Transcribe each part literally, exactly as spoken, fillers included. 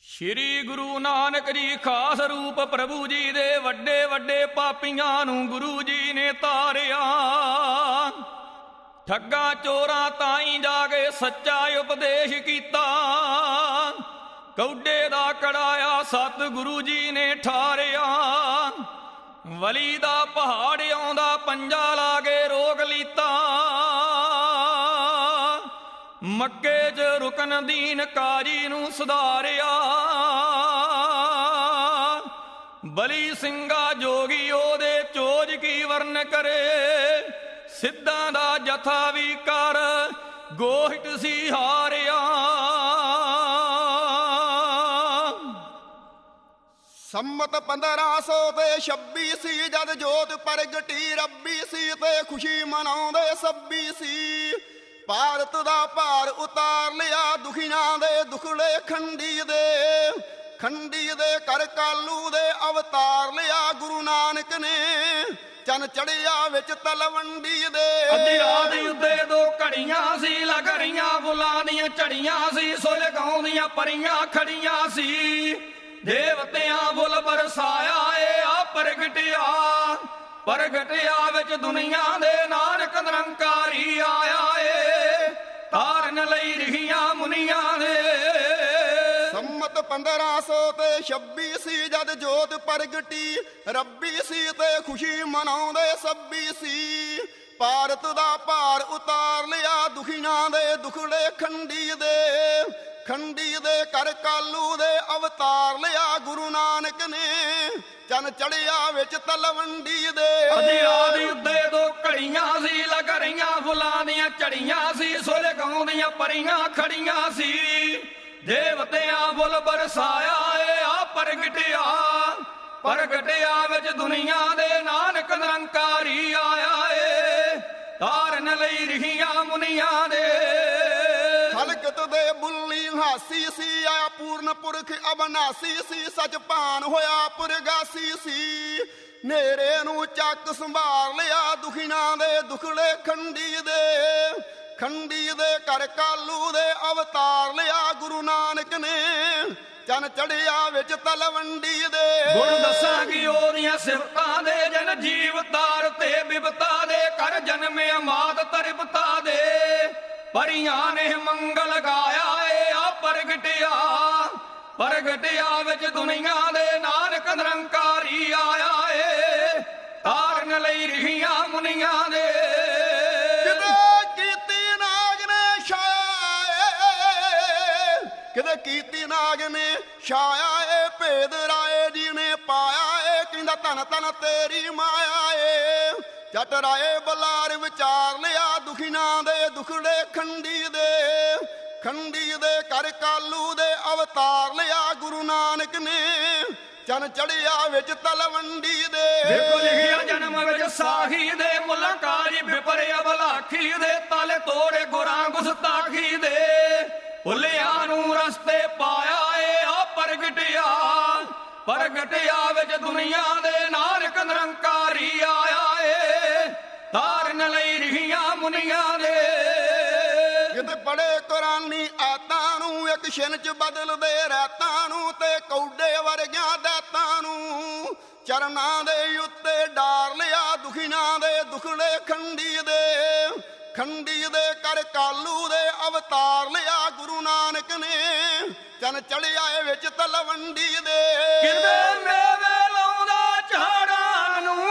ਸ਼੍ਰੀ ਗੁਰੂ ਨਾਨਕ ਜੀ ਖਾਸ ਰੂਪ ਪ੍ਰਭੂ ਜੀ ਦੇ, ਵੱਡੇ ਵੱਡੇ ਪਾਪੀਆਂ ਨੂੰ ਗੁਰੂ ਜੀ ਨੇ ਤਾਰਿਆ। ਠੱਗਾਂ ਚੋਰਾਂ ਤਾਈਂ ਜਾ ਕੇ ਸੱਚਾ ਉਪਦੇਸ਼ ਕੀਤਾ। ਕੌਡੇ ਦਾ ਕੜਾਇਆ ਸਤ ਗੁਰੂ ਜੀ ਨੇ ਠਾਰਿਆ। ਵਲੀ ਦਾ ਪਹਾੜ ਆਉਂਦਾ ਪੰਜਾ ਲਾ ਕੇ ਰੋਕ ਲੀਤਾ। ਮੱਕੇ 'ਚ ਰੁਕਨ ਦੀਨ ਕਾਜੀ ਨੂੰ ਸੁਧਾਰਿਆ। ਬਲੀ ਸਿੰਘਾ ਜੋਗੀ ਉਹਦੇ ਚੋਜ ਕੀ ਵਰਨ ਕਰੇ। ਸਿੱਧਾਂ ਦਾ ਜਥਾ ਵੀ ਕਰ ਗੋਹਿਟ ਸੀ ਹਾਰਿਆ। ਸੰਮਤ ਪੰਦਰਾਂ ਸੌ ਤੇ ਛੱਬੀ ਸੀ ਜਦ ਜੋਤ ਪ੍ਰਗਟੀ ਰੱਬੀ ਸੀ ਤੇ ਖੁਸ਼ੀ ਮਨਾਉਂਦੇ ਸੱਬੀ ਸੀ। ਭਾਰਤ ਦਾ ਭਾਰ ਉਤਾਰ ਲਿਆ ਦੁਖੀਆਂ ਦੇ ਦੁਖੜੇ ਖੰਡੀ ਦੇ। ਖੰਡੀ ਦੇ ਕਰ ਕਾਲੂ ਦੇ ਅਵਤਾਰ ਲਿਆ ਗੁਰੂ ਨਾਨਕ ਨੇ। ਚੰਨ ਚੜਿਆ ਵਿੱਚ ਤਲਵੰਡੀ ਦੇ। ਅੱਧੀ ਰਾਤ ਉੱਤੇ ਦੋ ਘੜੀਆਂ ਸੀ ਲੱਗ ਰਹੀਆਂ ਫੁੱਲਾਂ ਦੀਆਂ ਝੜੀਆਂ ਸੀ। ਸੁਲ ਗਾਉਂਦੀਆਂ ਪਰੀਆਂ ਖੜੀਆਂ ਸੀ। ਦੇਵਤਿਆਂ ਫੁੱਲ ਬਰਸਾਇਆ ਏ ਆ ਪ੍ਰਗਟਿਆ। ਪ੍ਰਗਟਿਆ ਵਿੱਚ ਦੁਨੀਆ ਦੇ ਨਾਨਕ ਨਿਰੰਕਾਰੀ ਆਇਆ ਏ। ਤਾਰਨ ਲਈ ਰਿਹੀਆਂ ਮੁਨੀਆਂ ਦੇ। ਸੰਮਤ ਪੰਦਰਾਂ ਸੌ ਤੇ ਛੱਬੀ ਸੀ ਜਦ ਜੋਤ ਪ੍ਰਗਟੀ ਰੱਬੀ ਸੀ ਤੇ ਖੁਸ਼ੀ ਮਨਾਉਂਦੇ ਸੱਬੀ ਸੀ। ਭਾਰਤ ਦਾ ਭਾਰ ਉਤਾਰ ਲਿਆ ਦੁਖੀਆਂ ਦੇ ਦੁਖੜੇ ਖੰਡੀ ਦੇ। ਖੰਡੀ ਦੇ ਕਰ ਕਾਲੂ ਦੇ ਅਵਤਾਰ ਲਿਆ ਗੁਰੂ ਨਾਨਕ ਨੇ। ਚੰਨ ਚੜਿਆ ਵਿੱਚ ਤਲਵੰਡੀ ਦੇ। ਅੱਧੀ ਰਾਤ ਉੱਤੇ ਦੋ ਘੜੀਆਂ ਸੀ ਲੱਗ ਰਹੀਆਂ ਫੁੱਲਾਂ ਦੀਆਂ ਝੜੀਆਂ ਸੀ। ਸੁਲ ਗਾਉਂਦੀਆਂ ਪਰੀਆਂ ਖੜੀਆਂ ਸੀ। ਦੇਵਤਿਆਂ ਫੁੱਲ ਬਰਸਾਇਆ ਏ ਆ ਪ੍ਰਗਟਿਆ। ਪ੍ਰਗਟਿਆ ਵਿੱਚ ਦੁਨੀਆ ਦੇ ਨਾਨਕ ਨਿਰੰਕਾਰੀ ਆਇਆ ਏ। ਤਾਰਨ ਲਈ ਰਿਹੀਆਂ ਮੁਨੀਆਂ ਦੇ। ਹਲਕਤ ਦੇ ਬੁੱਲੀ ਹਾਸੀ ਸੀ ਆਇਆ ਪੂਰਨ ਪੁਰਖ ਅਬਨਾਸੀ ਸੀ। ਸਚ ਭਾਨ ਹੋਇਆ ਪੁਰਗਾਸੀ ਸੀ। ਨੇਰੇ ਨੂੰ ਚੱਕ ਸੰਭਾਲ ਲਿਆ ਦੁਖੀਆਂ ਦੇ ਦੁਖੜੇ ਖੰਡੀ ਦੇ। ਖੰਡੀ ਦੇ ਕਰ ਕਾਲੂ ਦੇ ਅਵਤਾਰ ਲਿਆ ਗੁਰੂ ਨਾਨਕ ਨੇ। ਚੰਨ ਚੜਿਆ ਵਿੱਚ ਤਲਵੰਡੀ ਦੇ। ਗੁਣ ਦੱਸਾਂਗੀ ਉਹਦੀਆਂ ਸਿਫਤਾਂ ਦੇ ਜਨ ਜੀਵ ਤਾਰ ਤੇ ਬਿਪਤਾ ਦੇ। ਕਰ ਜਨਮੇ ਮਾਤ ਤਰਬਤਾ ਦੇ। ਪਰੀਆਂ ਨੇ ਮੰਗਲ ਗਾਇਆ ਏ ਆ ਪ੍ਰਗਟਿਆ। ਪ੍ਰਗਟਿਆ ਵਿੱਚ ਦੁਨੀਆ ਦੇ ਨਾਨਕ ਨਿਰੰਕਾਰੀ ਆਇਆ ਏ। ਤਾਰਨ ਲਈ ਰਿਹੀਆਂ ਮੁਨੀਆਂ ਦੇ। ਕਿਤੇ ਕੀਤੀ ਨਾਗ ਨੇ ਛਾਇਆ ਏ। ਕਿਤੇ ਕੀਤੀ ਨਾਗ ਨੇ ਛਾਇਆ ਏ। ਭੇਦ ਰਾਏ ਜੀ ਨੇ ਪਾਇਆ ਏ। ਕਹਿੰਦਾ ਧਨ ਧਨ ਤੇਰੀ ਮਾਇਆ ਏ। ਜੱਟ ਰਾਏ ਬਲਾਰ ਵਿਚਾਰ ਲਿਆ ਦੁਖੀਆਂ ਦੇ ਦੁਖੜੇ ਖੰਡੀ ਦੇ। ਖੰਡੀ ਦੇ ਕਰ ਕਾਲੂ ਦੇ ਅਵਤਾਰ ਲਿਆ ਗੁਰੂ ਨਾਨਕ ਨੇ। ਚੰਨ ਚੜਿਆ ਵਿੱਚ ਤਲਵੰਡੀ ਦੇ। ਦੇਖੋ ਲਿਖਿਆ ਜਨਮ ਵਿੱਚ ਸਾਹੀ ਦੇ। ਮੁਲਾਕਾਰੀ ਵਿਪਰੇ ਅਬਲਾਖੀ ਦੇ। ਤਾਲੇ ਤੋੜੇ ਗੁਰਾਂ ਗੁਸਤਾਖੀ ਦੇ। ਭੁੱਲਿਆਂ ਨੂੰ ਰਸਤੇ ਪਾਇਆ ਏ ਆ ਪ੍ਰਗਟਿਆ। ਪ੍ਰਗਟਿਆ ਵਿੱਚ ਦੁਨੀਆ ਦੇ ਨਾਨਕ ਨਿਰੰਕਾਰੀ ਆਇਆ ਏ। ਤਾਰਨ ਲਈ ਰਿਹੀਆਂ ਮੁਨੀਆਂ ਦੇ। ਕਿਤੇ ਪੜੇ ਕੁਰਾਨੀ ਆਤਾਂ ਨੂੰ ਇੱਕ ਛਿਨ ਚ ਬਦਲਦੇ ਰਾਤਾਂ ਨੂੰ। ਤੇ ਕੌਡੇ ਵਰਗਿਆਂ ਦਾਤਾਂ ਨੂੰ ਚਰਨਾਂ ਦੇ ਉੱਤੇ ਡਾਰ ਲਿਆ ਦੁਖੀਆਂ ਦੇ ਦੁਖੜੇ ਖੰਡੀ ਦੇ। ਖੰਡੀ ਦੇ ਕਰ ਕਾਲੂ ਦੇ ਅਵਤਾਰ ਲਿਆ ਗੁਰੂ ਨਾਨਕ ਨੇ। ਚੰਨ ਚੜਿਆ ਵਿੱਚ ਤਲਵੰਡੀ ਦੇ। ਕਿਤੇ ਮੇਵੇ ਲਾਉਂਦਾ ਝਾੜਾਂ ਨੂੰ।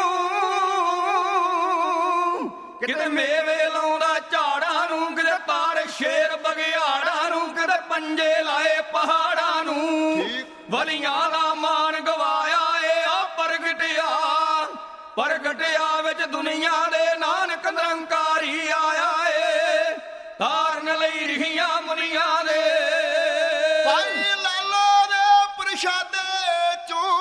ਕਿਤੇ ਮੇਵੇ ਲਾਉਂਦਾ ਝਾੜਾਂ ਨੂੰ। ਕਿਤੇ ਤਾਰ ਸ਼ੇਰ ਬਗਿਆੜਾਂ ਨੂੰ। ਕਿਤੇ ਪੰਜੇ ਲਾਏ ਪਹਾੜਾਂ ਨੂੰ। ਵਲੀਆਂ ਦਾ ਮਾਨ ਗਵਾਇਆ ਏ ਆ ਪ੍ਰਗਟਿਆ। ਪ੍ਰਗਟਿਆ ਵਿੱਚ ਦੁਨੀਆ ਦੇ ਨਾਨਕ ਨਿਰੰਕਾਰੀ ਆਇਆ ਏ। ਤਾਰਨ ਲਈ ਰਿਹੀਆਂ ਮੁਨੀਆਂ ਦੇ। ਭਾਈ ਲਾਲੋ ਦੇ ਪ੍ਰਸ਼ਾਦੇ ਚੋਂ।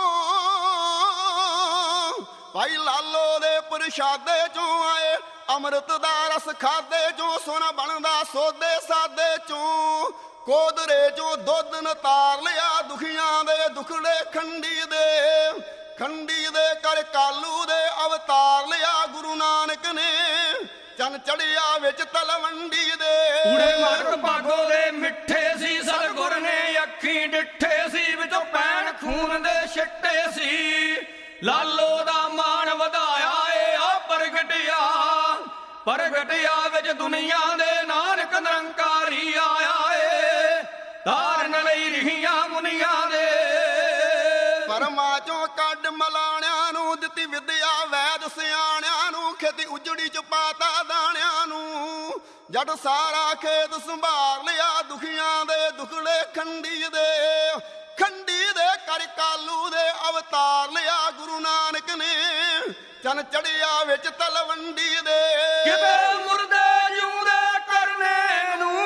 ਭਾਈ ਲਾਲੋ ਦੇ ਪ੍ਰਸ਼ਾਦੇ ਚੋਂ ਆਏ। ਅੰਮ੍ਰਿਤ ਦਾ ਰਸ ਖਾਦੇ ਚੋਂ ਸੋਨਾ ਬਣਦਾ ਸੋਦੇ ਸਾਦੇ ਚੋਂ। ਕੋਦਰੇ ਚੋਂ ਦੁੱਧ ਨਤਾਰ ਲਿਆ ਦੁਖੀਆਂ ਦੇ ਦੁਖੜੇ ਖੰਡੀ ਦੇ। ਖੰਡੀ ਦੇ ਕਰ ਕਾਲੂ ਦੇ ਅਵਤਾਰ ਲਿਆ ਗੁਰੂ ਨਾਨਕ ਨੇ। ਚੰਨ ਚੜਿਆ ਵਿੱਚ ਤਲਵੰਡੀ ਦੇ। ਊੜੇ ਮਾਰਕ ਭਾਗੋ ਦੇ ਮਿੱਠੇ ਸੀ ਸਤਿਗੁਰ ਨੇ ਅੱਖੀਂ ਡਿੱਠੇ ਸੀ, ਵਿੱਚੋਂ ਪੈਣ ਖੂਨ ਦੇ ਛਿੱਟੇ ਸੀ। ਲਾਲੋ ਦਾ ਮਾਣ ਵਧਾਇਆ ਏ ਆ ਪ੍ਰਗਟਿਆ, ਪ੍ਰਗਟਿਆ ਵਿੱਚ ਦੁਨੀਆ ਦੇ ਨਾਨਕ ਨਿਰੰਕਾਰੀ ਆਇਆ ਏ, ਤਾਰਨ ਲਈ ਰਹੀਆਂ ਮੁਨੀਆਂ ਦੇ। ਪਰਮਾ ਚੋਂ ਕੱਢ ਮਲਾਣਿਆਂ ਨੂੰ, ਦਿੱਤੀ ਵਿਦਿਆ ਵੈਦ ਸਿਆਣਿਆਂ ਨੂੰ, ਖੇਤੀ ਉਜੜੀ ਚ ਪਾਤਾ ਦਾਣਿਆਂ ਨੂੰ। ਜੱਟ ਸਾਰਾ ਖੇਤ ਸੰਭਾਲ ਲਿਆ, ਦੁਖੀਆਂ ਦੇ ਦੁਖੜੇ ਖੰਡੀ ਦੇ, ਖੰਡੀ ਦੇ ਕਰ ਕਾਲੂ ਦੇ ਅਵਤਾਰ ਲਿਆ ਗੁਰੂ ਨਾਨਕ ਨੇ, ਚੰਨ ਚੜਿਆ ਵਿੱਚ ਤਲਵੰਡੀ ਦੇ। ਕਿਤੇ ਮੁਰਦੇ ਜਿਉਂਦੇ ਕਰਨੇ ਨੂੰ,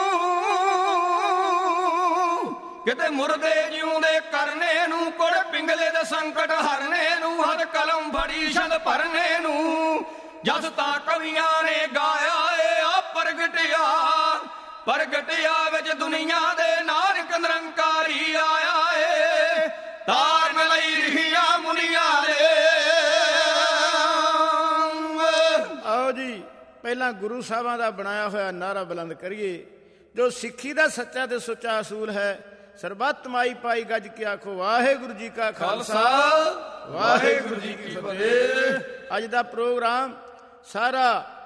ਕਿਤੇ ਮੁਰਦੇ ਜਿਉਂਦੇ ਕਰਨੇ ਨੂੰ, ਕੁੜ ਪਿੰਗਲੇ ਦੇ ਸੰਕਟ ਹਰਨੇ ਨੂੰ, ਹੱਥ ਕਲਮ ਫੜੀ ਛੰਦ ਭਰਨੇ ਨੂੰ। ਜਸ ਤਾਂ ਕਵੀਆਂ ਨੇ ਗਾਇਆ ਏ ਆ ਪ੍ਰਗਟਿਆ, ਪ੍ਰਗਟਿਆ ਵਿੱਚ ਦੁਨੀਆ ਦੇ ਨਾਨਕ ਨਿਰੰਕਾਰੀ ਆਇਆ ਏ, ਤਾਰਨ ਲਈ ਰਹੀਆਂ ਮੁਨੀਆਂ ਦੇ। ਆਓ ਜੀ ਪਹਿਲਾਂ ਗੁਰੂ ਸਾਹਿਬਾਂ ਦਾ ਬਣਾਇਆ ਹੋਇਆ ਨਾਰਾ ਬੁਲੰਦ ਕਰੀਏ, ਜੋ ਸਿੱਖੀ ਦਾ ਸੱਚਾ ਤੇ ਸੁੱਚਾ ਅਸੂਲ ਹੈ। ਸਰਬੱਤ ਮਾਈ ਪਾਈ ਗੱਜ ਕੇ ਆਖੋ ਵਾਹਿਗੁਰੂ ਜੀ ਕਾ ਖਾਲਸਾ, ਵਾਹਿਗੁਰੂ ਜੀ ਕੀ ਫਤਿਹ। ਅੱਜ ਦਾ ਪ੍ਰੋਗਰਾਮ ਸਾਰਾ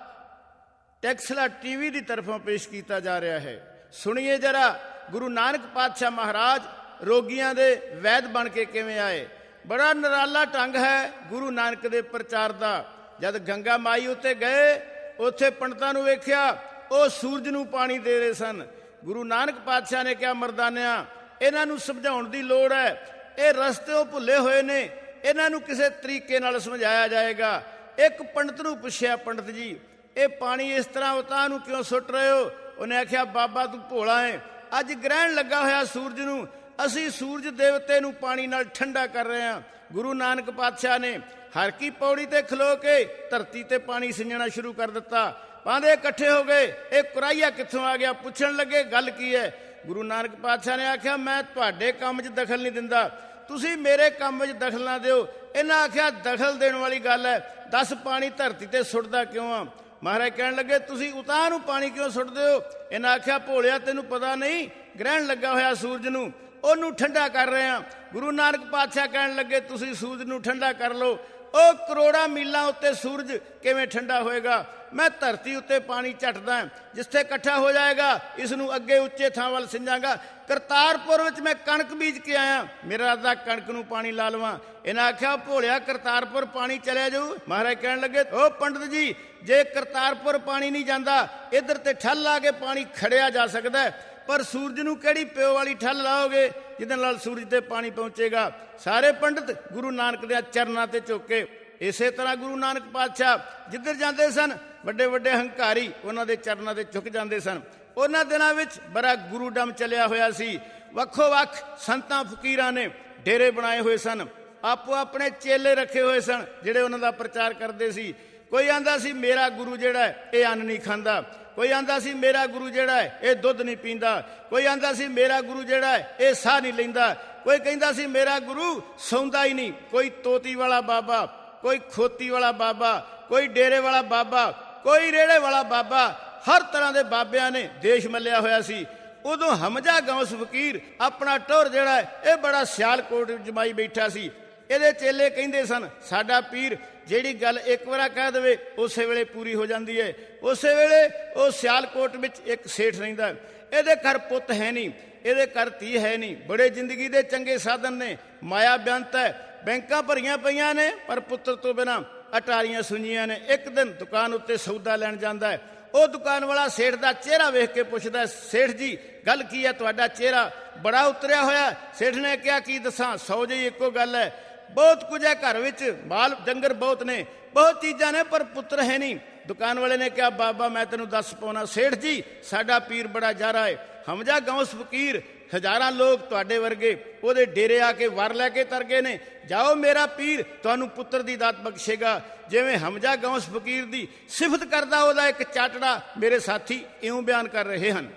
ਟੈਕਸਲਾ ਟੀਵੀ ਦੀ ਤਰਫੋਂ ਪੇਸ਼ ਕੀਤਾ ਜਾ ਰਿਹਾ ਹੈ। ਸੁਣੀਏ ਜਰਾ ਗੁਰੂ ਨਾਨਕ ਪਾਤਸ਼ਾਹ ਮਹਾਰਾਜ ਰੋਗੀਆਂ ਦੇ ਵੈਦ ਬਣ ਕੇ ਕਿਵੇਂ ਆਏ। ਬੜਾ ਨਿਰਾਲਾ ਢੰਗ ਹੈ ਗੁਰੂ ਨਾਨਕ ਦੇ ਪ੍ਰਚਾਰ ਦਾ। ਜਦ ਗੰਗਾ ਮਾਈ ਉੱਤੇ ਗਏ, ਉੱਥੇ ਪੰਡਤਾਂ ਨੂੰ ਵੇਖਿਆ ਉਹ ਸੂਰਜ ਨੂੰ ਪਾਣੀ ਦੇ ਰਹੇ ਸਨ। ਗੁਰੂ ਨਾਨਕ ਪਾਤਸ਼ਾਹ ਨੇ ਕਿਹਾ, ਮਰਦਾਨਿਆਂ ਇਹਨਾਂ ਨੂੰ ਸਮਝਾਉਣ ਦੀ ਲੋੜ ਹੈ, ਇਹ ਰਸਤੇੋਂ ਭੁੱਲੇ ਹੋਏ ਨੇ, ਇਹਨਾਂ ਨੂੰ ਕਿਸੇ ਤਰੀਕੇ ਨਾਲ ਸਮਝਾਇਆ ਜਾਏਗਾ। ਇੱਕ ਪੰਡਤ ਨੂੰ ਪੁੱਛਿਆ, ਪੰਡਤ ਜੀ ਇਹ ਪਾਣੀ ਇਸ ਤਰ੍ਹਾਂ ਉਤਾਂ ਨੂੰ ਕਿਉਂ ਸੁੱਟ ਰਹੇ ਹੋ? ਉਹਨੇ ਆਖਿਆ, ਬਾਬਾ ਤੂੰ ਭੋਲਾ ਹੈ, ਅੱਜ ਗ੍ਰਹਿਣ ਲੱਗਾ ਹੋਇਆ ਸੂਰਜ ਨੂੰ, ਅਸੀਂ ਸੂਰਜ ਦੇਵਤੇ ਨੂੰ ਪਾਣੀ ਨਾਲ ਠੰਡਾ ਕਰ ਰਹੇ ਹਾਂ। ਗੁਰੂ ਨਾਨਕ ਪਾਤਸ਼ਾਹ ਨੇ ਹਰ ਕੀ ਪੌੜੀ ਤੇ ਖਲੋ ਕੇ ਧਰਤੀ ਤੇ ਪਾਣੀ ਸਿੰਜਣਾ ਸ਼ੁਰੂ ਕਰ ਦਿੱਤਾ। ਪਾਂਦੇ ਇਕੱਠੇ ਹੋ ਗਏ, ਇਹ ਕੁਰਾਈਆ ਕਿੱਥੋਂ ਆ ਗਿਆ? ਪੁੱਛਣ ਲੱਗੇ ਗੱਲ ਕੀ ਹੈ? ਗੁਰੂ ਨਾਨਕ ਪਾਤਸ਼ਾਹ ਨੇ ਆਖਿਆ, ਮੈਂ ਤੁਹਾਡੇ ਕੰਮ 'ਚ ਦਖਲ ਨਹੀਂ ਦਿੰਦਾ, ਤੁਸੀਂ ਮੇਰੇ ਕੰਮ ਵਿੱਚ ਦਖਲ ਨਾ ਦਿਓ। ਇਹਨਾਂ ਆਖਿਆ, ਦਖਲ ਦੇਣ ਵਾਲੀ ਗੱਲ ਹੈ, ਦੱਸ ਪਾਣੀ ਧਰਤੀ ਤੇ ਸੁੱਟਦਾ ਕਿਉਂ ਆ? ਮਹਾਰਾਜ ਕਹਿਣ ਲੱਗੇ, ਤੁਸੀਂ ਉਤਾਂ ਨੂੰ ਪਾਣੀ ਕਿਉਂ ਸੁੱਟਦੇ ਹੋ? ਇਹਨਾਂ ਆਖਿਆ, ਭੋਲਿਆ ਤੈਨੂੰ ਪਤਾ ਨਹੀਂ, ਗ੍ਰਹਿਣ ਲੱਗਾ ਹੋਇਆ ਸੂਰਜ ਨੂੰ, ਉਹਨੂੰ ਠੰਡਾ ਕਰ ਰਹੇ ਹਾਂ। ਗੁਰੂ ਨਾਨਕ ਪਾਤਸ਼ਾਹ ਕਹਿਣ ਲੱਗੇ, ਤੁਸੀਂ ਸੂਰਜ ਨੂੰ ਠੰਡਾ ਕਰ ਲਓ। ਉਹ ਕਰੋੜਾਂ ਮੀਲਾਂ ਉੱਤੇ ਸੂਰਜ ਕਿਵੇਂ ਠੰਡਾ ਹੋਏਗਾ? ਮੈਂ ਧਰਤੀ ਉੱਤੇ ਪਾਣੀ ਝੱਟਦਾ, ਜਿੱਥੇ ਇਕੱਠਾ ਹੋ ਜਾਏਗਾ ਇਸ ਨੂੰ ਅੱਗੇ ਉੱਚੇ ਥਾਂ ਵੱਲ ਸਿੰਜਾਂਗਾ। ਕਰਤਾਰਪੁਰ ਵਿੱਚ ਮੈਂ ਕਣਕ ਬੀਜ ਕੇ ਆਇਆ, ਮੇਰਾ ਅੱਧਾ ਕਣਕ ਨੂੰ ਪਾਣੀ ਲਾ ਲਵਾਂ। ਇਹਨਾਂ ਆਖਿਆ, ਭੋਲਿਆ ਕਰਤਾਰਪੁਰ ਪਾਣੀ ਚਲਿਆ ਜਾਊ? ਮਹਾਰਾਜ ਕਹਿਣ ਲੱਗੇ, ਉਹ ਪੰਡਤ ਜੀ ਜੇ ਕਰਤਾਰਪੁਰ ਪਾਣੀ ਨਹੀਂ ਜਾਂਦਾ, ਇੱਧਰ ਤੇ ਠੱਲ ਲਾ ਕੇ ਪਾਣੀ ਖੜਿਆ ਜਾ ਸਕਦਾ, ਪਰ ਸੂਰਜ ਨੂੰ ਕਿਹੜੀ ਪਿਓ ਵਾਲੀ ਠੱਲ ਲਾਓਗੇ ਜਿਹਦੇ ਨਾਲ ਸੂਰਜ ਤੇ ਪਾਣੀ ਪਹੁੰਚੇਗਾ? ਸਾਰੇ ਪੰਡਤ ਗੁਰੂ ਨਾਨਕ ਦੇ ਚਰਨਾਂ ਤੇ ਝੁਕੇ। ਇਸੇ ਤਰ੍ਹਾਂ ਗੁਰੂ ਨਾਨਕ ਪਾਤਸ਼ਾਹ ਜਿੱਧਰ ਜਾਂਦੇ ਸਨ, ਵੱਡੇ ਵੱਡੇ ਹੰਕਾਰੀ ਉਹਨਾਂ ਦੇ ਚਰਨਾਂ ਤੇ ਝੁਕ ਜਾਂਦੇ ਸਨ। ਉਹਨਾਂ ਦਿਨਾਂ ਵਿੱਚ ਬੜਾ ਗੁਰੂਡਮ ਚੱਲਿਆ ਹੋਇਆ ਸੀ। ਵੱਖੋ ਵੱਖ ਸੰਤਾਂ ਫਕੀਰਾਂ ਨੇ ਡੇਰੇ ਬਣਾਏ ਹੋਏ ਸਨ, ਆਪੋ ਆਪਣੇ ਚੇਲੇ ਰੱਖੇ ਹੋਏ ਸਨ ਜਿਹੜੇ ਉਹਨਾਂ ਦਾ ਪ੍ਰਚਾਰ ਕਰਦੇ ਸੀ। ਕੋਈ ਆਂਦਾ ਸੀ ਮੇਰਾ ਗੁਰੂ ਜਿਹੜਾ ਇਹ ਅੰਨ ਨਹੀਂ ਖਾਂਦਾ, ਕੋਈ ਆਂਦਾ ਸੀ ਮੇਰਾ ਗੁਰੂ ਜਿਹੜਾ ਹੈ ਇਹ ਦੁੱਧ ਨਹੀਂ ਪੀਂਦਾ, ਕੋਈ ਆਂਦਾ ਸੀ ਮੇਰਾ ਗੁਰੂ ਜਿਹੜਾ ਹੈ ਇਹ ਸਾਹ ਨਹੀਂ ਲੈਂਦਾ, ਕੋਈ ਕਹਿੰਦਾ ਸੀ ਮੇਰਾ ਗੁਰੂ ਸੌਂਦਾ ਹੀ ਨਹੀਂ। ਕੋਈ ਤੋਤੀ ਵਾਲਾ ਬਾਬਾ, ਕੋਈ ਖੋਤੀ ਵਾਲਾ ਬਾਬਾ, ਕੋਈ ਡੇਰੇ ਵਾਲਾ ਬਾਬਾ, ਕੋਈ ਰੇੜੇ ਵਾਲਾ ਬਾਬਾ, ਹਰ ਤਰ੍ਹਾਂ ਦੇ ਬਾਬਿਆਂ ਨੇ ਦੇਸ਼ ਮੱਲਿਆ ਹੋਇਆ ਸੀ। ਉਦੋਂ ਹਮਜਾ ਗੌਸ ਫਕੀਰ ਆਪਣਾ ਟੌਰ ਜਿਹੜਾ ਹੈ ਇਹ ਬੜਾ ਸਿਆਲਕੋਟ ਜਮਾਈ ਬੈਠਾ ਸੀ। ਇਹਦੇ ਚੇਲੇ ਕਹਿੰਦੇ ਸਨ, ਸਾਡਾ ਪੀਰ ਜਿਹੜੀ ਗੱਲ ਇੱਕ ਵਾਰ ਕਹਿ ਦੇਵੇ ਉਸੇ ਵੇਲੇ ਪੂਰੀ ਹੋ ਜਾਂਦੀ ਹੈ। ਉਸੇ ਵੇਲੇ ਉਹ ਸਿਆਲਕੋਟ ਵਿੱਚ ਇੱਕ ਸੇਠ ਰਹਿੰਦਾ, ਇਹਦੇ ਘਰ ਪੁੱਤ ਹੈ ਨਹੀਂ, ਇਹਦੇ ਘਰ ਧੀ ਹੈ ਨਹੀਂ, ਬੜੇ ਜ਼ਿੰਦਗੀ ਦੇ ਚੰਗੇ ਸਾਧਨ ਨੇ, ਮਾਇਆ ਬੇਅੰਤ ਹੈ, ਬੈਂਕਾਂ ਭਰੀਆਂ ਪਈਆਂ ਨੇ, ਪਰ ਪੁੱਤਰ ਤੋਂ ਬਿਨਾਂ ਅਟਾਰੀਆਂ ਸੁਣੀਆਂ ਨੇ। ਇੱਕ ਦਿਨ ਦੁਕਾਨ ਉੱਤੇ ਸੌਦਾ ਲੈਣ ਜਾਂਦਾ ਹੈ। ਉਹ ਦੁਕਾਨ ਵਾਲਾ ਸੇਠ ਦਾ ਚਿਹਰਾ ਵੇਖ ਕੇ ਪੁੱਛਦਾ, ਸੇਠ ਜੀ ਗੱਲ ਕੀ ਹੈ? ਤੁਹਾਡਾ ਚਿਹਰਾ ਬੜਾ ਉਤਰਿਆ ਹੋਇਆ। ਸੇਠ ਨੇ ਕਿਹਾ, ਕੀ ਦੱਸਾਂ, ਸੌ ਜਿਹੀ ਇੱਕੋ ਗੱਲ ਹੈ, ਬਹੁਤ ਕੁਝ ਹੈ ਘਰ ਵਿੱਚ, ਮਾਲ ਡੰਗਰ ਬਹੁਤ ਨੇ, ਬਹੁਤ ਚੀਜ਼ਾਂ ਨੇ, ਪਰ ਪੁੱਤਰ ਹੈ ਨਹੀਂ। ਦੁਕਾਨ ਵਾਲੇ ਨੇ ਕਿਹਾ, ਬਾਬਾ ਮੈਂ ਤੈਨੂੰ ਦੱਸ ਪਾਉਣਾ। ਸੇਠ ਜੀ ਸਾਡਾ ਪੀਰ ਬੜਾ ਜਾਰਾ ਹੈ, ਹਮਜਾ ਗੌਸ ਫਕੀਰ, ਹਜ਼ਾਰਾਂ ਲੋਕ ਤੁਹਾਡੇ ਵਰਗੇ ਉਹਦੇ ਡੇਰੇ ਆ ਕੇ ਵਰ ਲੈ ਕੇ ਤਰ ਗਏ ਨੇ। ਜਾਓ, ਮੇਰਾ ਪੀਰ ਤੁਹਾਨੂੰ ਪੁੱਤਰ ਦੀ ਦਾਤ ਬਖਸ਼ੇਗਾ। ਜਿਵੇਂ ਹਮਜਾ ਗੌਸ ਫਕੀਰ ਦੀ ਸਿਫਤ ਕਰਦਾ ਉਹਦਾ ਇੱਕ ਚਾਟੜਾ ਮੇਰੇ ਸਾਥੀ ਇਉਂ ਬਿਆਨ ਕਰ ਰਹੇ ਹਨ।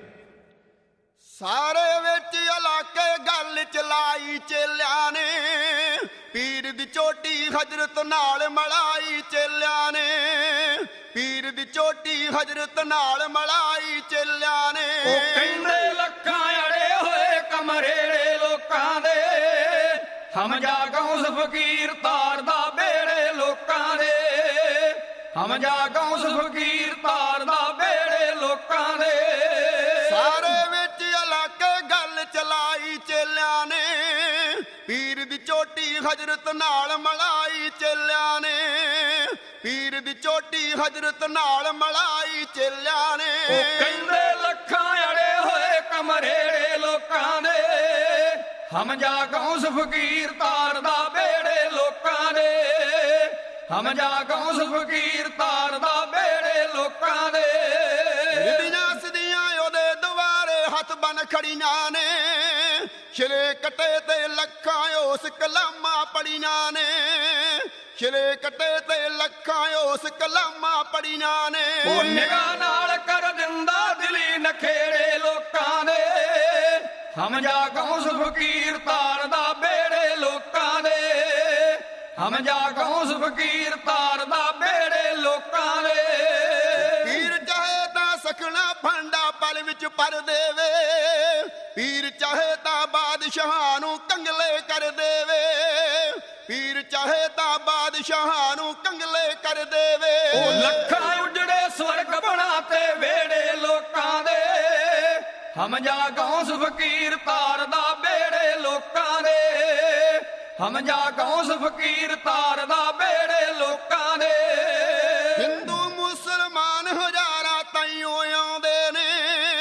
ਸਾਰੇ ਵਿੱਚ ਇਲਾਕੇ ਗੱਲ ਚਲਾਈ ਚੇਲਿਆਂ ਨੇ, ਪੀਰ ਦੀ ਚੋਟੀ ਹਜ਼ਰਤ ਨਾਲ ਮਲਾਈ ਚੇਲਿਆਂ ਨੇ, ਪੀਰ ਦੀ ਚੋਟੀ ਹਜ਼ਰਤ ਨਾਲ ਮਲਾਈ ਚੇਲਿਆਂ ਨੇ। ਉਹ ਕਹਿੰਦੇ ਲੱਖਾਂ ਅੜੇ ਹੋਏ ਕਮਰੇ ਹਮ ਜਾ ਗੌਸ ਫਕੀਰ ਤਾਰਦਾ ਬੇੜੇ ਲੋਕਾਂ ਦੇ, ਹਮ ਜਾ ਗੌਸ ਫਕੀਰ ਤਾਰਦਾ ਬੇੜੇ ਲੋਕਾਂ ਦੇ। ਸਾਰੇ ਵਿੱਚ ਅਲੱਗ ਗੱਲ ਚਲਾਈ ਚੇਲਿਆਂ ਨੇ, ਪੀਰ ਦੀ ਚੋਟੀ ਹਜ਼ਰਤ ਨਾਲ ਮਲਾਈ ਚੇਲਿਆਂ ਨੇ, ਪੀਰ ਦੀ ਚੋਟੀ ਹਜ਼ਰਤ ਨਾਲ ਮਲਾਈ ਚੇਲਿਆਂ ਨੇ। ਉਹ ਕਹਿੰਦੇ ਲੱਖਾਂ ਅੜੇ ਹੋਏ ਕਮਰੇੜੇ ਲੋਕਾਂ ਦੇ, ਹਮ ਜਾ ਗੌਸ ਫਕੀਰ ਤਾਰਦਾ ਬੇੜੇ ਲੋਕਾਂ ਦੇ, ਹਮ ਜਾ ਗੌਸ ਫਕੀਰ ਤਾਰਦਾ ਬੇੜੇ ਲੋਕਾਂ ਦੇ। ਰਿਧੀਆਂ ਸਿੱਧੀਆਂ ਉਹਦੇ ਦੁਆਰੇ ਹੱਥ ਬਨ ਖੜੀਆਂ ਨੇ, ਛਿਲੇ ਕੱਟੇ ਤੇ ਲੱਖਾਂ ਉਸ ਕਲਾਮਾਂ ਪੜੀਆਂ ਨੇ, ਛਿਲੇ ਕੱਟੇ ਤੇ ਲੱਖਾਂ ਉਸ ਕਲਾਮਾਂ ਪੜੀਆਂ ਨੇ। ਉਹ ਨਿਗਾਹ ਨਾਲ ਕਰ ਦਿੰਦਾ ਦਿਲੀ ਨਖੇੜੇ ਲੋਕਾਂ ਦੇ, ਹਮ ਜਾ ਗੌਸ ਫਕੀਰ ਤਾਰਦਾ ਬੇੜੇ ਲੋਕਾਂ ਦੇ, ਹਮ ਜਾ ਗੌਸ ਫਕੀਰ ਤਾਰਦਾ ਬੇੜੇ ਲੋਕਾਂ ਦੇ। ਪੀਰ ਚਾਹੇ ਤਾਂ ਸਖਣਾ ਫਾਂਡਾ ਪਲ ਵਿੱਚ ਭਰ ਦੇਵੇ, ਪੀਰ ਚਾਹੇ ਤਾਂ ਬਾਦਸ਼ਾਹਾਂ ਨੂੰ ਕੰਗਲੇ ਕਰ ਦੇਵੇ, ਪੀਰ ਚਾਹੇ ਤਾਂ ਬਾਦਸ਼ਾਹਾਂ ਨੂੰ ਕੰਗਲੇ ਕਰ ਦੇਵੇ। ਉਹ ਲੱਖਾਂ ਉਜੜੇ ਸਵਰਗ ਬਣਾ ਤੇ ਵੇੜੇ ਲੋਕਾਂ ਦੇ, ਹਮ ਜਾ ਗੌਸ ਫਕੀਰ ਤਾਰਦਾ ਬੇੜੇ ਲੋਕਾਂ ਦੇ, ਹਮ ਜਾ ਗੌਸ ਫਕੀਰ ਤਾਰਦਾ ਬੇੜੇ ਲੋਕਾਂ ਦੇ। ਹਿੰਦੂ ਮੁਸਲਮਾਨ ਹਜ਼ਾਰਾਂ ਤਾਈਓ ਆਉਂਦੇ ਨੇ,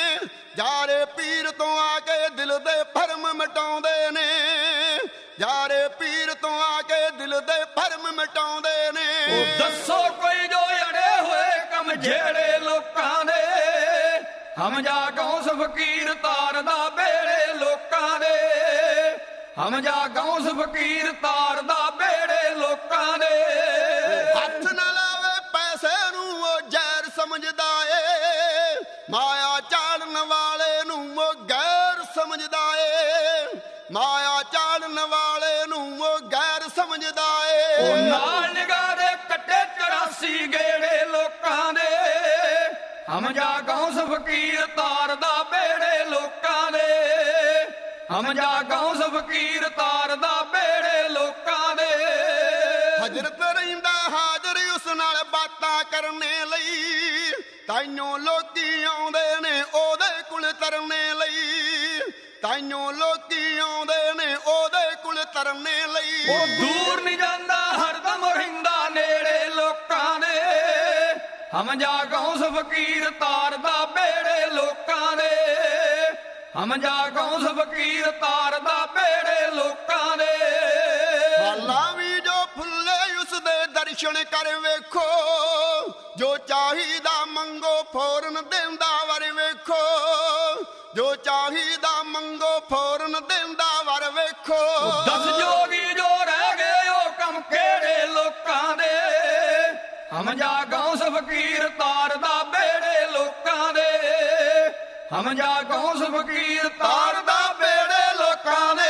ਜਾਰੇ ਪੀਰ ਤੋਂ ਆ ਕੇ ਦਿਲ ਦੇ ਭਰਮ ਮਿਟਾਉਂਦੇ ਨੇ, ਜਾਰੇ ਪੀਰ ਤੋਂ ਆ ਕੇ ਦਿਲ ਦੇ ਭਰਮ ਮਿਟਾਉਂਦੇ ਨੇ। ਉਹ ਦੱਸੋ ਕੋਈ ਜੋ ਅੜੇ ਹੋਏ ਕੰਮ ਜਿਹੜੇ ਲੋਕਾਂ ਦੇ, ਹਮ ਜਾ ਗੌਸ ਫਕੀਰ ਤਾਰਦਾ ਬੇੜੇ ਲੋਕਾਂ ਦੇ, ਹਮ ਜਾ ਗੌਸ ਫਕੀਰ ਤਾਰਦਾ ਬੇੜੇ ਲੋਕਾਂ ਦੇ। ਹੱਥ ਨਾ ਲਾਵੇ ਪੈਸੇ ਨੂੰ ਉਹ ਜ਼ਹਿਰ ਸਮਝਦਾ ਏ, ਮਾਇਆ ਚਾੜਨ ਵਾਲੇ ਨੂੰ ਉਹ ਗੈਰ ਸਮਝਦਾ ਏ, ਮਾਇਆ ਚਾੜਨ ਵਾਲੇ ਨੂੰ ਉਹ ਗੈਰ ਸਮਝਦਾ ਏ। ਉਹ ਨਾਲ ਨਿਗਾਹ ਦੇ ਕੱਟੇ ਚੁਰਾਸੀ ਗੇੜੇ ਲੋਕਾਂ ਦੇ, ਹਮ ਜਾ ਗੌਸ ਫਕੀਰ ਤਾਰਦਾ ਬੇੜੇ ਲੋਕਾਂ ਦੇ, ਹਮ ਜਾ ਗੌਸ ਫਕੀਰ ਤਾਰਦਾ ਬੇੜੇ ਲੋਕਾਂ ਦੇ। ਹਜ਼ਰਤ ਰਹਿੰਦਾ ਹਾਜ਼ਰ ਉਸ ਨਾਲ ਬਾਤਾਂ ਕਰਨੇ ਲਈ, ਤਾਈਓ ਲੋਕੀ ਆਉਂਦੇ ਨੇ ਉਹਦੇ ਕੁਲ ਤਰਨੇ ਲਈ, ਤਾਈਓ ਲੋਕੀ ਆਉਂਦੇ ਨੇ ਉਹਦੇ ਕੁਲ ਤਰਨੇ ਲਈ। ਉਹ ਦੂਰ ਨਹੀਂ ਜਾਂਦਾ ਹਰਦਮ ਰਹਿੰਦਾ ਨੇੜੇ ਲੋਕਾਂ ਦੇ, ਹਮ ਜਾ ਗੌਸ ਫਕੀਰ ਤਾਰਦਾ ਬੇੜੇ ਲੋਕਾਂ ਦੇ, ਹਮ ਜਾ ਗੌਸ ਫਕੀਰ ਤਾਰਦਾ ਬੇੜੇ ਲੋਕਾਂ ਦੇ। ਹਾਲਾਂ ਵੀ ਜੋ ਫੁੱਲੇ ਉਸ ਦੇ ਦਰਸ਼ਨ ਕਰ ਵੇਖੋ, ਜੋ ਚਾਹੀਦਾ ਮੰਗੋ ਫੌਰਨ ਦਿੰਦਾ ਵਰ ਵੇਖੋ, ਜੋ ਚਾਹੀਦਾ ਮੰਗੋ ਫੌਰਨ ਦਿੰਦਾ ਵਰ ਵੇਖੋ। ਦਸ ਜੋਗੀ ਜੋ ਰਹਿ ਗਏ ਉਹ ਕੰਮ ਕਿਹੜੇ ਲੋਕਾਂ ਦੇ, ਹਮ ਜਾ ਗੌਸ ਫਕੀਰ ਤਾਰਦਾ ਬੇੜੇ ਲੋਕਾਂ ਦੇ, ਹਮ ਜਾ ਗੌਸ ਫਕੀਰ ਤਾਰਦਾ ਬੇੜੇ ਲੋਕਾਂ ਦੇ।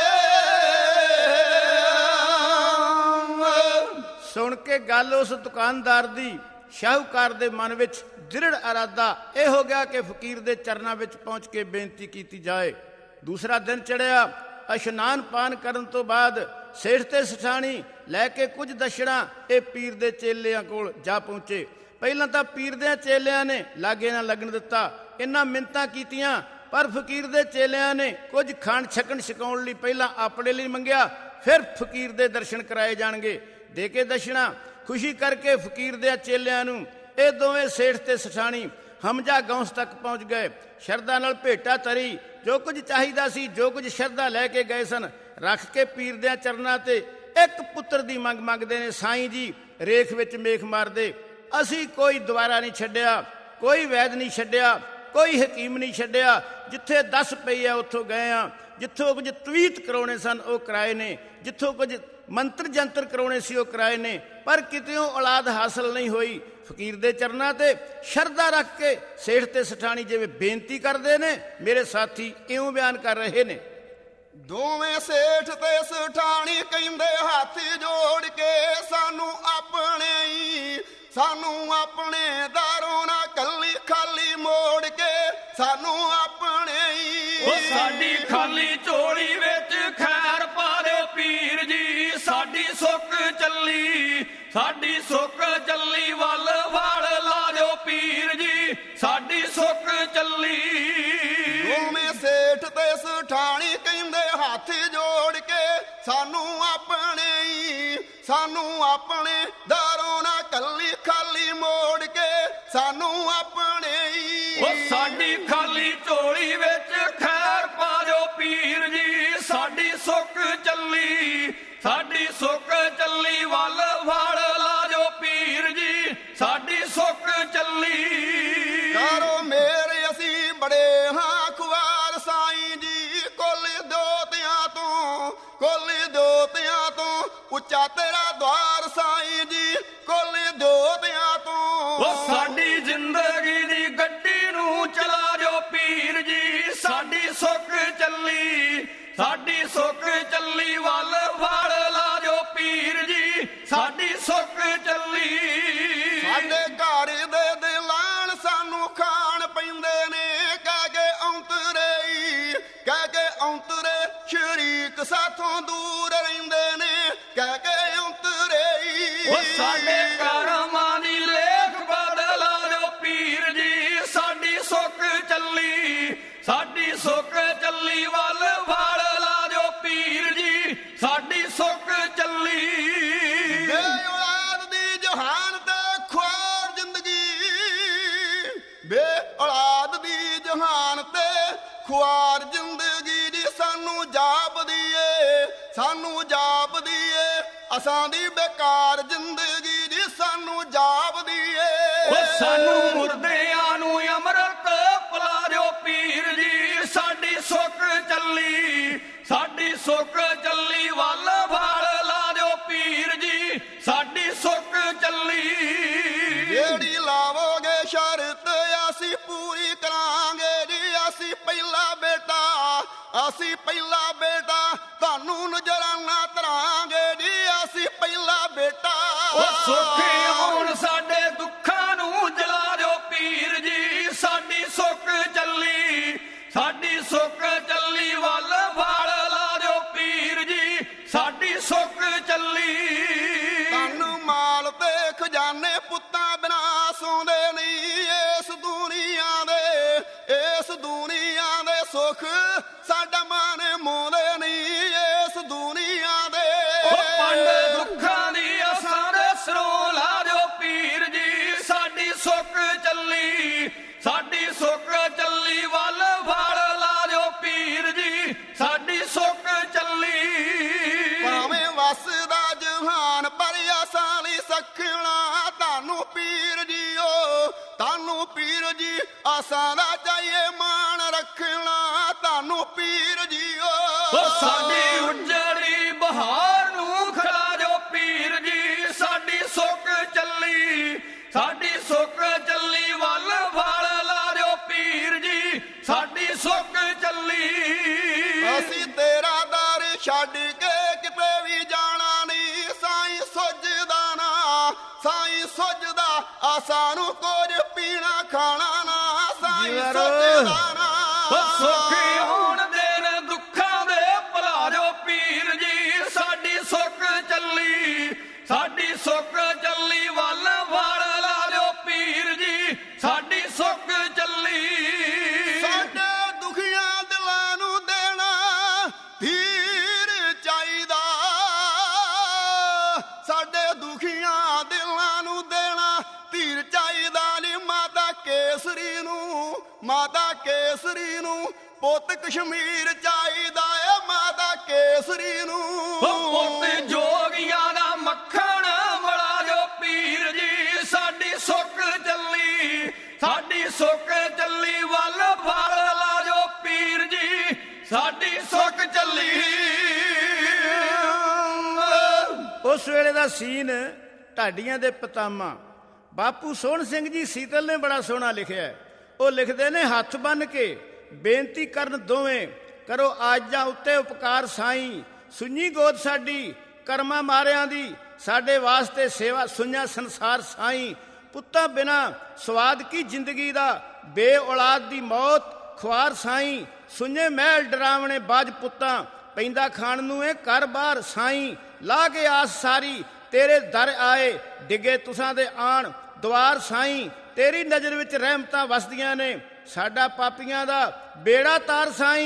ਸੁਣ ਕੇ ਗੱਲ ਉਸ ਦੁਕਾਨਦਾਰ ਦੀ ਸ਼ਾਹੂਕਾਰ ਦੇ ਮਨ ਵਿੱਚ ਦ੍ਰਿੜ ਇਰਾਦਾ ਇਹ ਹੋ ਗਿਆ ਕਿ ਫਕੀਰ ਦੇ ਚਰਨਾਂ ਵਿੱਚ ਪਹੁੰਚ ਕੇ ਬੇਨਤੀ ਕੀਤੀ ਜਾਏ। ਦੂਸਰਾ ਦਿਨ ਚੜਿਆ। ਇਸ਼ਨਾਨ ਪਾਨ ਕਰਨ ਤੋਂ ਬਾਅਦ ਸੇਠ ਤੇ ਸਠਾਣੀ ਲੈ ਕੇ ਕੁਝ ਦਸ਼ਣਾ ਇਹ ਪੀਰ ਦੇ ਚੇਲਿਆਂ ਕੋਲ ਜਾ ਪਹੁੰਚੇ। ਪਹਿਲਾਂ ਤਾਂ ਪੀਰ ਦੇ ਚੇਲਿਆਂ ਨੇ ਲਾਗੇ ਨਾ ਲੱਗਣ ਦਿੱਤਾ, ਇਹਨਾਂ ਮਿੰਨਤਾਂ ਕੀਤੀਆਂ, ਪਰ ਫਕੀਰ ਦੇ ਚੇਲਿਆਂ ਨੇ ਕੁਝ ਖਾਣ ਛਕਣ ਛਕਾਉਣ ਲਈ ਪਹਿਲਾਂ ਆਪਣੇ ਲਈ ਮੰਗਿਆ, ਫਿਰ ਫਕੀਰ ਦੇ ਦਰਸ਼ਨ ਕਰਾਏ ਜਾਣਗੇ। ਦੇ ਕੇ ਦਸ਼ਣਾ ਖੁਸ਼ੀ ਕਰਕੇ ਫਕੀਰ ਦੇ ਚੇਲਿਆਂ ਨੂੰ ਇਹ ਦੋਵੇਂ ਸੇਠ ਤੇ ਸਠਾਣੀ ਹਮਜਾ ਗੌਸ ਤੱਕ ਪਹੁੰਚ ਗਏ। ਸ਼ਰਧਾ ਨਾਲ ਭੇਟਾ ਤਰੀ, ਜੋ ਕੁਝ ਚਾਹੀਦਾ ਸੀ, ਜੋ ਕੁਝ ਸ਼ਰਧਾ ਲੈ ਕੇ ਗਏ ਸਨ, ਰੱਖ ਕੇ ਪੀਰ ਦੇ ਚਰਨਾਂ ਤੇ ਇੱਕ ਪੁੱਤਰ ਦੀ ਮੰਗ ਮੰਗਦੇ ਨੇ। ਸਾਈਂ ਜੀ ਰੇਖ ਵਿੱਚ ਮੇਖ ਮਾਰਦੇ, ਅਸੀਂ ਕੋਈ ਦੁਆਰਾ ਨਹੀਂ ਛੱਡਿਆ, ਕੋਈ ਵੈਦ ਨਹੀਂ ਛੱਡਿਆ, ਕੋਈ ਹਕੀਮ ਨਹੀਂ ਛੱਡਿਆ, ਜਿੱਥੇ ਦੱਸ ਪਈ ਆ ਉੱਥੋਂ ਗਏ ਆ, ਜਿੱਥੋਂ ਕੁਝ ਤਵੀਤ ਕਰਾਉਣੇ ਸਨ ਉਹ ਕਰਾਏ ਨੇ, ਜਿੱਥੋਂ ਕੁਝ ਮੰਤਰ ਜੰਤਰ ਕਰਾਉਣੇ ਸੀ ਉਹ ਕਰਾਏ ਨੇ, ਪਰ ਕਿਤਿਓਂ ਔਲਾਦ ਹਾਸਲ ਨਹੀਂ ਹੋਈ। ਫਕੀਰ ਦੇ ਚਰਨਾਂ ਤੇ ਸ਼ਰਧਾ ਰੱਖ ਕੇ ਸੇਠ ਤੇ ਸਠਾਣੀ ਜਿਵੇਂ ਬੇਨਤੀ ਕਰਦੇ ਨੇ, ਮੇਰੇ ਸਾਥੀ ਇਉਂ ਬਿਆਨ ਕਰ ਰਹੇ ਨੇ। ਦੋਵੇਂ ਸੇਠ ਤੇ ਸਠਾਣੀ ਕਹਿੰਦੇ ਹੱਥ ਜੋੜ ਕੇ, ਸਾਨੂੰ ਆਪਣੇ ਹੀ ਸਾਨੂੰ ਆਪਣੇ ਦਾਰੋਂ ਨਾ ਕੱਲੀ ਖਾਲੀ ਮੋੜ ਕੇ, ਸਾਨੂੰ ਆਪਣੇ ਹੀ ਉਹ ਸਾਡੀ ਖਾਲੀ ਝੋਲੀ ਵਿੱਚ ਖੈਰ ਪਾ ਦਿਓ ਪੀਰ ਜੀ, ਠਾਣੀ ਕਹਿੰਦੇ ਹੱਥ ਜੋੜ ਕੇ ਸਾਨੂੰ ਆਪਣੇ ਹੀ, ਸਾਨੂੰ ਆਪਣੇ ਦਰੋਂ ਨਾ ਕੱਲੀ ਖਾਲੀ ਮੋੜ ਕੇ ਸਾਨੂੰ ਆਪਣੇ ਹੀ। ਉਹ ਸਾਡੀ ਖਾਲੀ ਝੋਲੀ ਵਿੱਚ ਖੈਰ ਪਾ ਦਿਓ ਪੀਰ ਜੀ, ਸਾਡੀ ਸੁੱਖ ਚੱਲੀ, ਸਾਡੀ ਸੁੱਖ ਚੱਲੀ ਵੱਲ ਵੜ ਲਾ ਦਿਓ ਪੀਰ ਜੀ, ਸਾਡੀ ਸੁੱਖ ਚੱਲੀ। ਕਰੋ ਮੇਰ ਅਸੀਂ ਬੜੇ ਹਾਂ ਖੁਆਰ ਸਾਈਂ ਜੀ, ਕੁੱਲ ਦੋਤਿਆਂ ਤੋਂ, ਕੁੱਲ ਦੋਤਿਆਂ ਤੋਂ ਉੱਚਾ ਤੇਰਾ ਦਵਾਰ ਸਾਈਂ ਜੀ, ਕੁੱਲ ਦੋਤਿਆਂ ਤੋਂ। ਉਹ ਸਾਡੀ ਜ਼ਿੰਦਗੀ ਦੀ ਗੱਡੀ ਨੂੰ ਚਲਾ ਦਿਓ ਪੀਰ ਜੀ, ਸਾਡੀ ਸੁੱਖ ਚੱਲੀ, ਸਾਡੀ ਸੁੱਖ ਚੱਲੀ ਵੱਲ ਵੜ ਲਾ ਦਿਓ ਪੀਰ ਜੀ, ਸਾਡੀ ਸੁੱਖ ਚੱਲੀ। ਸਾਡੇ ਘਰ ਦੇ ਦਿਲਾਨ ਸਾਨੂੰ ਖਾਣ ਪੈਂਦੇ ਨੇ ਕਹਿ ਕੇ ਔਂਤਰੇ, ਕਹਿ ਕੇ ਔਂਤਰੇ ਸ਼ਰੀਕ ਸਾਥੋਂ ਦੂਰ ਰਹਿੰਦੇ ਨੇ ਕਹਿ ਕੇ ਔਂਤਰੇ। ਉਹ ਸਾਡੇ ਕਰਮਾਂ ਦੀ ਲੇਖ ਬਦਲਾ ਦਿਓ ਪੀਰ ਜੀ, ਸਾਡੀ ਸੁੱਖ ਚੱਲੀ, ਸਾਡੀ ਸੁੱਖ ਚੱਲੀ ਵੱਲ ਵੜ ਲਾ ਦਿਓ ਪੀਰ ਜੀ, ਸਾਡੀ ਸੁੱਖ ਚੱਲੀ। ਬੇ ਔਲਾਦ ਦੀ ਜਹਾਨ ਤੇ ਖੁਆਰ ਜ਼ਿੰਦਗੀ, ਬੇ ਔਲਾਦ ਦੀ ਜਹਾਨ ਤੇ ਖੁਆਰ ਜ਼ਿੰਦਗੀ ਜੀ ਸਾਨੂੰ ਜਾਪਦੀ ਏ, ਸਾਨੂੰ ਜਾਪਦੀ ਏ ਅਸਾਂ ਦੀ ਬੇਕਾਰ ਜ਼ਿੰਦਗੀ ਜੀ ਸਾਨੂੰ ਜਾਪਦੀ ਏ। ਉਹ ਸਾਨੂੰ ਮੁਰਦਿਆਂ ਨੂੰ ਅੰਮ੍ਰਿਤ ਪਿਲਾ ਦਿਓ ਪੀਰ ਜੀ, ਸਾਡੀ ਸੁੱਖ ਚੱਲੀ, ਸਾਡੀ ਸੁੱਖ ਚੱਲੀ ਵੱਲ ਵੜ ਲਾ ਦਿਓ ਪੀਰ ਜੀ, ਸਾਡੀ ਸੁੱਖ ਚੱਲੀ। ਜਿਹੜੀ ਲਾਵੋਗੇ ਸ਼ਰਤ ਅਸੀਂ ਪੂਰੀ ਕਰਾਂਗੇ ਜੀ, ਅਸੀਂ ਪਹਿਲਾ ਬੇਟਾ, ਅਸੀਂ ਪਹਿਲਾ ਬੇਟਾ ਤੁਹਾਨੂੰ ਨਜ਼ਰਾਨਾ ਤਰਾਂਗੇ ਜੀ, ਅਸੀਂ ਪਹਿਲਾ ਬੇਟਾ। ਉਹ ਸੁੱਖ ਆਉਣ ਸਾਡੇ ਦੁੱਖਾਂ ਨੂੰ ਜਲਾ ਦਿਓ ਪੀਰ ਜੀ, ਸਾਡੀ ਸੁੱਖ ਚੱਲੀ, ਸਾਡੀ ਸੁੱਖ ਚੱਲੀ ਵੱਲ ਵੜ ਲਾ ਦਿਓ ਪੀਰ ਜੀ, ਸਾਡੀ ਸੁੱਖ ਚੱਲੀ। ਤੁਹਾਨੂੰ ਮਾਲ ਤੇ ਖਜ਼ਾਨੇ ਪੁੱਤਾਂ ਬਿਨਾ ਸੌਂਦੇ ਨਹੀਂ ਇਸ ਦੁਨੀਆ ਦੇ, ਇਸ ਦੁਨੀਆ ਦੇ ਸੁੱਖ ਸਾਡਾ ਮਨ ਮੋਂਦੇ ਨਹੀਂ ਇਸ ਦੁਨੀਆ ਦੇ। ਉਹ ਪੰਡ ਦੁੱਖਾਂ ਦੀ ਅਸਾਂ ਦੇ ਸਿਰੋਂ ਲਾ ਦਿਓ ਪੀਰ ਜੀ, ਸਾਡੀ ਸੁੱਖ ਚੱਲੀ, ਸਾਡੀ ਸੁੱਖ ਚੱਲੀ ਵੱਲ ਵੜ ਲਾ ਦਿਓ ਪੀਰ ਜੀ, ਸਾਡੀ ਸੁੱਖ ਚੱਲੀ। ਭਾਵੇਂ ਵਸਦਾ ਜਹਾਨ ਪਰ ਅਸਾਂ ਲਈ ਸਖਣਾ ਤੁਹਾਨੂੰ ਪੀਰ ਜੀ, ਓ ਤੁਹਾਨੂੰ ਪੀਰ ਜੀ ਅਸਾਂ ਦਾ ਚਾਹੀਏ ਮਾਣ ਰੱਖਣਾ ਤੁਹਾਨੂੰ ਪੀਰ ਜੀ। ਓ ਸਾਡੀ ਉੱਜੜੀ ਬਹਾਰ ਨੂੰ ਖਿਲਾ ਦਿਓ ਪੀਰ ਜੀ, ਸਾਡੀ ਸੁੱਖ ਚੱਲੀ, ਸਾਡੀ ਸੁੱਖ ਚੱਲੀ ਵੱਲ ਵੜ ਲਾ ਦਿਓ ਪੀਰ ਜੀ, ਸਾਡੀ ਸੁੱਖ ਚੱਲੀ। ਅਸੀਂ ਤੇਰਾ ਦਰ ਛੱਡ ਕੇ ਕਿਤੇ ਵੀ ਜਾਣਾ ਨਹੀਂ ਸਾਈਂ, ਸੁੱਝਦਾ ਨਾ ਸਾਈਂ ਸੁੱਝਦਾ ਅਸਾਂ ਨੂੰ ਕੁਝ ਪੀਣਾ ਖਾਣਾ ਨਾ ਸਾਈਂ, ਸੁੱਝਦਾ ਨਾ। ਸੁੱਖ ਆਉਣ ਦੇਣ ਦੁੱਖਾਂ ਦੇ ਭੁਲਾ ਦਿਓ ਪੀਰ ਜੀ, ਸਾਡੀ ਸੁੱਖ ਚੱਲੀ, ਸਾਡੀ ਸੁੱਖ ਚੱਲੀ ਵੱਲ ਵੜ ਲਾ ਦਿਓ ਪੀਰ ਜੀ, ਸਾਡੀ ਸੁੱਖ ਚੱਲੀ। ਸਾਡੇ ਦੁਖੀਆਂ ਦਿਲਾਂ ਨੂੰ ਦੇਣਾ ਧੀਰ ਚਾਹੀਦਾ, ਸਾਡੇ ਦੁਖੀਆਂ ਦਿਲਾਂ ਨੂੰ ਦੇਣਾ ਧੀਰ ਚਾਹੀਦਾ ਨੀ ਮਾਤਾ ਕੇਸਰੀ ਨੂੰ, ਮਾਤਾ ਕੇਸਰੀ ਨੂੰ ਪੁੱਤ ਕਸ਼ਮੀਰ ਚਾਹੀਦਾ ਏ ਮਾਤਾ ਕੇਸਰੀ ਨੂੰ। ਪੁੱਤ ਜੋਗੀਆਂ ਦਾ ਮੱਖਣ ਮਲਾ ਦਿਓ ਪੀਰ ਜੀ, ਸਾਡੀ ਸੁੱਖ ਚੱਲੀ, ਸਾਡੀ ਸੁੱਖ ਚੱਲੀ ਵੱਲ ਵੜ ਲਾ ਦਿਓ ਪੀਰ ਜੀ, ਸਾਡੀ ਸੁੱਖ ਚੱਲੀ। ਉਸ ਵੇਲੇ ਦਾ ਸੀਨ ਢਾਡੀਆਂ ਦੇ ਪਤਾਮਾ ਬਾਪੂ ਸੋਹਣ ਸਿੰਘ ਜੀ ਸੀਤਲ ਨੇ ਬੜਾ ਸੋਹਣਾ ਲਿਖਿਆ। ਉਹ ਲਿਖਦੇ ਨੇ, ਹੱਥ ਬੰਨ ਕੇ ਬੇਨਤੀ ਕਰਨ ਦੋਵੇਂ, ਕਰੋ ਆਜਾਂ ਉੱਤੇ ਉਪਕਾਰ ਸਾਈਂ, ਸੁਣੀ ਗੋਦ ਸਾਡੀ ਕਰਮਾਂ ਮਾਰਿਆਂ ਦੀ, ਸਾਡੇ ਵਾਸਤੇ ਸੇਵਾ ਸੁਣਿਆ ਸੰਸਾਰ ਸਾਈਂ। ਪੁੱਤਾਂ ਬਿਨਾ ਸਵਾਦ ਕੀ ਜ਼ਿੰਦਗੀ ਦਾ, ਬੇ ਔਲਾਦ ਦੀ ਮੌਤ ਖੁਆਰ ਸਾਈਂ। ਸੁਣੇ ਮਹਿਲ ਡਰਾਵਣੇ ਬਾਜ ਪੁੱਤਾਂ, ਪੈਂਦਾ ਖਾਣ ਨੂੰ ਇਹ ਘਰ ਬਾਰ ਸਾਈਂ। ਲਾ ਕੇ ਆਸ ਸਾਰੀ ਤੇਰੇ ਦਰ ਆਏ, ਡਿੱਗੇ ਤੁਸਾਂ ਦੇ ਆਣ ਦੁਆਰ ਸਾਈਂ। ਤੇਰੀ ਨਜ਼ਰ ਵਿੱਚ ਰਹਿਮਤਾਂ ਵਸਦੀਆਂ ਨੇ, ਸਾਡਾ ਪਾਪੀਆਂ ਦਾ ਬੇੜਾ ਤਾਰ ਸਾਈਂ।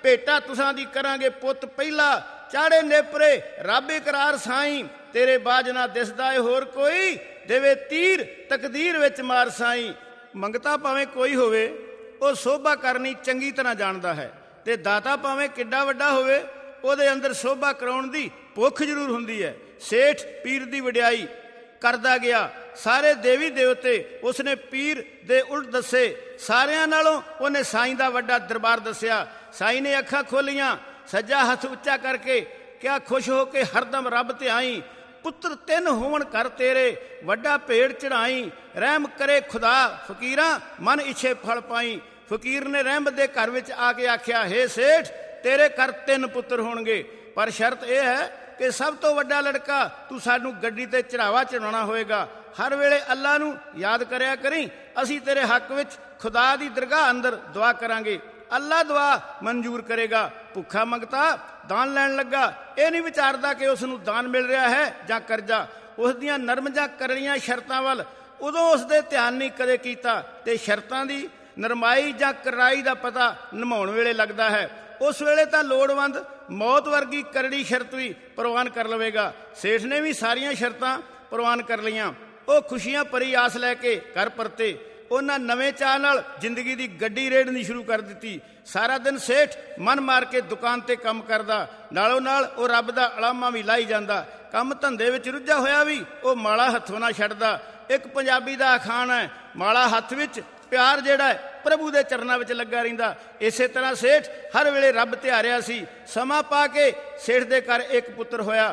ਭੇਟਾ ਤੁਸਾਂ ਦੀ ਕਰਾਂਗੇ ਪੁੱਤ ਪਹਿਲਾ, ਚਾੜੇ ਨੇਪਰੇ ਰੱਬ ਇਕਰਾਰ ਸਾਈਂ, ਤੇਰੇ ਬਾਝ ਨਾ ਦਿਸਦਾ ਏ ਹੋਰ ਕੋਈ, ਦੇਵੇ ਤੀਰ ਤਕਦੀਰ ਵਿੱਚ ਮਾਰ ਸਾਈਂ। ਮੰਗਤਾ ਭਾਵੇਂ ਕੋਈ ਹੋਵੇ, ਉਹ ਸੋਭਾ ਕਰਨੀ ਚੰਗੀ ਤਰ੍ਹਾਂ ਜਾਣਦਾ ਹੈ, ਤੇ ਦਾਤਾ ਭਾਵੇਂ ਕਿੱਡਾ ਵੱਡਾ ਹੋਵੇ, ਉਹਦੇ ਅੰਦਰ ਸੋਭਾ ਕਰਾਉਣ ਦੀ ਭੁੱਖ ਜ਼ਰੂਰ ਹੁੰਦੀ ਹੈ। ਸੇਠ ਪੀਰ ਦੀ ਵਡਿਆਈ ਕਰਦਾ ਗਿਆ, ਸਾਰੇ ਦੇਵੀ ਦੇਵਤੇ ਉਸਨੇ ਪੀਰ ਦੇ ਉਲਟ ਦੱਸੇ, ਸਾਰਿਆਂ ਨਾਲੋਂ ਉਹਨੇ ਸਾਈਂ ਦਾ ਵੱਡਾ ਦਰਬਾਰ ਦੱਸਿਆ। ਸਾਈਂ ਨੇ ਅੱਖਾਂ ਖੋਲੀਆਂ, ਸੱਜਾ ਹੱਥ ਉੱਚਾ ਕਰਕੇ ਕਿਆ ਖੁਸ਼ ਹੋ ਕੇ ਹਰਦਮ ਰੱਬ ਤੇ ਆਈ, ਪੁੱਤਰ ਤਿੰਨ ਹੋਵਣ ਕਰ ਤੇਰੇ, ਵੱਡਾ ਭੇੜ ਚੜਾਈ, ਰਹਿਮ ਕਰੇ ਖੁਦਾ ਫਕੀਰਾਂ ਮਨ ਇੱਛੇ ਫਲ ਪਾਈ। ਫਕੀਰ ਨੇ ਰਹਿਮਤ ਦੇ ਘਰ ਵਿੱਚ ਆ ਕੇ ਆਖਿਆ, ਹੇ ਸੇਠ ਤੇਰੇ ਘਰ ਤਿੰਨ ਪੁੱਤਰ ਹੋਣਗੇ, ਪਰ ਸ਼ਰਤ ਇਹ ਹੈ ਕਿ ਸਭ ਤੋਂ ਵੱਡਾ ਲੜਕਾ ਤੂੰ ਸਾਨੂੰ ਗੱਡੀ ਤੇ ਚੜਾਵਾ ਚੜਾਉਣਾ ਹੋਏਗਾ। ਹਰ ਵੇਲੇ ਅੱਲਾ ਨੂੰ ਯਾਦ ਕਰਿਆ ਕਰੀ, ਅਸੀਂ ਤੇਰੇ ਹੱਕ ਵਿੱਚ ਖੁਦਾ ਦੀ ਦਰਗਾਹ ਅੰਦਰ ਦੁਆ ਕਰਾਂਗੇ, ਅੱਲਾ ਦੁਆ ਮਨਜ਼ੂਰ ਕਰੇਗਾ। ਭੁੱਖਾ ਮੰਗਤਾ ਦਾਨ ਲੈਣ ਲੱਗਾ, ਇਹ ਨਹੀਂ ਵਿਚਾਰਦਾ ਕਿ ਉਸ ਨੂੰ ਦਾਨ ਮਿਲ ਰਿਹਾ ਹੈ ਜਾਂ ਕਰਜ਼ਾ। ਉਸ ਦੀਆਂ ਨਰਮ ਜਾਂ ਕਰੜੀਆਂ ਸ਼ਰਤਾਂ ਵੱਲ ਉਦੋਂ ਉਸ ਦੇ ਧਿਆਨ ਨਹੀਂ ਕਦੇ ਕੀਤਾ, ਤੇ ਸ਼ਰਤਾਂ ਦੀ ਨਰਮਾਈ ਜਾਂ ਕਰਾਈ ਦਾ ਪਤਾ ਨਿਭਾਉਣ ਵੇਲੇ ਲੱਗਦਾ ਹੈ। ਉਸ ਵੇਲੇ ਤਾਂ ਲੋੜਵੰਦ ਮੌਤ ਵਰਗੀ ਕਰੜੀ ਸ਼ਰਤ ਵੀ ਪ੍ਰਵਾਨ ਕਰ ਲਵੇਗਾ। ਸੇਠ ਨੇ ਵੀ ਸਾਰੀਆਂ ਸ਼ਰਤਾਂ ਪ੍ਰਵਾਨ ਕਰ ਲਈਆਂ। ਉਹ ਖੁਸ਼ੀਆਂ ਭਰੀ ਆਸ ਲੈ ਕੇ ਘਰ ਪਰਤੇ। ਉਹਨਾਂ ਨਵੇਂ ਚਾਅ ਨਾਲ ਜ਼ਿੰਦਗੀ ਦੀ ਗੱਡੀ ਰੇੜਨੀ ਸ਼ੁਰੂ ਕਰ ਦਿੱਤੀ। ਸਾਰਾ ਦਿਨ ਸੇਠ ਮਨ ਮਾਰ ਕੇ ਦੁਕਾਨ ਤੇ ਕੰਮ ਕਰਦਾ, ਨਾਲੋਂ ਨਾਲ ਉਹ ਰੱਬ ਦਾ ਅਲਾਮਾ ਵੀ ਲਾਈ ਜਾਂਦਾ। ਕੰਮ ਧੰਦੇ ਵਿੱਚ ਰੁੱਝਾ ਹੋਇਆ ਵੀ ਉਹ ਮਾਲਾ ਹੱਥੋਂ ਨਾ ਛੱਡਦਾ। ਇੱਕ ਪੰਜਾਬੀ ਦਾ ਅਖਾਣ ਹੈ, ਮਾਲਾ ਹੱਥ ਵਿੱਚ ਪਿਆਰ ਜਿਹੜਾ ਹੈ ਪ੍ਰਭੂ ਦੇ ਚਰਨਾਂ ਵਿੱਚ ਲੱਗਾ ਰਹਿੰਦਾ। ਇਸੇ ਤਰ੍ਹਾਂ ਸੇਠ ਹਰ ਵੇਲੇ ਰੱਬ ਧਿਆਰਿਆ ਸੀ। ਸਮਾਂ ਪਾ ਕੇ ਸੇਠ ਦੇ ਘਰ ਇੱਕ ਪੁੱਤਰ ਹੋਇਆ।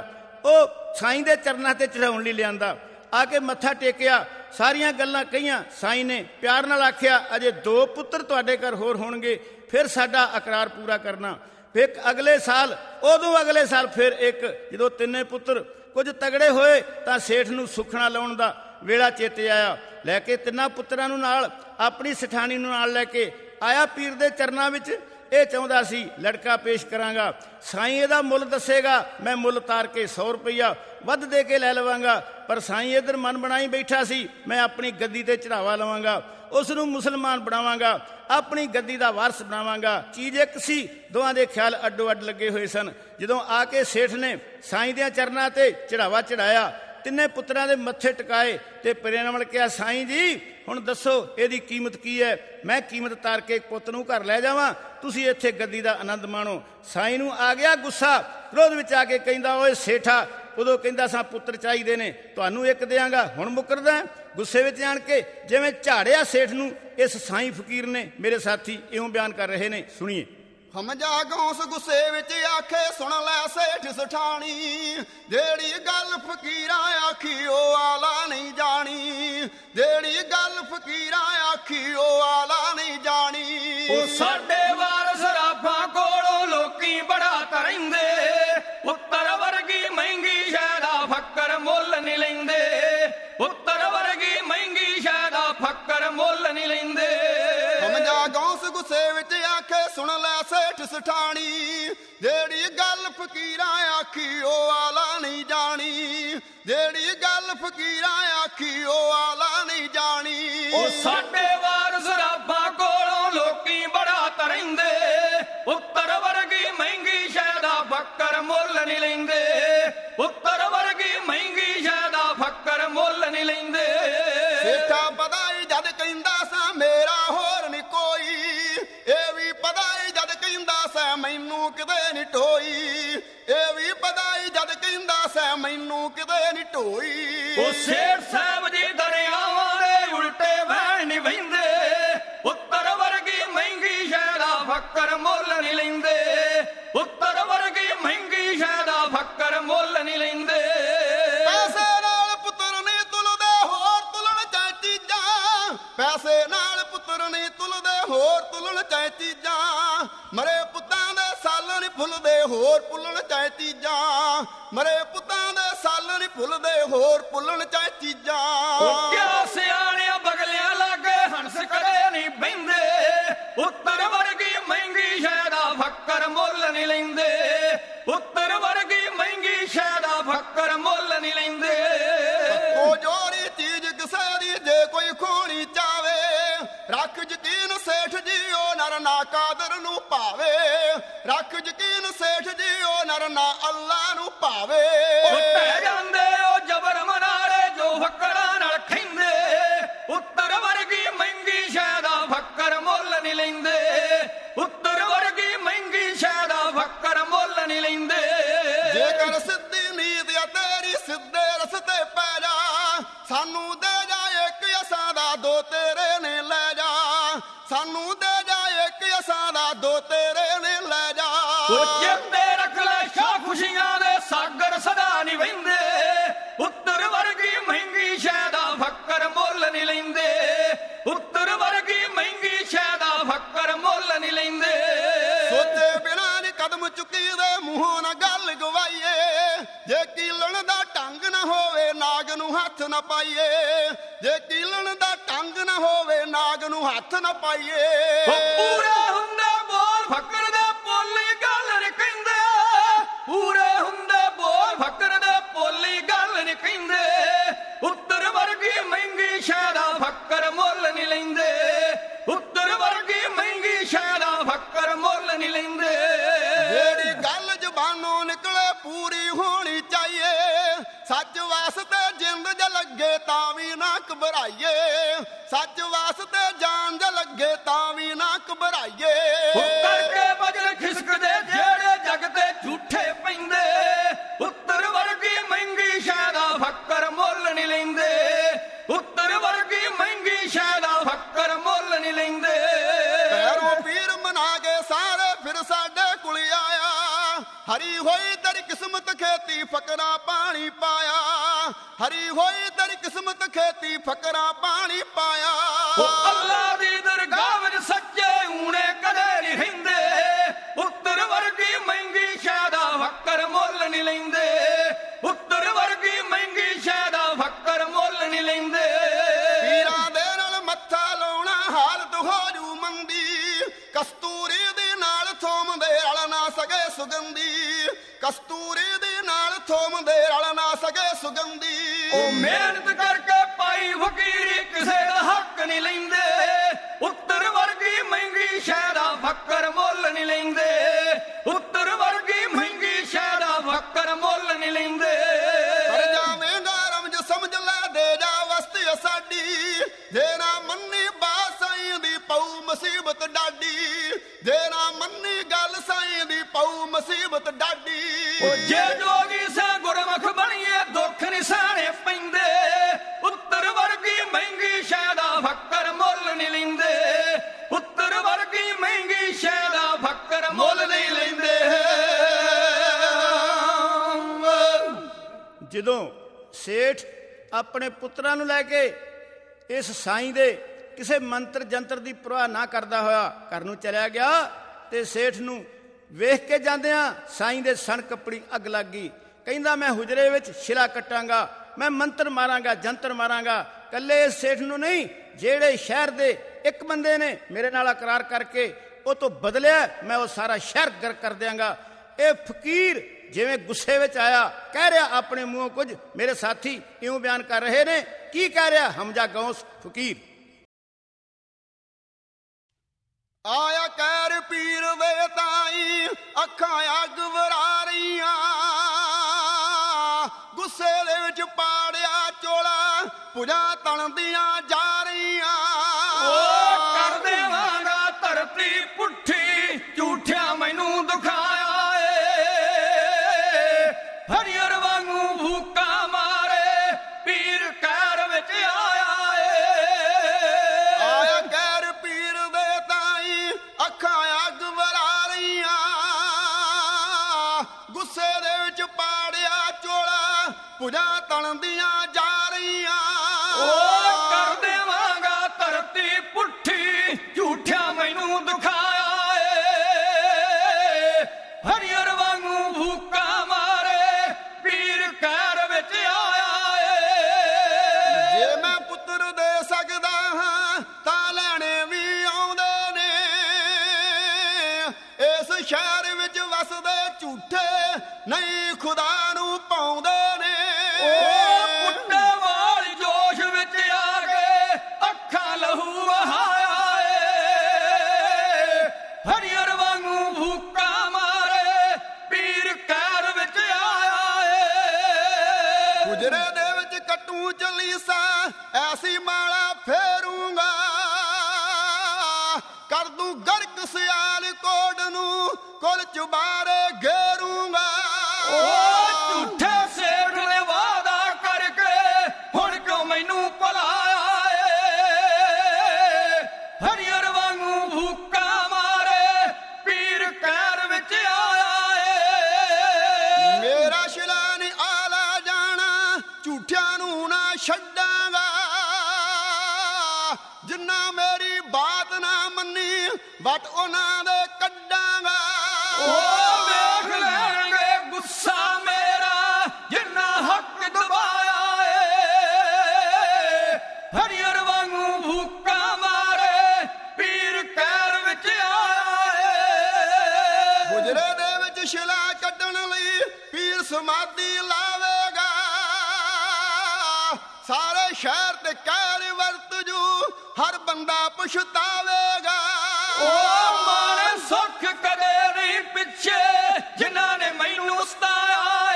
ਉਹ ਸਾਈਂ ਦੇ ਚਰਨਾਂ ਤੇ ਚੜਾਉਣ ਲਈ ਲਿਆਂਦਾ। ਆ ਕੇ ਮੱਥਾ ਟੇਕਿਆ, ਸਾਰੀਆਂ ਗੱਲਾਂ ਕਹੀਆਂ। ਸਾਈਂ ਨੇ ਪਿਆਰ ਨਾਲ ਆਖਿਆ, ਅਜੇ ਦੋ ਪੁੱਤਰ ਤੁਹਾਡੇ ਘਰ ਹੋਰ ਹੋਣਗੇ, ਫਿਰ ਸਾਡਾ ਇਕਰਾਰ ਪੂਰਾ ਕਰਨਾ। ਫਿਰ ਅਗਲੇ ਸਾਲ, ਉਦੋਂ ਅਗਲੇ ਸਾਲ ਫਿਰ ਇੱਕ। ਜਦੋਂ ਤਿੰਨੇ ਪੁੱਤਰ ਕੁਝ ਤਗੜੇ ਹੋਏ ਤਾਂ ਸੇਠ ਨੂੰ ਸੁਖਣਾ ਲਾਉਣ ਦਾ ਵੇਲਾ ਚੇਤੇ ਆਇਆ। ਲੈ ਕੇ ਤਿੰਨਾਂ ਪੁੱਤਰਾਂ ਨੂੰ ਨਾਲ, ਆਪਣੀ ਸਠਾਣੀ ਨੂੰ ਨਾਲ ਲੈ ਕੇ ਆਇਆ ਪੀਰ ਦੇ ਚਰਨਾਂ ਵਿੱਚ। ਇਹ ਚਾਹੁੰਦਾ ਸੀ ਲੜਕਾ ਪੇਸ਼ ਕਰਾਂਗਾ, ਸਾਈਂ ਇਹਦਾ ਮੁੱਲ ਦੱਸੇਗਾ, ਮੈਂ ਮੁੱਲ ਤਾਰ ਕੇ ਸੌ ਰੁਪਈਆ ਵੱਧ ਦੇ ਕੇ ਲੈ ਲਵਾਂਗਾ। ਪਰ ਸਾਈਂ ਇੱਧਰ ਮਨ ਬਣਾਈ ਬੈਠਾ ਸੀ, ਮੈਂ ਆਪਣੀ ਗੱਦੀ ਤੇ ਚੜਾਵਾ ਲਵਾਂਗਾ, ਉਸ ਨੂੰ ਮੁਸਲਮਾਨ ਬਣਾਵਾਂਗਾ, ਆਪਣੀ ਗੱਦੀ ਦਾ ਵਾਰਸ ਬਣਾਵਾਂਗਾ। ਚੀਜ਼ ਇੱਕ ਸੀ, ਦੋਵਾਂ ਦੇ ਖਿਆਲ ਅੱਡੋ ਅੱਡ ਲੱਗੇ ਹੋਏ ਸਨ। ਜਦੋਂ ਆ ਕੇ ਸੇਠ ਨੇ ਸਾਈਂ ਦੀਆਂ ਚਰਨਾਂ ਤੇ ਚੜਾਵਾ ਚੜਾਇਆ, ਤਿੰਨੇ ਪੁੱਤਰਾਂ ਦੇ ਮੱਥੇ ਟਿਕਾਏ ਤੇ ਪਰੇ ਨਾਲ ਕਿਹਾ, ਸਾਈਂ ਜੀ ਹੁਣ ਦੱਸੋ ਇਹਦੀ ਕੀਮਤ ਕੀ ਹੈ? ਮੈਂ ਕੀਮਤ ਤਾਰ ਕੇ ਪੁੱਤ ਨੂੰ ਘਰ ਲੈ ਜਾਵਾਂ, ਤੁਸੀਂ ਇੱਥੇ ਗੱਦੀ ਦਾ ਆਨੰਦ ਮਾਣੋ। ਸਾਈਂ ਨੂੰ ਆ ਗਿਆ ਗੁੱਸਾ, ਕ੍ਰੋਧ ਵਿੱਚ ਆ ਕੇ ਕਹਿੰਦਾ, ਓਏ ਸੇਠਾ, ਉਦੋਂ ਕਹਿੰਦਾ ਸਾਂ ਪੁੱਤਰ ਚਾਹੀਦੇ ਨੇ, ਤੁਹਾਨੂੰ ਇੱਕ ਦਿਆਂਗਾ, ਹੁਣ ਮੁੱਕਰਦਾ? ਗੁੱਸੇ ਵਿੱਚ ਆਣ ਕੇ ਜਿਵੇਂ ਝਾੜਿਆ ਸੇਠ ਨੂੰ ਇਸ ਸਾਈਂ ਫਕੀਰ ਨੇ। ਮੇਰੇ ਸਾਥੀ ਇਉਂ ਬਿਆਨ ਕਰ ਰਹੇ ਨੇ, ਸੁਣੀਏ। ਹਮਜਾ ਗੌਸ ਗੁੱਸੇ ਵਿੱਚ ਆਖੇ, ਸੁਣ ਲੈ ਸੇਠ ਸਠਾਣੀ, ਜਿਹੜੀ ਗੱਲ ਫਕੀਰਾਂ ਆਖੀ ਉਹ ਆਲਾ ਨਹੀਂ ਜਾਣੀ, ਜਿਹੜੀ ਗੱਲ ਫਕੀਰਾਂ ਆਖੀ ਉਹ ਆਲਾ ਨਹੀਂ ਜਾਣੀ। ਉਹ ਸਾਡੇ ਵਾਰਸ ਰਾਫਾਂ ਕੋਲੋਂ ਲੋਕੀ ਬੜਾ ਤਰੈਂਦੇ, ਪੁੱਤਰ ਵਰਗੀ ਮਹਿੰਗੀ ਸ਼ੈ ਦਾ ਫੱਕਰ ਮੁੱਲ ਨਹੀਂ ਲੈਂਦੇ, ਪੁੱਤਰ ਵਰਗੀ ਮਹਿੰਗੀ ਸ਼ੈ ਦਾ ਫੱਕਰ ਮੁੱਲ ਨਹੀਂ ਲੈਂਦੇ। ਹਮਜਾ ਗੌਸ ਗੁੱਸੇ ਵਿੱਚ ਆਖੇ, ਸੁਣ ਲੈ ਸੇਠ ਸਠਾਣੀ, ਜਿਹੜੀ ਗੱਲ ਫਕੀਰਾਂ ਆਖੀ ਉਹ ਆਲਾ ਨਹੀਂ ਜਾਣੀ, ਜਿਹੜੀ ਗੱਲ ਫਕੀਰਾਂ ਆਖੀ ਉਹ ਆਲਾ ਨਹੀਂ ਜਾਣੀ। ਉਹ ਸਾਡੇ ਵਾਰਸ ਰਾਫਾਂ ਕੋਲੋਂ ਲੋਕੀ ਬੜਾ ਤਰੈਂਦੇ, ਪੁੱਤਰ ਵਰਗੀ ਮਹਿੰਗੀ ਸ਼ੈ ਦਾ ਫੱਕਰ ਮੁੱਲ ਨਹੀਂ ਲੈਂਦੇ, ਪੁੱਤਰ ਵਰਗੀ ਮਹਿੰਗੀ ਸ਼ੈ ਦਾ ਫੱਕਰ ਮੁੱਲ ਨਹੀਂ ਲੈਂਦੇ। ਸੇਠਾ ਪਦਾਈ ਜਦ ਕਹਿੰਦਾ ਸਾਂ ਮੇਰਾ ਹੋਰ ਨੀ ਕੋਈ, ਇਹ ਵੀ ਪਦਾਈ ਜਦ ਕਹਿੰਦਾ ਸੈ ਮੈਨੂੰ ਕਿਤੇ ਨੀ ਢੋਈ, ਇਹ ਵੀ ਪਦਾਈ ਜਦ ਕਹਿੰਦਾ ਸੈ ਮੈਨੂੰ ਕਿਤੇ ਨੀ ਢੋਈ। ਉਹ ਸੇਠ ਸਾਹਿਬ ਜੀ ਦਰਿਆਵਾਂ ਦੇ ਉਲਟੇ ਵਹਿਣ ਨਹੀਂ ਵਹਿੰਦੇ, ਪੁੱਤਰ ਵਰਗੀ ਮਹਿੰਗੀ ਸ਼ੈ ਦਾ ਫੱਕਰ ਮੁੱਲ ਨਹੀਂ ਲੈਂਦੇ, ਪੁੱਤਰ ਵਰਗੀ ਮਹਿੰਗੀ ਸ਼ੈ ਦਾ ਫੱਕਰ ਮੁੱਲ ਨਹੀਂ ਲੈਂਦੇ। ਪੈਸੇ ਨਾਲ ਪੁੱਤਰ ਨਹੀਂ ਤੁਲਦੇ ਹੋਰ ਤੁਲਣ ਚਾਹੇ ਚੀਜ਼ਾਂ, ਪੈਸੇ ਨਾਲ ਪੁੱਤਰ ਨਹੀਂ ਤੁਲਦੇ ਹੋਰ ਤੁਲਣ ਚਾਹੇ ਚੀਜ਼ਾਂ, ਮਰੇ ਪੁੱਤਾਂ ਦੇ ਸਾਲ ਨਹੀਂ ਫੁੱਲਦੇ ਹੋਰ ਪੁੱਲਣ ਚਾਹੇ ਚੀਜ਼ਾਂ, ਮਰੇ ਪੁੱਤਾਂ ਦੇ ਸਾਲ ਨਹੀਂ ਫੁੱਲਦੇ ਹੋਰ ਪੁੱਲਣ ਚਾਹੇ ਚੀਜ਼ਾਂ। ਉਹ ਕਿਆ ਸਿਆਣਿਆਂ ਬਗਲਿਆਂ ਲਾਗੇ ਹੰਸ ਕਦੇ ਨਹੀਂ ਬਹਿੰਦੇ, ਪੁੱਤਰ ਵਰਗੀ ਮਹਿੰਗੀ ਸ਼ੈ ਦਾ ਫੱਕਰ ਮੁੱਲ ਨਹੀਂ ਲੈਂਦੇ, ਪੁੱਤਰ ਵਰਗੀ ਮਹਿੰਗੀ ਸ਼ੈ ਦਾ ਫੱਕਰ ਮੁੱਲ ਨਹੀਂ ਲੈਂਦੇ। ਉਹ ਜੋੜੀ ਚੀਜ਼ ਕਿਸੇ ਦੀ ਜੇ ਕੋਈ ਖੋਣੀ ਚਾਵੇ, ਰੱਖ ਯਕੀਨ ਸੇਠ ਜੀ ਉਹ ਨਰ ਨਾ ਕਾਦਰ ਨੂੰ ਭਾਵੇ, ਰੱਖ ਯਕੀਨ ਸੇਠ ਜੀ ਉਹ ਨਰ ਨਾ ਅੱਲਾ ਨੂੰ ਭਾਵੇ। ਉੱਤੇ ਜਾਂਦੇ ਉਹ ਜਬਰ ਮਨਾਰੇ ਜੋ ਫੱਕਰਾਂ ਨਾਲ ਖੈਂਦੇ, ਉੱਤਰ ਵਰਗੀ ਮਹਿੰਗੀ ਸ਼ੈ ਦਾ ਫੱਕਰ ਮੁੱਲ ਨਹੀਂ ਲੈਂਦੇ, ਉੱਤਰ ਵਰਗੀ ਮਹਿੰਗੀ ਸ਼ੈ ਦਾ ਫੱਕਰ ਮੁੱਲ ਨਹੀਂ ਲੈਂਦੇ। ਜੇਕਰ ਸਿੱਧੀ ਨੀਤ ਆ ਤੇਰੀ ਸਿੱਧੇ ਰਸਤੇ ਪੈ ਜਾ, ਸਾਨੂੰ ਦੇ ਜਾ ਇੱਕ ਅਸਾਂ ਦਾ ਦੋ ਤੇਰੇ ਨੇ ਲੈ ਜਾ, ਸਾਨੂੰ ਦੇ ਜਾ ਇੱਕ ਅਸਾਂ ਦਾ ਦੋ ਤੇਰੇ ਨੇ ਲੈ ਜਾ। ਉੱਤੇ ਰੱਖ ਲੈ ਸ਼ਾਹ ਖੁਸ਼ੀਆਂ ਦੇ ਸਾਗਰ ਸਦਾ ਨਹੀਂ ਵਹਿੰਦੇ, ਉੱਤਰ ਵਰਗੀ ਮਹਿੰਗੀ ਸ਼ੈ ਦਾ ਫੱਕਰ ਮੁੱਲ ਨਹੀਂ ਲੈਂਦੇ, ਉੱਤਰ ਵਰਗੀ ਮਹਿੰਗੀ ਸ਼ੈ ਦਾ ਫੱਕਰ ਮੁੱਲ ਨਹੀਂ ਲੈਂਦੇ। ਸੋਚੇ ਬਿਨਾਂ ਨੀ ਕਦਮ ਚੁੱਕੀ ਦੇ ਮੂੰਹੋਂ ਨਾ ਗੱਲ ਗਵਾਈਏ, ਜੇ ਕੀਲਣ ਦਾ ਢੰਗ ਨਾ ਹੋਵੇ ਨਾਗ ਨੂੰ ਹੱਥ ਨਾ ਪਾਈਏ, ਜੇ ਕੀਲਣ ਦਾ ਢੰਗ ਨਾ ਹੋਵੇ ਨਾਗ ਨੂੰ ਹੱਥ ਨਾ ਪਾਈਏ। ਪੂਰੇ ਹੁੰਦੇ ਬੋਲ ਫੱਕਰ ਦੇ ਬੋਲੀ ਗੱਲ ਨੀ ਕਹਿੰਦੇ, ਪੂਰੇ ਹੁੰਦੇ ਬੋਲ ਫੱਕਰ ਦੇ ਬੋਲੀ ਗੱਲ ਨੀ ਕਹਿੰਦੇ, ਉੱਤਰ ਵਰਗੀ ਮਹਿੰਗੀ ਸ਼ੈ ਦਾ ਫੱਕਰ ਮੁੱਲ ਨਹੀਂ ਲੈਂਦੇ, ਉੱਤਰ ਵਰਗੀ ਮਹਿੰਗੀ ਸ਼ੈ ਦਾ ਫੱਕਰ ਮੁੱਲ ਨਹੀਂ ਲੈਂਦੇ। ਜਿਹੜੀ ਗੱਲ ਜ਼ਬਾਨੋਂ ਨਿਕਲੇ ਪੂਰੀ ਹੋਣੀ ਚਾਹੀਏ, ਸੱਚ ਵਾਸਤੇ ਜਿੰਦ ਜ ਲੱਗੇ ਤਾਂ ਵੀ ਨਾ ਘਬਰਾਈਏ, ਸੱਚ ਵਾਸਤੇ ਜਾਨ ਜ ਲੱਗੇ ਤਾਂ ਵੀ ਨਾ ਘਬਰਾਈਏ। ਉੱਤਰ ਕੇ ਵਜਨ ਖਿਸਕਦੇ ਜਿਹੜੇ ਜਗ ਤੇ ਝੂਠੇ ਪੈਂਦੇ, ਉੱਤਰ ਵਰਗੀ ਮਹਿੰਗੀ ਸ਼ੈ ਦਾ ਫੱਕਰ ਮੁੱਲ ਨਹੀਂ ਲੈਂਦੇ, ਉੱਤਰ ਵਰਗੀ ਮਹਿੰਗੀ ਸ਼ੈ ਦਾ ਫੱਕਰ ਮੁੱਲ ਨਹੀਂ ਲੈਂਦੇ। ਪੈਰੋਂ ਪੀਰ ਮਨਾ ਕੇ ਸਾਰੇ ਫਿਰ ਸਾਡੇ ਕੋਲ ਆਇਆ, ਹਰੀ ਹੋਈ ਤੇਰੀ ਕਿਸਮਤ ਖੇਤੀ ਫਕਰਾਂ ਪਾਣੀ ਪਾਇਆ, ਹਰੀ ਹੋਈ ਤੇਰੀ ਕਿਸਮਤ ਖੇਤੀ ਫਕਰਾਂ ਪਾਣੀ ਪਾਇਆ। ਉਹ ਅੱਲਾ ਦੀ ਦਰਗਾਹ ਵਿੱਚ ਸੱਚੇ ਊਣੇ ਕਦੇ ਨਹੀਂ ਰਹਿੰਦੇ, ਉੱਤਰ ਵਰਗੀ ਮਹਿੰਗੀ ਸ਼ੈ ਦਾ ਫੱਕਰ ਮੁੱਲ ਨਹੀਂ ਲੈਂਦੇ, ਉੱਤਰ ਵਰਗੀ ਮਹਿੰਗੀ ਸ਼ੈ ਦਾ ਫੱਕਰ ਮੁੱਲ ਨਹੀਂ ਲੈਂਦੇ। ਪੀਰਾਂ ਦੇ ਨਾਲ ਮੱਥਾ ਲਾਉਣਾ ਹਾਲਤ ਹੋ ਜੂ ਮੰਦੀ, ਕਸਤੂਰੀ ਦੇ ਨਾਲ ਥੋਮ ਦੇ ਰਲ ਨਾ ਸਕੇ ਸੁਗੰਧੀ, ਕਸਤੂਰੀ ਦੇ ਨਾਲ ਥੋਮ ਦੇ ਰਲ ਨਾ ਸਕੇ ਸੁਗੰਧੀ। ਉਹ ਮਿਹਨਤ ਕਰਕੇ ਪਾਈ ਫਕੀਰੀ ਕਿਸੇ ਦਾ ਹੱਕ ਨਹੀਂ ਲੈਂਦੇ, ਉੱਤਰ ਵਰਗੀ ਮਹਿੰਗੀ ਸ਼ੈ ਦਾ ਫੱਕਰ ਮੁੱਲ ਨਹੀਂ ਲੈਂਦੇ, ਉੱਤਰ ਵਰਗੀ ਮਹਿੰਗੀ ਸ਼ੈ ਦਾ ਫੱਕਰ ਮੁੱਲ ਨਹੀਂ ਲੈਂਦੇ। ਪਰ ਜਾਵੇਂਗਾ ਰਮਜ ਸਮਝ ਲੈ ਦੇ ਜਾ ਵਸਤੀ ਸਾਡੀ, ਜੇ ਨਾ ਮੰਨੀ ਬਾਤ ਸਾਈਂ ਦੀ ਪਊ ਮੁਸੀਬਤ ਡਾਡੀ, ਜੇ ਨਾ ਮੰਨੀ ਗੱਲ ਸਾਈਂ ਦੀ ਪਊ ਮੁਸੀਬਤ ਡਾਡੀ। ਉਹ ਜੇ ਜੋਗੀ ਸੇ ਗੁਰਮੁਖ ਬਣੀਏ ਦੁੱਖ ਨਿਸ਼ਾਨੇ ਪੈਂਦੇ, ਉੱਤਰ ਵਰਗੀ ਮਹਿੰਗੀ ਸ਼ੈ ਦਾ ਫੱਕਰ ਮੁੱਲ ਨਹੀਂ ਲੈਂਦੇ, ਉੱਤਰ ਵਰਗੀ ਮਹਿੰਗੀ ਸ਼ੈ ਦਾ ਫੱਕਰ ਮੁੱਲ ਨਹੀਂ ਲੈਂਦੇ। ਜਦੋਂ ਸੇਠ ਆਪਣੇ ਪੁੱਤਰਾਂ ਨੂੰ ਲੈ ਕੇ ਇਸ ਸਾਈਂ ਦੇ ਕਿਸੇ ਮੰਤਰ ਜੰਤਰ ਦੀ ਪਰਵਾਹ ਨਾ ਕਰਦਾ ਹੋਇਆ ਘਰ ਨੂੰ ਚਲਿਆ ਗਿਆ, ਤੇ ਸੇਠ ਨੂੰ ਵੇਖ ਕੇ ਜਾਂਦਿਆਂ ਸਾਈਂ ਦੇ ਸਣ ਕੱਪੜੀ ਅੱਗ ਲੱਗ ਗਈ। ਕਹਿੰਦਾ ਮੈਂ ਹੁਜਰੇ ਵਿੱਚ ਸ਼ਿਲਾ ਕੱਟਾਂਗਾ, ਮੈਂ ਮੰਤਰ ਮਾਰਾਂਗਾ, ਜੰਤਰ ਮਾਰਾਂਗਾ, ਕੱਲੇ ਇਸ ਸੇਠ ਨੂੰ ਨਹੀਂ, ਜਿਹੜੇ ਸ਼ਹਿਰ ਦੇ ਇੱਕ ਬੰਦੇ ਨੇ ਮੇਰੇ ਨਾਲ ਇਕਰਾਰ ਕਰਕੇ ਉਹ ਤੋਂ ਬਦਲਿਆ ਮੈਂ ਉਹ ਸਾਰਾ ਸ਼ਹਿਰ ਗਰਕ ਕਰ ਦਿਆਂਗਾ। ਇਹ ਫਕੀਰ ਜਿਵੇਂ ਗੁੱਸੇ ਵਿੱਚ ਆਇਆ, ਕਹਿ ਰਿਹਾ ਆਪਣੇ ਮੂੰਹੋਂ ਕੁਝ, ਮੇਰੇ ਸਾਥੀ ਇਉਂ ਬਿਆਨ ਕਰ ਰਹੇ ਨੇ। ਕੀ ਕਹਿ ਰਿਹਾ ਹਮਜਾ ਗੌਸ ਫਕੀਰ? ਆਇਆ ਕਹਿਰ ਪੀਰ ਵੇ ਤਾਈ ਅੱਖਾਂ ਅੱਗ ਵਰਾ ਰਹੀਆਂ, ਗੁੱਸੇ ਦੇ ਵਿੱਚ ਪਾੜਿਆ ਚੋਲਾ ਪੁਜਾ ਤਣਦੀਆਂ ਜਾ ਰਹੀਆਂ। ਉਹ ਕਰ ਦੇਵਾਂਗਾ ਧਰਤੀ ਪੁੱਠੀ ਝੂਠਿਆ ਮੈਨੂੰ ਦਿਖਾਇਆ ਏ, ਹਰੀਅਰ ਵਾਂਗੂ ਭੂਕਾ ਮਾਰੇ ਪੀਰ ਕਹਿਰ ਵਿੱਚ ਆਇਆ ਏ। ਆਇਆ ਕਹਿਰ ਪੀਰ ਵੇ ਤਾਈ ਅੱਖਾਂ ਅੱਗ ਵਰਾ ਰਹੀਆਂ, ਗੁੱਸੇ ਦੇ ਵਿੱਚ ਪਾੜਿਆ ਚੋਲਾ ਪੁਜਾ ਤਣਦੀਆਂ ਜਾ ਰਹੀਆਂ। ਉਹ ਕਰ ਦੇਵਾਂਗਾ ਧਰਤੀ ਪੁੱਠੀ ਝੂਠਿਆ ਮੈਨੂੰ ਦਿਖਾਇਆ ਏ, ਹਰੀਅਰ ਵਾਂਗੂ ਭੂਕਾ ਮਾਰੇ ਪੀਰ ਕਹਿਰ ਵਿੱਚ ਆਇਆ ਏ। ਜੇ ਮੈਂ ਪੁੱਤਰ ਦੇ ਸਕਦਾ ਹਾਂ ਤਾਂ ਲੈਣੇ ਵੀ ਆਉਂਦੇ ਨੇ, ਇਸ ਸ਼ਹਿਰ ਵਿੱਚ ਵਸਦੇ ਝੂਠੇ ਨਹੀਂ ਖੁਦਾ ਨੂੰ ਪਾਉਂਦੇ ਨੇ। ਉਹ ਪੁੱਟੇ ਵਾਲੀ ਜੋਸ਼ ਵਿੱਚ ਆ ਕੇ ਅੱਖਾਂ ਲਹੂ ਵਹਾਇਆ ਏ, ਹਰੀਅਰ ਵਾਂਗੂ ਭੂਕਾ ਮਾਰੇ ਹੁਜਰੇ ਦੇ ਵਿੱਚ ਕੱਟੂ ਚਲੀਸਾ ਐਸੀ ਮਾਲਾ ਫੇਰੂੰਗਾ ਕਰ ਦੂੰ ਗਰਕ ਸਿਆਲ ਕੋਡ ਨੂੰ ਕੁਲ ਚੁਬਾਰੇ ਘੇਰੂੰਗਾ ਉਹ ਝੂਠੇ ਸੇਠ ਨੇ ਵਾਦਾ ਕਰਕੇ ਹੁਣ ਕਿਉਂ ਮੈਨੂੰ ਭੁਲਾਇਆ ਏ ਹਰੀਅਰ ਵਾਂਗੂ ਭੂਕਾ ਮਾਰੇ ਪੀਰ ਕਹਿਰ ਵਿੱਚ ਆਇਆ ਏ ਮੇਰਾ ਸ਼ਿਲਾ ਨੀ ਆਲਾ ਜਾਣਾ ਝੂਠਿਆਂ ਨੂੰ ਨਾ ਛੱਡਾਂਗਾ ਜਿੰਨਾ ਮੇਰੀ ਬਾਤ ਨਾ ਮੰਨੀ ਬਟ ਉਹਨਾਂ ਦੇ ਕੱਢਾਂਗਾ ਉਹ ਵੇਖ ਲੈਣਗੇ ਗੁੱਸਾ ਮੇਰਾ ਜਿੰਨਾ ਹੱਕ ਦਬਾਇਆ ਏ ਹਰੀਅਰ ਵਾਂਗੂ ਭੂਕਾ ਮਾਰੇ ਪੀਰ ਕਹਿਰ ਵਿੱਚ ਆਇਆ ਏ ਹੁਜਰੇ ਦੇ ਵਿੱਚ ਸ਼ਿਲਾ ਕੱਢਣ ਲਈ ਪੀਰ ਸਮਾਧੀ ਲਾਵੇਗਾ ਸਾਰੇ ਸ਼ਹਿਰ ਤੇ ਕਹਿਰ ਵਰਤ ਜੂ ਹਰ ਬੰਦਾ ਪਛਤਾਵੇਗਾ ਉਹ ਮਾਰੇ ਸੁੱਖ ਕਦੇ ਨਹੀਂ ਪਿੱਛੇ ਜਿਨ੍ਹਾਂ ਨੇ ਮੈਨੂੰ ਸਤਾਇਆ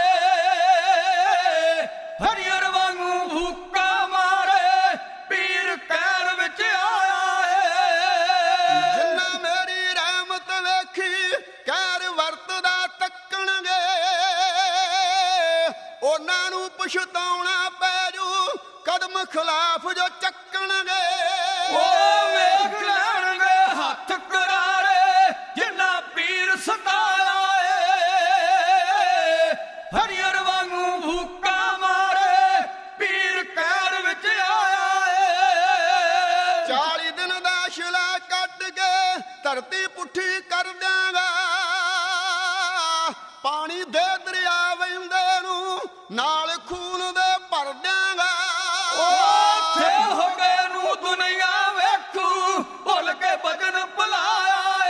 ਏ ਹਰੀਅਰ ਵਾਂਗੂ ਭੂਕਾ ਮਾਰੇ ਪੀਰ ਕਹਿਰ ਵਿੱਚ ਆਇਆ ਏ ਜਿੰਨਾ ਮੇਰੀ ਰਹਿਮਤ ਵੇਖੀ ਕਹਿਰ ਵਰਤਦਾ ਤੱਕਣਗੇ ਉਹਨਾਂ ਨੂੰ ਪਛਤਾਉਣਾ ਪੈ ਜੂ ਕਦਮ ਖਿਲਾਫ ਜੋ ਚੱਕਣਗੇ ਉਹ ਵੇਖ ਲੈਣਗੇ ਹੱਥ ਕਰਾਰੇ ਜਿੰਨਾ ਪੀਰ ਸਤਾਇਆ ਏ ਹਰੀਅਰ ਵਾਂਗੂ ਭੂਕਾ ਮਾਰੇ ਪੀਰ ਕਹਿਰ ਵਿੱਚ ਆਇਆ ਏ ਚਾਲੀ ਦਿਨ ਦਾ ਸ਼ਿਲਾ ਕੱਟ ਕੇ ਧਰਤੀ ਪੁੱਠੀ ਕਰ ਦਿਆਂਗਾ ਪਾਣੀ ਦੇ ਦਰਿਆ ਵਹਿੰਦੇ ਨੂੰ ਨਾਲ ਖੂਨ ਦੇ ਭਰ ਦਿਆਂਗਾ ਉਹ ਥੇ ਹੋ ਗਏ ਨੂੰ ਦੁਨੀਆ ਵੇਖੂ ਭੁੱਲ ਕੇ ਭਜਨ ਭੁਲਾਇਆ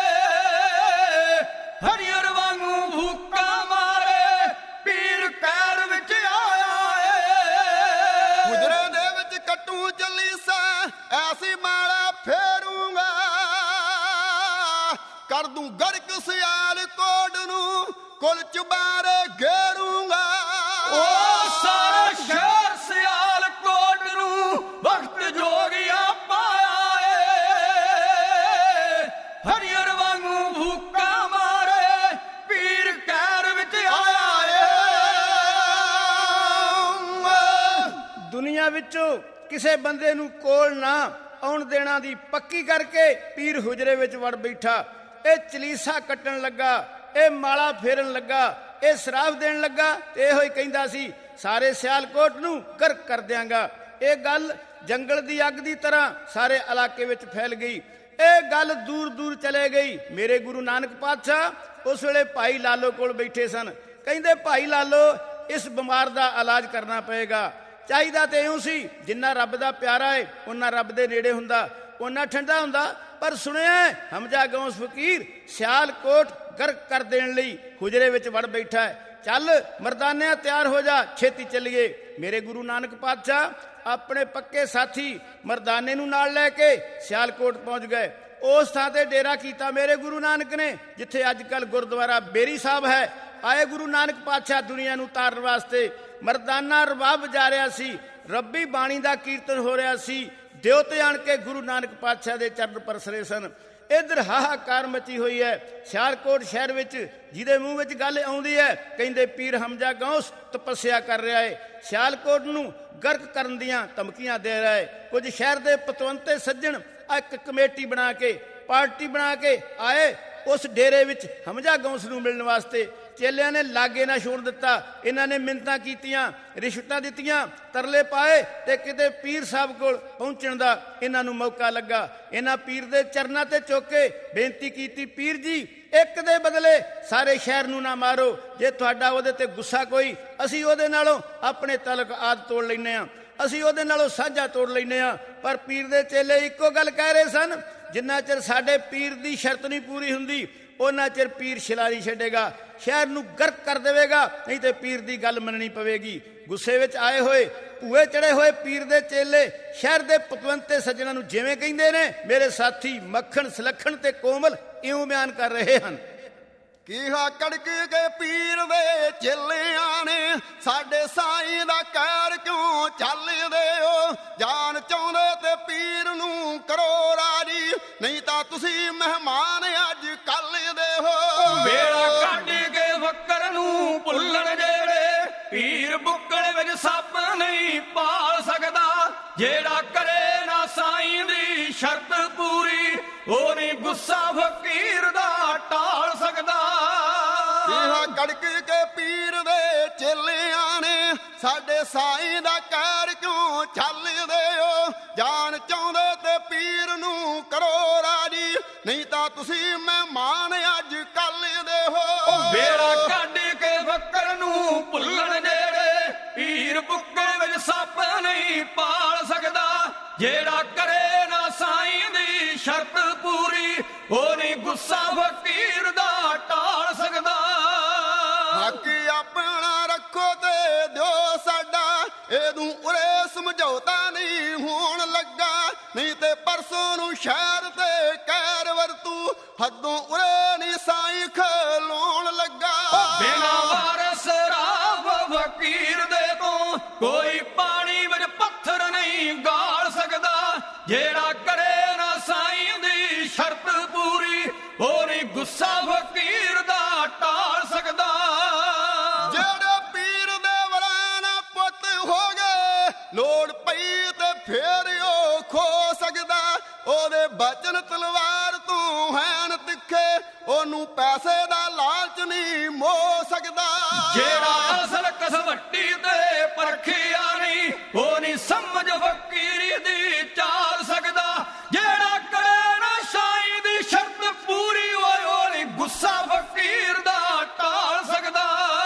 ਏ ਹਰੀਅਰ ਵਾਂਗੂ ਭੂਕਾ ਮਾਰੇ ਪੀਰ ਕਹਿਰ ਵਿੱਚ ਆਇਆ ਏ ਹੁਜਰੇ ਦੇ ਵਿੱਚ ਕੱਟੂ ਚਲੀਸਾ ਐਸੀ ਮਾਲਾ ਫੇਰੂੰਗਾ ਕਰ ਦੂੰ ਗਰਕ ਸਿਆਲ ਕੋਡ ਨੂੰ ਕੁਲ ਚੁਬਾਰੇ ਘੇਰੂੰਗਾ ਉਹ ਸਾਰਾ ਸ਼ਹਿਰ ਸਿਆਲ ਕੋਟ ਨੂੰ ਵਕਤ ਜੋਗਿਆ ਪਾਇਆ ਏ ਹਰੀਅਰ ਵਾਂਗੂ ਭੂਕਾ ਮਾਰੇ ਪੀਰ ਕਹਿਰ ਵਿੱਚ ਆਇਆ ਏ ਦੁਨੀਆ ਵਿੱਚੋਂ ਕਿਸੇ ਬੰਦੇ ਨੂੰ ਕੋਲ ਨਾ ਆਉਣ ਦੇਣਾ ਦੀ ਪੱਕੀ ਕਰਕੇ ਪੀਰ ਹੁਜਰੇ ਵਿੱਚ ਵੜ ਬੈਠਾ ਇਹ ਚਲੀਸਾ ਕੱਟਣ ਲੱਗਾ ਇਹ ਮਾਲਾ ਫੇਰਨ ਲੱਗਾ ਇਹ ਸ਼ਰਾਬ ਦੇਣ ਲੱਗਾ ਤੇ ਇਹੋ ਹੀ ਕਹਿੰਦਾ ਸੀ ਸਾਰੇ ਸਿਆਲਕੋਟ ਨੂੰ ਗਰਕ ਕਰ ਦਿਆਂਗਾ ਇਹ ਗੱਲ ਜੰਗਲ ਦੀ ਅੱਗ ਦੀ ਤਰ੍ਹਾਂ ਸਾਰੇ ਇਲਾਕੇ ਵਿੱਚ ਫੈਲ ਗਈ ਇਹ ਗੱਲ ਦੂਰ ਦੂਰ ਚਲੇ ਗਈ ਮੇਰੇ ਗੁਰੂ ਨਾਨਕ ਪਾਤਸ਼ਾਹ ਉਸ ਵੇਲੇ ਭਾਈ ਲਾਲੋ ਕੋਲ ਬੈਠੇ ਸਨ ਕਹਿੰਦੇ ਭਾਈ ਲਾਲੋ ਇਸ ਬਿਮਾਰ ਦਾ ਇਲਾਜ ਕਰਨਾ ਪਏਗਾ ਚਾਹੀਦਾ ਤੇ ਇਉਂ ਸੀ ਜਿੰਨਾ ਰੱਬ ਦਾ ਪਿਆਰਾ ਏ ਉਹਨਾਂ ਰੱਬ ਦੇ ਨੇੜੇ ਹੁੰਦਾ ਉਹਨਾਂ ਠੰਡਾ ਹੁੰਦਾ ਪਰ ਸੁਣਿਆ ਹਮਜਾ ਗੌਸ ਫਕੀਰ ਸਿਆਲਕੋਟ ਗਰਕ ਕਰ ਦੇਣ ਲਈ ਹੁਜਰੇ ਵਿੱਚ ਵੜ ਬੈਠਾ ਹੈ ਚੱਲ ਮਰਦਾਨਿਆਂ ਤਿਆਰ ਹੋ ਜਾ ਛੇਤੀ ਚੱਲੀਏ ਮੇਰੇ ਗੁਰੂ ਨਾਨਕ ਪਾਤਸ਼ਾਹ ਆਪਣੇ ਪੱਕੇ ਸਾਥੀ ਮਰਦਾਨੇ ਨੂੰ ਨਾਲ ਲੈ ਕੇ ਸਿਆਲਕੋਟ ਪਹੁੰਚ ਗਏ ਉਸ ਥਾਂ ਤੇ ਡੇਰਾ ਕੀਤਾ ਮੇਰੇ ਗੁਰੂ ਨਾਨਕ ਨੇ ਜਿੱਥੇ ਅੱਜ ਕੱਲ੍ਹ ਗੁਰਦੁਆਰਾ ਬੇਰੀ ਸਾਹਿਬ ਹੈ ਆਏ ਗੁਰੂ ਨਾਨਕ ਪਾਤਸ਼ਾਹ ਦੁਨੀਆ ਨੂੰ ਤਾਰਨ ਵਾਸਤੇ ਮਰਦਾਨਾ ਰਬਾਬ ਵਜਾ ਰਿਹਾ ਸੀ ਰੱਬੀ ਬਾਣੀ ਦਾ ਕੀਰਤਨ ਹੋ ਰਿਹਾ ਸੀ ਦਿਉਤੇ ਆਣ ਕੇ ਗੁਰੂ ਨਾਨਕ ਪਾਤਸ਼ਾਹ ਦੇ ਚਰਨ ਪਰਸਰੇ ਸਨ ਇੱਧਰ ਹਾਹਾਕਾਰ ਮਚੀ ਹੋਈ ਹੈ ਸਿਆਲਕੋਟ ਸ਼ਹਿਰ ਵਿੱਚ ਜਿਹਦੇ ਮੂੰਹ ਵਿੱਚ ਗੱਲ ਆਉਂਦੀ ਹੈ ਕਹਿੰਦੇ ਪੀਰ ਹਮਜਾ ਗੌਸ ਤਪੱਸਿਆ ਕਰ ਰਿਹਾ ਹੈ ਸਿਆਲਕੋਟ ਨੂੰ ਗਰਕ ਕਰਨ ਦੀਆਂ ਧਮਕੀਆਂ ਦੇ ਰਿਹਾ ਹੈ ਕੁਝ ਸ਼ਹਿਰ ਦੇ ਪਤਵੰਤੇ ਸੱਜਣ ਇੱਕ ਕਮੇਟੀ ਬਣਾ ਕੇ ਪਾਰਟੀ ਬਣਾ ਕੇ ਆਏ ਉਸ ਡੇਰੇ ਵਿੱਚ ਹਮਜਾ ਗੌਸ ਨੂੰ ਮਿਲਣ ਵਾਸਤੇ ਚੇਲਿਆਂ ਨੇ ਲਾਗੇ ਨਾ ਛੋੜ ਦਿੱਤਾ ਇਹਨਾਂ ਨੇ ਮਿੰਨਤਾਂ ਕੀਤੀਆਂ ਰਿਸ਼ਵਤਾਂ ਦਿੱਤੀਆਂ ਤਰਲੇ ਪਾਏ ਤੇ ਕਿਤੇ ਪੀਰ ਸਾਹਿਬ ਕੋਲ ਪਹੁੰਚਣ ਦਾ ਇਹਨਾਂ ਨੂੰ ਮੌਕਾ ਲੱਗਾ ਇਹਨਾਂ ਪੀਰ ਦੇ ਚਰਨਾਂ ਤੇ ਝੁਕ ਕੇ ਬੇਨਤੀ ਕੀਤੀ ਪੀਰ ਜੀ ਇੱਕ ਦੇ ਬਦਲੇ ਸਾਰੇ ਸ਼ਹਿਰ ਨੂੰ ਨਾ ਮਾਰੋ ਜੇ ਤੁਹਾਡਾ ਉਹਦੇ ਤੇ ਗੁੱਸਾ ਕੋਈ ਅਸੀਂ ਉਹਦੇ ਨਾਲੋਂ ਆਪਣੇ ਤਲਕ ਆਦ ਤੋੜ ਲੈਂਦੇ ਹਾਂ ਅਸੀਂ ਉਹਦੇ ਨਾਲੋਂ ਸਾਂਝਾ ਤੋੜ ਲੈਂਦੇ ਹਾਂ ਪਰ ਪੀਰ ਦੇ ਚੇਲੇ ਇੱਕੋ ਗੱਲ ਕਹਿ ਰਹੇ ਸਨ ਜਿੰਨਾ ਚਿਰ ਸਾਡੇ ਪੀਰ ਦੀ ਸ਼ਰਤ ਨਹੀਂ ਪੂਰੀ ਹੁੰਦੀ ਉਹਨਾਂ ਚਿਰ ਪੀਰ ਸ਼ਿਲਾ ਨਹੀਂ ਛੱਡੇਗਾ ਸ਼ਹਿਰ ਨੂੰ ਗਰਕ ਕਰ ਦੇਵੇਗਾ ਨਹੀਂ ਤੇ ਪੀਰ ਦੀ ਗੱਲ ਮੰਨਣੀ ਪਵੇਗੀ ਗੁੱਸੇ ਵਿੱਚ ਆਏ ਹੋਏ ਭੂਏ ਚੜੇ ਹੋਏ ਪੀਰ ਦੇ ਚੇਲੇ ਸ਼ਹਿਰ ਦੇ ਪਤਵੰਤੇ ਸੱਜਣਾਂ ਨੂੰ ਜਿਵੇਂ ਕਹਿੰਦੇ ਨੇ ਮੇਰੇ ਸਾਥੀ ਮੱਖਣ ਸਲੱਖਣ ਤੇ ਕੋਮਲ ਇਉਂ ਬਿਆਨ ਕਰ ਰਹੇ ਹਨ ਕੀਹਾ ਕੜਕ ਕੇ ਪੀਰ ਦੇ ਚੇਲਿਆਂ ਨੇ ਸਾਡੇ ਸਾਈਂ ਦਾ ਕਹਿਰ ਕਿਉਂ ਚੱਲਦੇ ਹੋ? ਜਾਨ ਚਾਹੁੰਦੇ ਤੇ ਪੀਰ ਨੂੰ ਕਰੋ ਰਾਜੀ, ਨਹੀਂ ਤਾਂ ਤੁਸੀਂ ਮਹਿਮਾਨ ਅੱਜ ਕੱਲ ਦੇ ਹੋ। ਵੇਲਾ ਕੱਢ ਕੇ ਫੱਕਰ ਨੂੰ ਭੁੱਲਣ ਜਿਹੜੇ, ਪੀਰ ਬੁੱਕਣ ਵਿੱਚ ਸੱਪ ਨਹੀਂ ਪਾਲ ਸਕਦਾ। ਜਿਹੜਾ ਕਰੇ ਨਾ ਸਾਈਂ ਦੀ ਸ਼ਰਤ ਪੂਰੀ, ਉਹ ਨਹੀਂ ਗੁੱਸਾ ਫਕੀਰ ਦਾ ਟਾਲ ਸਕਦਾ। ਕੀਹਾ ਕੜਕ ਕੇ ਪੀਰ ਦੇ ਚੇਲਿਆਂ ਨੇ ਸਾਡੇ ਸਾਈਂ ਦਾ ਕਹਿਰ ਕਿਉਂ ਚੱਲਦੇ ਹੋ? ਜਾਨ ਚਾਹੁੰਦੇ ਤੇ ਪੀਰ ਨੂੰ ਕਰੋ ਰਾਜੀ, ਨਹੀਂ ਤਾਂ ਤੁਸੀਂ ਮਹਿਮਾਨ ਅੱਜ ਕੱਲ ਦੇ ਹੋ। ਵੇਲਾ ਕੱਢ ਕੇ ਫੱਕਰ ਨੂੰ ਭੁੱਲਣ ਜਿਹੜੇ, ਪੀਰ ਬੁੱਕੇ ਵਿੱਚ ਸੱਪ ਨਹੀਂ ਪਾਲ ਸਕਦਾ। ਜਿਹੜਾ ਕਰੇ ਨਾ ਸਾਈਂ ਦੀ ਸ਼ਰਤ ਪੂਰੀ, ਉਹ ਨਹੀਂ ਗੁੱਸਾ ਫਕੀਰ ਦਾ ਟਾਲ ਸਕਦਾ। ਹੱਕ ਆਪਣਾ ਰੱਖੋ ਤੇ ਦਿਓ ਸਾਡਾ, ਇਹਨੂੰ ਉਰੇ ਸਮਝੌਤਾ ਨਹੀਂ ਹੋਣ ਲੱਗਾ। ਨਹੀਂ ਤੇ ਪਰਸੋਂ ਨੂੰ ਸ਼ਹਿਰ ਤੇ ਕਹਿਰ ਵਰਤੂ, ਹੱਦੋਂ ਉਰੇ ਨਹੀਂ ਸਾਈਂ ਖਲੋਣ ਲੱਗਾ। ਬਿਨਾ ਵਾਰਸ ਰਾਵ ਫਕੀਰ ਦੇ ਤੋਂ ਕੋਈ ਪਾਣੀ ਵਿੱਚ ਪੱਥਰ ਨਹੀਂ ਗਾਲ ਸਕਦਾ। ਜਿਹੜਾ ਕਰੇ ਨਾ ਸਾਈਂ ਦੀ ਸ਼ਰਤ ਪੂਰੀ, ਉਹ ਨਹੀਂ ਗੁੱਸਾ ਫਕੀਰ ਦਾ ਟਾਲ ਸਕਦਾ। ਜਿਹੜੇ ਪੀਰ ਦੇ ਵਰਾਨਾ ਪੁੱਤ ਹੋ ਗਏ, ਲੋੜ ਪਈ ਤੇ ਫੇਰ ਉਹ ਖੋ ਸਕਦਾ। ਉਹਦੇ ਬਚਨ ਤਲਵਾਰ ਤੂੰ ਹੈਨ ਤਿੱਖੇ, ਉਹਨੂੰ ਪੈਸੇ ਦਾ ਲਾਲਚ ਨਹੀਂ ਮੋਹ ਸਕਦਾ। ਜਿਹੜਾ ਅਸਲ ਕਸਵੱਟੀ ਤੇ ਪਰਖਿਆ ਨਹੀਂ, ਉਹ ਨਹੀਂ ਸਮਝ ਫਕੀਰੀ ਦੀ ਚਾਲ ਸਕਦਾ। ਜਿਹੜਾ ਕਰੇ ਨਾ ਸਾਈਂ ਦੀ ਸ਼ਰਤ ਪੂਰੀ, ਉਹ ਨਹੀਂ ਗੁੱਸਾ ਫਕੀਰ ਦਾ ਟਾਲ ਸਕਦਾ।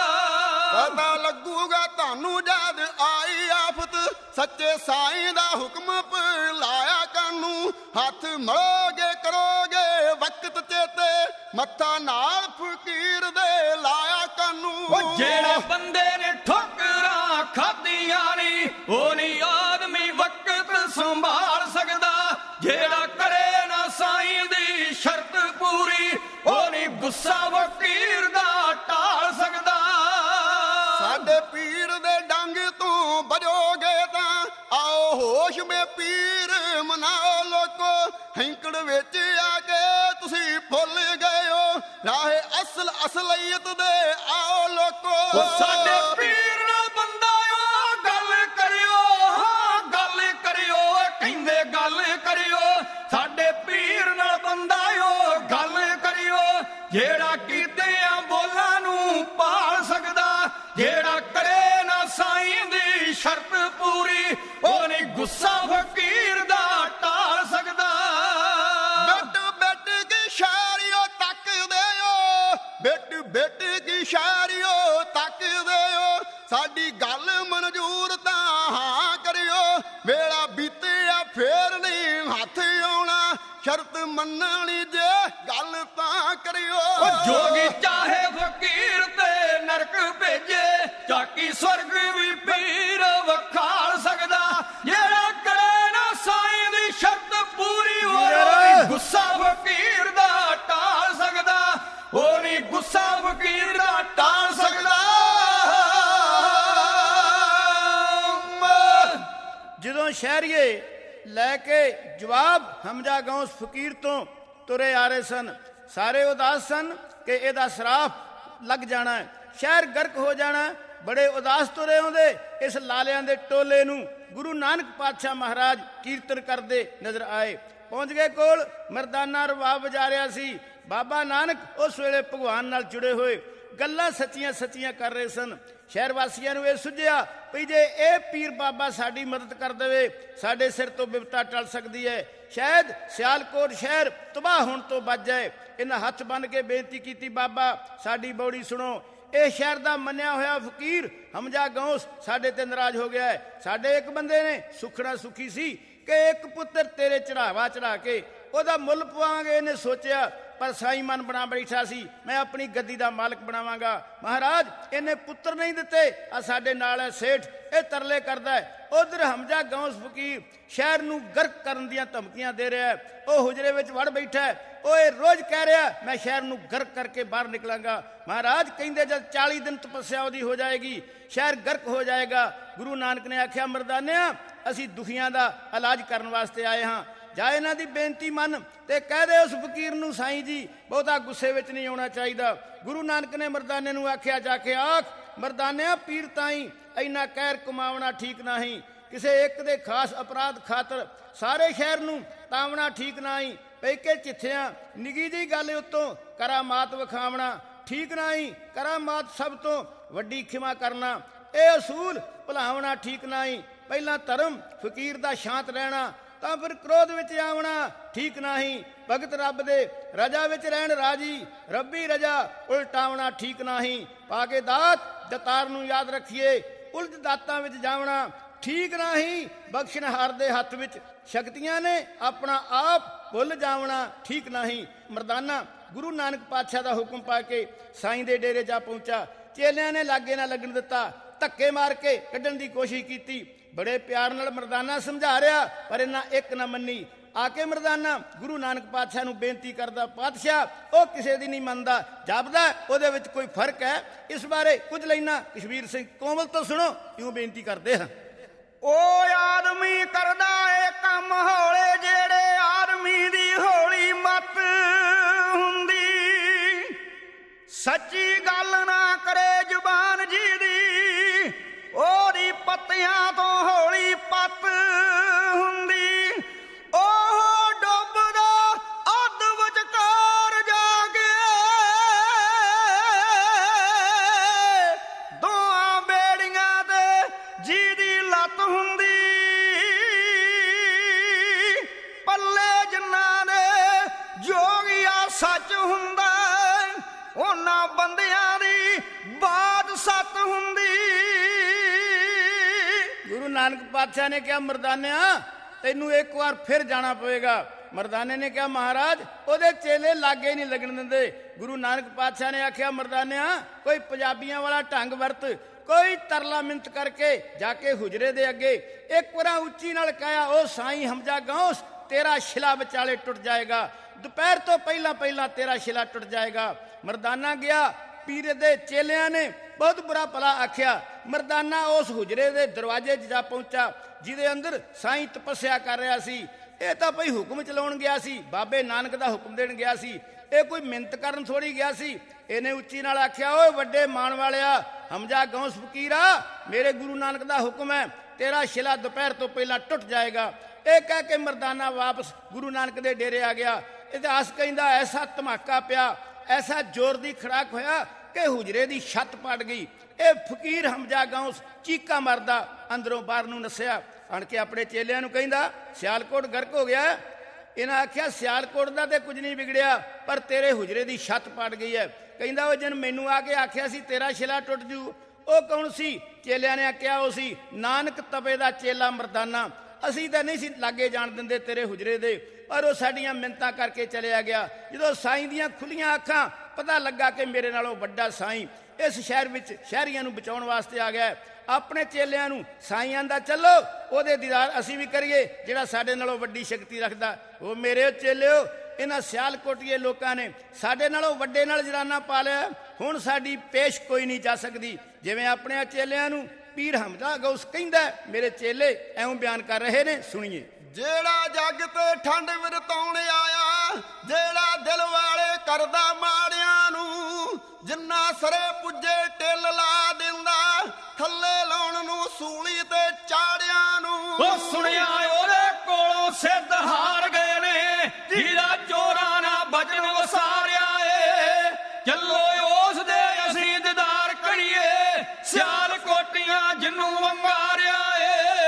ਪਤਾ ਲੱਗੂਗਾ ਤੁਹਾਨੂੰ ਜਦ ਆਈ ਆਫਤ, ਸੱਚੇ ਸਾਈਂ ਦਾ ਹੁਕਮ ਭੁਲਾਇਆ ਕਾਨੂੰ। ਹੱਥ ਮਲੋਗੇ ਕਰੋਗੇ ਵਕਤ ਚੇਤੇ, ਮੱਥਾ ਨਾਲ ਫਕੀਰ ਦੇ ਲਾਇਆ ਕਾਨੂੰ। ਜਿਹੜਾ ਬੰਦੇ ਨੇ ਠੋਕਰਾਂ ਖਾਧੀਆਂ ਨਹੀਂ, ਉਹ ਨਹੀਂ ਆਦਮੀ ਵਕਤ ਸੰਭਾਲ ਸਕਦਾ। ਜਿਹੜਾ ਕਰੇ ਨਾ ਸਾਈਂ ਦੀ ਸ਼ਰਤ ਪੂਰੀ, ਉਹ ਨਹੀਂ ਗੁੱਸਾ ਫਕੀਰ ਦਾ ਟਾਲ ਸਕਦਾ। ਸਾਡੇ ਪੀਰ ਦੇ ਡੰਗ ਤੋਂ ਬਜੋਗੇ ਤਾਂ ਆਓ ਹੋਸ਼ ਮੇ ਪੀਰ ਮਨਾਓ ਲੋਕੋ। ਹੈਂਕੜ ਵਿੱਚ ਆ ਕੇ ਤੁਸੀਂ ਭੁੱਲ ਗਏ ਹੋ ਰਾਹੇ ਅਸਲ ਅਸਲੀਅਤ ਦੇ, ਆਓ ਲੋਕੋ। ਸਾਡੇ ਪੀਰ ਨਾਲ ਬੰਦਾਓ ਗੱਲ ਕਰਿਓ, ਹਾਂ ਗੱਲ ਕਰਿਓ, ਕਹਿੰਦੇ ਗੱਲ ਕਰਿਓ। ਸਾਡੇ ਪੀਰ ਨਾਲ ਬੰਦਾਓ ਗੱਲ ਕਰਿਓ। ਜਿਹੜਾ ਕੀਤਿਆਂ ਬੋਲਾਂ ਨੂੰ ਪਾਲ ਸਕਦਾ। ਜਿਹੜਾ ਕਰੇ ਨਾ ਸਾਈਂ ਦੀ ਸ਼ਰਤ ਪੂਰੀ, ਉਹ ਨਹੀਂ ਗੁੱਸਾ ਫਕੀਰ ਦਾ ਟਾਲ ਸਕਦਾ। ਬਿੱਟ ਬਿੱਟ ਕੀ ਸ਼ਾਇਰੀਓ ਤੱਕਦੇ ਹੋ, ਬਿੱਟ ਬਿੱਟ ਕੀ ਸ਼ਾਇਰੀਓ ਤੱਕਦੇ ਹੋ। ਸਾਡੀ ਗੱਲ ਮਨਜ਼ੂਰ ਤਾਂ ਹਾਂ ਕਰਿਓ, ਵੇਲਾ ਬੀਤਿਆ ਫੇਰ ਨਹੀਂ ਹੱਥ ਆਉਣਾ। ਸ਼ਰਤ ਮੰਨਣੀ ਜੇ ਗੱਲ ਤਾਂ ਕਰਿਓ। ਜੋਗੀ ਚਾਹੇ ਫਕੀਰ ਤੇ ਨਰਕ ਭੇਜੇ, ਚਾਕੀ ਸਵਰਗ ਵੀ ਪੀਰ ਵਖਾਲ ਸਕਦਾ। ਜਿਹੜਾ ਕਰੇ ਨਾ ਸਾਈਂ ਦੀ ਸ਼ਰਤ ਪੂਰੀ, ਉਹ ਗੁੱਸਾ ਫਕੀਰ ਦਾ ਟਾਲ ਸਕਦਾ। ਉਹ ਨਹੀਂ ਗੁੱਸਾ ਫਕੀਰ ਦਾ ਟਾਲ ਸਕਦਾ। ਜਦੋਂ ਸ਼ਹਿਰੀਏ ਲੈ ਕੇ ਜਵਾਬ ਹਮਜਾ ਗੌਸ ਫਕੀਰ ਤੋਂ ਤੁਰੇ ਆ ਰਹੇ ਸਨ, ਸਾਰੇ ਉਦਾਸ ਸਨ ਕਿ ਇਹਦਾ ਸਰਾਫ ਲੱਗ ਜਾਣਾ, ਸ਼ਹਿਰ ਗਰਕ ਹੋ ਜਾਣਾ। ਬੜੇ ਉਦਾਸ ਤੁਰੇ ਆਉਂਦੇ ਇਸ ਲਾਲਿਆਂ ਦੇ ਟੋਲੇ ਨੂੰ ਗੁਰੂ ਨਾਨਕ ਪਾਤਸ਼ਾਹ ਮਹਾਰਾਜ ਕੀਰਤਨ ਕਰਦੇ ਨਜ਼ਰ ਆਏ। ਪਹੁੰਚ ਗਏ ਕੋਲ, ਮਰਦਾਨਾ ਰਬਾਬ ਵਜਾ ਰਿਹਾ ਸੀ। ਬਾਬਾ ਨਾਨਕ ਉਸ ਵੇਲੇ ਭਗਵਾਨ ਨਾਲ ਜੁੜੇ ਹੋਏ ਗੱਲਾਂ ਸੱਚੀਆਂ ਸੱਚੀਆਂ ਕਰ ਰਹੇ ਸਨ। ਸ਼ਹਿਰ ਵਾਸੀਆਂ ਨੂੰ ਇਹ ਸੁਝਿਆ ਵੀ ਜੇ ਇਹ ਪੀਰ ਬਾਬਾ ਸਾਡੀ ਮਦਦ ਕਰ ਦੇਵੇ, ਸਾਡੇ ਸਿਰ ਤੋਂ ਬਿਪਤਾ ਟਲ ਸਕਦੀ ਹੈ। ਸ਼ਾਇਦ ਸਿਆਲਕੋਟ ਸ਼ਹਿਰ ਤਬਾਹ ਹੋਣ ਤੋਂ ਬਚ ਜਾਏ। ਇਹਨਾਂ ਹੱਥ ਬੰਨ੍ਹ ਕੇ ਬੇਨਤੀ ਕੀਤੀ, ਬਾਬਾ ਸਾਡੀ ਬੌੜੀ ਸੁਣੋ। ਇਹ ਸ਼ਹਿਰ ਦਾ ਮੰਨਿਆ ਹੋਇਆ ਫਕੀਰ ਹਮਜਾ ਗੌਸ ਸਾਡੇ ਤੇ ਨਾਰਾਜ਼ ਹੋ ਗਿਆ ਹੈ। ਸਾਡੇ ਇੱਕ ਬੰਦੇ ਨੇ ਸੁਖਣਾ ਸੁਖੀ ਸੀ ਕਿ ਇੱਕ ਪੁੱਤਰ ਤੇਰੇ ਚੜਾਵਾ ਚੜਾ ਕੇ ਉਹਦਾ ਮੁੱਲ ਪਵਾਂਗੇ। ਇਹਨੇ ਸੋਚਿਆ ਪਰ ਸਾਈ ਮਨ ਬਣਾ ਬੈਠਾ ਸੀ ਮੈਂ ਆਪਣੀ ਗੱਦੀ ਦਾ ਮਾਲਕ ਬਣਾਵਾਂਗਾ। ਮਹਾਰਾਜ ਇਹਨੇ ਪੁੱਤਰ ਨਹੀਂ ਦਿੱਤੇ, ਆ ਸਾਡੇ ਨਾਲ ਹੈ ਸੇਠ, ਇਹ ਤਰਲੇ ਕਰਦਾ ਹੈ। ਉਧਰ ਹਮਜ਼ਾ ਗੌਸ ਫਕੀਰ ਸ਼ਹਿਰ ਨੂੰ ਗਰਕ ਕਰਨ ਦੀਆਂ ਧਮਕੀਆਂ ਦੇ ਰਿਹਾ ਹੈ। ਉਹ ਹੁਜਰੇ ਵਿੱਚ ਵੜ ਬੈਠਾ ਹੈ। ਉਹ ਇਹ ਰੋਜ਼ ਕਹਿ ਰਿਹਾ ਮੈਂ ਸ਼ਹਿਰ ਨੂੰ ਗਰਕ ਕਰਕੇ ਬਾਹਰ ਨਿਕਲਾਂਗਾ। ਮਹਾਰਾਜ ਕਹਿੰਦੇ ਜਦ ਚਾਲੀ ਦਿਨ ਤਪੱਸਿਆ ਉਹਦੀ ਹੋ ਜਾਏਗੀ, ਸ਼ਹਿਰ ਗਰਕ ਹੋ ਜਾਏਗਾ। ਗੁਰੂ ਨਾਨਕ ਨੇ ਆਖਿਆ ਮਰਦਾਨਿਆਂ ਅਸੀਂ ਦੁਖੀਆਂ ਦਾ ਇਲਾਜ ਕਰਨ ਵਾਸਤੇ ਆਏ ਹਾਂ, ਜਾ ਇਹਨਾਂ ਦੀ ਬੇਨਤੀ ਮੰਨ ਤੇ ਕਹਿ ਦੇ ਉਸ ਫਕੀਰ ਨੂੰ ਸਾਈਂ ਜੀ ਬਹੁਤਾ ਗੁੱਸੇ ਵਿੱਚ ਨਹੀਂ ਆਉਣਾ ਚਾਹੀਦਾ। ਗੁਰੂ ਨਾਨਕ ਨੇ ਮਰਦਾਨੇ ਨੂੰ ਆਖਿਆ ਜਾ ਕੇ ਆਖ ਮਰਦਾਨਿਆਂ ਪੀਰ ਤਾਈਂ ਇੰਨਾ ਕਹਿਰ ਕਮਾਉਣਾ ਠੀਕ ਨਹੀਂ, ਕਿਸੇ ਇੱਕ ਦੇ ਖਾਸ ਅਪਰਾਧ ਖਾਤਰ ਸਾਰੇ ਸ਼ਹਿਰ ਨੂੰ ਤਾਵਣਾ ਠੀਕ ਨਹੀਂ। ਪੈਕੇ ਚਿੱਥਿਆਂ ਨਿੱਗੀ ਜਿਹੀ ਗੱਲ ਉੱਤੋਂ ਕਰਾਮਾਤ ਵਿਖਾਵਣਾ ਠੀਕ ਨਹੀਂ, ਕਰਾਮਾਤ ਸਭ ਤੋਂ ਵੱਡੀ ਖਿਮਾ ਕਰਨਾ ਇਹ ਅਸੂਲ ਭੁਲਾਵਣਾ ਠੀਕ ਨਹੀਂ। ਪਹਿਲਾਂ ਧਰਮ ਫਕੀਰ ਦਾ ਸ਼ਾਂਤ ਰਹਿਣਾ ਤਾਂ ਫਿਰ ਕ੍ਰੋਧ ਵਿੱਚ ਆਉਣਾ ਠੀਕ ਨਹੀਂ। ਭਗਤ ਰੱਬ ਦੇ ਰਜਾ ਵਿੱਚ ਰਹਿਣ ਰਾਜੀ, ਰੱਬੀ ਰਜਾ ਉਲਟਾਉਣਾ ਠੀਕ ਨਹੀਂ। ਪਾ ਕੇ ਦਾਤ ਦਤਾਰ ਨੂੰ ਯਾਦ ਰੱਖੀਏ, ਉਲਝ ਦਾਤਾਂ ਵਿੱਚ ਜਾਵਣਾ ਠੀਕ ਨਹੀਂ। ਬਖਸ਼ਣਹਾਰ ਦੇ ਹੱਥ ਵਿੱਚ ਸ਼ਕਤੀਆਂ ਨੇ, ਆਪਣਾ ਆਪ ਭੁੱਲ ਜਾਵਣਾ ਠੀਕ ਨਹੀਂ। ਮਰਦਾਨਾ ਗੁਰੂ ਨਾਨਕ ਪਾਤਸ਼ਾਹ ਦਾ ਹੁਕਮ ਪਾ ਕੇ ਸਾਈਂ ਦੇ ਡੇਰੇ ਜਾ ਪਹੁੰਚਾ। ਚੇਲਿਆਂ ਨੇ ਲਾਗੇ ਨਾ ਲੱਗਣ ਦਿੱਤਾ, ਧੱਕੇ ਮਾਰ ਕੇ ਕੱਢਣ ਦੀ ਕੋਸ਼ਿਸ਼ ਕੀਤੀ। ਬੜੇ ਪਿਆਰ ਨਾਲ ਮਰਦਾਨਾ ਸਮਝਾ ਰਿਹਾ ਪਰ ਇਹਨਾਂ ਇੱਕ ਨਾ ਮੰਨੀ। ਆ ਕੇ ਮਰਦਾਨਾ ਗੁਰੂ ਨਾਨਕ ਪਾਤਸ਼ਾਹ ਨੂੰ ਬੇਨਤੀ ਕਰਦਾ ਪਾਤਸ਼ਾਹ ਉਹ ਕਿਸੇ ਦੀ ਨਹੀਂ ਮੰਨਦਾ, ਜਾਪਦਾ ਉਹਦੇ ਵਿੱਚ ਕੋਈ ਫਰਕ ਹੈ, ਇਸ ਬਾਰੇ ਕੁਝ ਲੈਣਾ। ਕਸ਼ਮੀਰ ਸਿੰਘ ਕੋਮਲ ਤੋਂ ਸੁਣੋ, ਇਉਂ ਬੇਨਤੀ ਕਰਦੇ ਹਾਂ। ਉਹ ਆਦਮੀ ਕਰਦਾ ਏ ਕੰਮ ਹੌਲੇ ਜਿਹੜੇ ਆਦਮੀ ਦੀ ਹੌਲੀ ਮੱਤ ਹੁੰਦੀ, ਸੱਚੀ ਗੱਲ ਨਾ ਕਰੇ ਜ਼ੁਬਾਨ ਜੀ ਦੀ, ਉਹਦੀ ਪੱਤਿਆਂ ਤੋਂ ਹੌਲੀ ਪੱਤ ਹੁੰਦੀ। ਉਹ ਡੁੱਬਦਾ ਅੱਧ ਵਿਚਕਾਰ ਜਾ ਕੇ ਦੋਆਂ ਬੇੜੀਆਂ ਤੇ ਜੀ ਦੀ ਲੱਤ ਹੁੰਦੀ, ਪੱਲੇ ਜਿਨ੍ਹਾਂ ਦੇ ਜੋਗੀਆ ਸੱਚ ਹੁੰਦਾ ਉਹਨਾਂ ਬੰਦਿਆਂ ਦੀ ਬਾਤ ਸੱਤ ਹੁੰਦੀ। ਗੁਰੂ ਨਾਨਕ ਪਾਤਸ਼ਾਹ ਨੇ ਕਿਹਾ ਮਰਦਾਨਿਆਂ ਤੈਨੂੰ ਇੱਕ ਵਾਰ ਫਿਰ ਜਾਣਾ ਪਵੇਗਾ। ਮਰਦਾਨੇ ਨੇ ਕਿਹਾ ਮਹਾਰਾਜ ਉਹਦੇ ਚੇਲੇ ਲਾਗੇ ਨਹੀਂ ਲੱਗਣ ਦਿੰਦੇ। ਗੁਰੂ ਨਾਨਕ ਪਾਤਸ਼ਾਹ ਨੇ ਆਖਿਆ ਮਰਦਾਨਿਆਂ ਕੋਈ ਪੰਜਾਬੀਆਂ ਵਾਲਾ ਢੰਗ ਵਰਤ, ਕੋਈ ਤਰਲਾ ਮਿੰਤ ਕਰਕੇ ਜਾ ਕੇ ਹੁਜਰੇ ਦੇ ਅੱਗੇ ਇੱਕ ਵਾਰ ਉੱਚੀ ਨਾਲ ਕਹਿਆ ਉਹ ਸਾਈਂ ਹਮਜ਼ਾ ਗੌਸ ਤੇਰਾ ਸ਼ਿਲਾ ਵਿਚਾਲੇ ਟੁੱਟ ਜਾਏਗਾ, ਦੁਪਹਿਰ ਤੋਂ ਪਹਿਲਾਂ ਪਹਿਲਾਂ ਤੇਰਾ ਸ਼ਿਲਾ ਟੁੱਟ ਜਾਏਗਾ। ਮਰਦਾਨਾ ਗਿਆ, ਪੀਰ ਦੇ ਚੇਲਿਆਂ ਨੇ ਬਹੁਤ ਬੁਰਾ ਭਲਾ ਆਖਿਆ। ਮਰਦਾਨਾ ਉਸ ਹੁਜਰੇ ਦੇ ਦਰਵਾਜ਼ੇ 'ਚ ਜਾ ਪਹੁੰਚਾ ਜਿਹਦੇ ਅੰਦਰ ਸਾਈਂ ਤਪੱਸਿਆ ਕਰ ਰਿਹਾ ਸੀ। ਇਹ ਤਾਂ ਭਈ ਹੁਕਮ ਚਲਾਉਣ ਗਿਆ ਸੀ, ਬਾਬੇ ਨਾਨਕ ਦਾ ਹੁਕਮ ਦੇਣ ਗਿਆ ਸੀ, ਇਹ ਕੋਈ ਮਿੰਤ ਕਰਨ ਥੋੜੀ ਗਿਆ ਸੀ। ਇਹਨੇ ਉੱਚੀ ਨਾਲ ਆਖਿਆ ਓਏ ਵੱਡੇ ਮਾਣ ਵਾਲਿਆ ਹਮਜ਼ਾ ਗੌਸ ਫਕੀਰਾ, ਮੇਰੇ ਗੁਰੂ ਨਾਨਕ ਦਾ ਹੁਕਮ ਹੈ ਤੇਰਾ ਸ਼ਿਲਾ ਦੁਪਹਿਰ ਤੋਂ ਪਹਿਲਾਂ ਟੁੱਟ ਜਾਏਗਾ। ਇਹ ਕਹਿ ਕੇ ਮਰਦਾਨਾ ਵਾਪਸ ਗੁਰੂ ਨਾਨਕ ਦੇ ਡੇਰੇ ਆ ਗਿਆ। ਇਤਿਹਾਸ ਕਹਿੰਦਾ ਐਸਾ ਧਮਾਕਾ ਪਿਆ, ਐਸਾ ਜ਼ੋਰ ਦੀ ਖੜਾਕ ਹੋਇਆ ਕਿ ਹੁਜਰੇ ਦੀ ਛੱਤ ਪੜ ਗਈ। ਇਹ ਫਕੀਰ ਹਮਜ਼ਾ ਗੌਸ ਚੀਕਾ ਮਾਰਦਾ ਅੰਦਰੋਂ ਬਾਹਰ ਨੂੰ ਨੱਸਿਆ। ਆਣ ਕੇ ਆਪਣੇ ਚੇਲਿਆਂ ਨੂੰ ਕਹਿੰਦਾ ਸਿਆਲਕੋਟ ਗਰਕ ਹੋ ਗਿਆ। ਇਹਨਾਂ ਆਖਿਆ ਸਿਆਲਕੋਟ ਦਾ ਤੇ ਕੁਝ ਨਹੀਂ ਵਿਗੜਿਆ ਪਰ ਤੇਰੇ ਹੁਜਰੇ ਦੀ ਛੱਤ ਪੜ ਗਈ ਹੈ। ਕਹਿੰਦਾ ਉਹ ਜਿਨ ਮੈਨੂੰ ਆ ਕੇ ਆਖਿਆ ਸੀ ਤੇਰਾ ਸ਼ਿਲਾ ਟੁੱਟ ਜੂ, ਉਹ ਕੌਣ ਸੀ? ਚੇਲਿਆਂ ਨੇ ਆਖਿਆ ਉਹ ਸੀ ਨਾਨਕ ਤਪੇ ਦਾ ਚੇਲਾ ਮਰਦਾਨਾ। ਅਸੀਂ ਤਾਂ ਨਹੀਂ ਸੀ ਲਾਗੇ ਜਾਣ ਦਿੰਦੇ ਤੇਰੇ ਹੁਜਰੇ ਦੇ, ਪਰ ਉਹ ਸਾਡੀਆਂ ਮਿੰਨਤਾਂ ਕਰਕੇ ਚਲਿਆ ਗਿਆ। ਜਦੋਂ ਸਾਈਂ ਦੀਆਂ ਖੁੱਲੀਆਂ ਅੱਖਾਂ ਪਤਾ ਲੱਗਾ ਕਿ ਮੇਰੇ ਨਾਲੋਂ ਵੱਡਾ ਸਾਈਂ ਇਸ ਸ਼ਹਿਰ ਵਿੱਚ ਸ਼ਹਿਰੀਆਂ ਨੂੰ ਬਚਾਉਣ ਵਾਸਤੇ ਆ ਗਿਆ। ਆਪਣੇ ਚੇਲਿਆਂ ਨੂੰ ਸਾਈਂ ਆਂਦਾ ਚੱਲੋ ਉਹਦੇ ਦੀਦਾਰ ਅਸੀਂ ਵੀ ਕਰੀਏ ਜਿਹੜਾ ਸਾਡੇ ਨਾਲੋਂ ਵੱਡੀ ਸ਼ਕਤੀ ਰੱਖਦਾ। ਉਹ ਮੇਰੇ ਚੇਲਿਓ ਇਹਨਾਂ ਸਿਆਲਕੋਟੀਏ ਲੋਕਾਂ ਨੇ ਸਾਡੇ ਨਾਲੋਂ ਵੱਡੇ ਨਾਲ ਜਰਾਨਾ ਪਾ ਲਿਆ, ਹੁਣ ਸਾਡੀ ਪੇਸ਼ ਕੋਈ ਨਹੀਂ ਜਾ ਸਕਦੀ। ਜਿਵੇਂ ਆਪਣੇ ਚੇਲਿਆਂ ਨੂੰ ਪੀਰ ਹਮਜ਼ਾ ਗੌਸ ਕਹਿੰਦਾ ਮੇਰੇ ਚੇਲੇ ਐਉਂ ਬਿਆਨ ਕਰ ਰਹੇ ਨੇ, ਸੁਣੀਏ। ਜਿਹੜਾ ਜੱਗ ਤੇ ਠੰਡ ਵਰਤਾਉਣ ਆਇਆ, ਜਿਹੜਾ ਦਿਲ ਵਾਲੇ ਕਰਦਾ ਮਾੜਿਆਂ ਨੂੰ, ਜਿੰਨਾ ਸਰੇ ਪੁੱਜੇ ਟਿੱਲ ਲਾ ਦਿੰਦਾ, ਥੱਲੇ ਲਾਉਣ ਨੂੰ ਸੂਲੀ ਤੇ ਚਾੜਿਆਂ ਨੂੰ। ਉਹ ਸੁਣਿਆ ਉਹਦੇ ਕੋਲੋਂ ਸਿੱਧ ਹਾਰ ਗਏ ਨੇ, ਜਿਹਦਾ ਚੋਰਾਂ ਨਾਲ ਬਚਨ ਵਸਾਰਿਆ ਏ। ਚੱਲੋ ਉਸ ਦੇ ਅਸੀਂ ਦੀਦਾਰ ਕਰੀਏ, ਸਿਆਲਕੋਟੀਆਂ ਜਿਹਨੂੰ ਵੰਗਾਰਿਆ ਏ।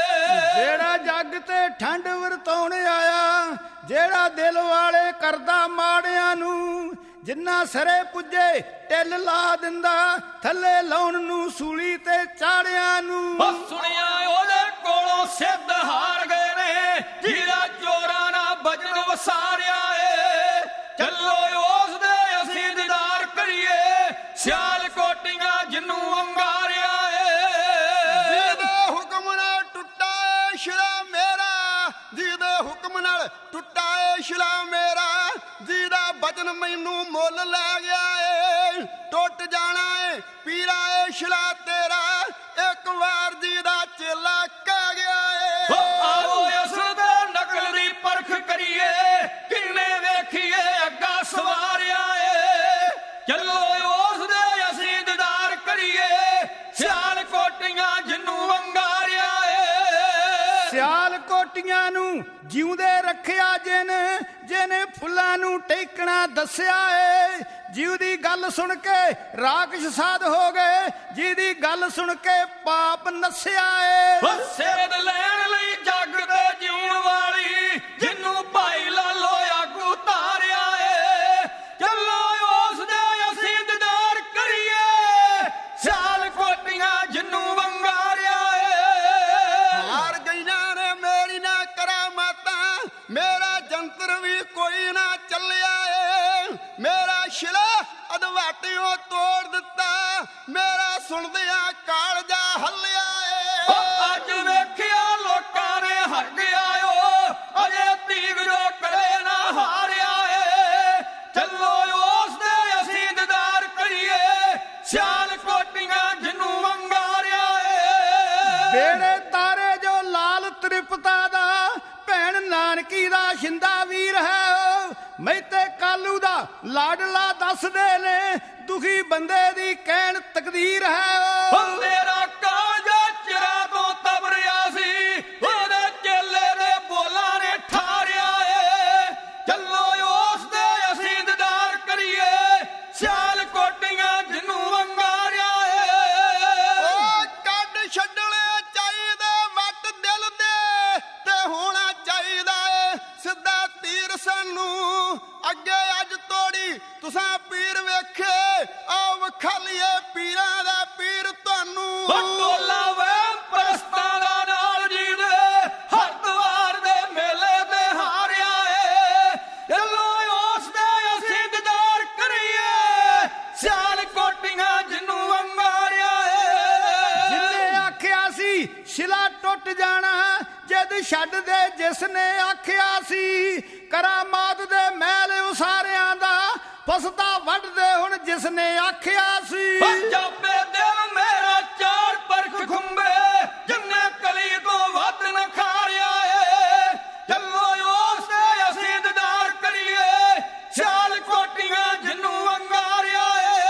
ਜਿਹੜਾ ਜੱਗ ਤੇ ਠੰਡ ਵਰਤਾਉਣ ਆਇਆ, ਜਿਹੜਾ ਦਿਲ ਵਾਲੇ ਕਰਦਾ ਮਾੜਿਆਂ ਨੂੰ, ਜਿੰਨਾ ਸਰੇ ਪੁੱਜੇ ਟਿੱਲ ਲਾ ਦਿੰਦਾ, ਥੱਲੇ ਲਾਉਣ ਨੂੰ ਸੂਲੀ ਤੇ ਚਾੜਿਆਂ ਨੂੰ। ਉਹ ਸੁਣਿਆ ਉਹਦੇ ਕੋਲੋਂ ਸਿੱਧ ਹਾਰ ਗਏ ਨੇ, ਜਿਹਦਾ ਚੋਰਾਂ ਨਾਲ ਬਚਨ ਵਸਾਰਿਆ ਏ। ਚੱਲੋ ਕੋਟੀਆਂ ਨੂੰ ਜਿਉਂਦੇ ਰੱਖਿਆ ਜਿਨ ਜਿਹਨੇ ਫੁੱਲਾਂ ਨੂੰ ਟੇਕਣਾ ਦੱਸਿਆ ਏ। ਜਿਉ ਦੀ ਗੱਲ ਸੁਣ ਕੇ ਰਾਖਸ਼ ਸਾਧ ਹੋ ਗਏ, ਜਿਹਦੀ ਗੱਲ ਸੁਣ ਕੇ ਪਾਪ ਨੱਸਿਆ ਏ। ਸੇਧ ਲੈਣ ਲਈ ਜੱਗ ਤੇ ਜਿਉਣ ਵਾਲੀ ਜਿਹਨੂੰ ਭਾਈ ਲਾਲੋ ਆਗੂ ਧਾਰਿਆ ਏ। ਚੱਲੋ ਉਸ ਦੇ ਅਸੀਂ ਦੀਦਾਰ ਕਰੀਏ, ਸਿਆਲ ਕੋਟੀਆਂ ਜਿਹਨੂੰ ਵੰਗਾਰਿਆ ਏ। ਹਾਰ ਗਈਆਂ ਨੇ ਮੇਰੀ ਨਾ ਕਰਾਮਾਤਾਂ, ਮੇਰਾ ਜੰਤਰ ਵੀ ਕੋਈ ਨਾ ਚੱਲਿਆ ਏ। ਮੇਰਾ ਸ਼ਿਲਾ ਅਦਵਾਟਿਓ ਤੋੜ ਦਿੱਤਾ, ਮੇਰਾ ਸੁਣਦਿਆਂ ਕਾਲਜਾ ਹੱਲਿਆ ਏ। ਅੱਜ ਵੇਖਿਆ ਲੋਕਾਂ ਨੇ ਹਟ ਆਇਓ, ਅਜੇ ਤੀਗ ਜੋ ਕੜੇ ਨਾ ਹਾਰਿਆ ਏ। ਚੱਲੋ ਉਸ ਦੇ ਅਸੀਂ ਦੀਦਾਰ ਕਰੀਏ, ਸਿਆਲ ਕੋਟੀਆਂ ਜਿਹਨੂੰ ਵੰਗਾਰਿਆ ਏ। ਬੇੜੇ ਤਾਰੇ ਜੋ ਲਾਲ ਤ੍ਰਿਪਤਾ ਦਾ, ਭੈਣ ਨਾਨਕੀ ਦਾ ਸ਼ਿੰਦਾ ਵੀਰ ਹੈ। ਮੈਂ ਤੇ ਕਾਲੂ ਦਾ ਲਾਡਲਾ ਦੱਸਦੇ ਨੇ, ਦੁਖੀ ਬੰਦੇ ਦੀ ਕਹਿਣ ਤਕਦੀਰ ਹੈ। ਮੇਰਾ ਕਾਲਜਾ ਚਿਰਾਂ ਤੋਂ ਤਬ ਰਿਹਾ ਸੀ, ਉਹਦੇ ਚੇਲੇ ਦੇ ਬੋਲਾਂ ਨੇ ਠਾਰਿਆ ਏ। ਚੱਲੋ ਉਸ ਦੇ ਅਸੀਂ ਦੀਦਾਰ ਕਰੀਏ, ਸਿਆਲ ਕੋਟੀਆਂ ਜਿਹਨੂੰ ਵੰਗਾਰਿਆ ਏ। ਓ ਕੱਢ ਛੱਡਣੇ ਚਾਹੀਦੇ ਵੱਟ ਦਿਲ ਦੇ, ਤੇ ਹੋਣਾ ਚਾਹੀਦਾ ਏ ਸਿੱਧਾ ਤੀਰ ਸਾਨੂੰ। ਅੱਗੇ ਅੱਜ ਤੋੜੀ ਤੁਸਾਂ ਪੀਰ ਵੇਖੇ, ਆਓ ਵਿਖਾਲੀਏ ਪੀਰਾਂ ਦਾ ਪੀਰ ਤੁਹਾਨੂੰ। ਟੋਲਾ ਵਹਿਮ ਪ੍ਰਸਤਾਂ ਦਾ ਨਾਲ ਜੀ ਦੇ, ਹਰਦੁਆਰ ਦੇ ਮੇਲੇ ਤੇ ਹਾਰਿਆ ਏ। ਚੱਲੋ ਉਸ ਦੇ ਅਸੀਂ ਦੀਦਾਰ ਕਰੀਏ, ਸਿਆਲ ਕੋਟੀਆਂ ਜਿਹਨੂੰ ਵੰਗਾਰਿਆ ਏ। ਜਿੰਨੇ ਆਖਿਆ ਸੀ ਸ਼ਿਲਾ ਟੁੱਟ ਜਾਣਾ, ਜਦ ਛੱਡ ਦੇ ਜਿਸਨੇ ਆਖਿਆ ਸੀ। ਕਰਾਮਾਤ ਦੇ ਮਹਿਲ ਉਸਾਰਿਆਂ ਦਾ, ਫਸਦਾ ਵੱਢਦੇ ਹੁਣ ਜਿਸਨੇ ਆਖਿਆ ਸੀ। ਪੰਜਾਬੇ ਦਿਲ ਮੇਰਾ ਚਾਰ ਪਰਖ ਖੁੰਬੇ, ਜਿੰਨੇ ਕਲੀ ਤੋਂ ਵੱਧ ਨ ਖਾਰਿਆ ਏ। ਚੱਲੋ ਉਸ ਦੇ ਅਸੀਂ ਦੀਦਾਰ ਕਰੀਏ, ਸਿਆਲ ਕੋਟੀਆਂ ਜਿਹਨੂੰ ਵੰਗਾਰਿਆ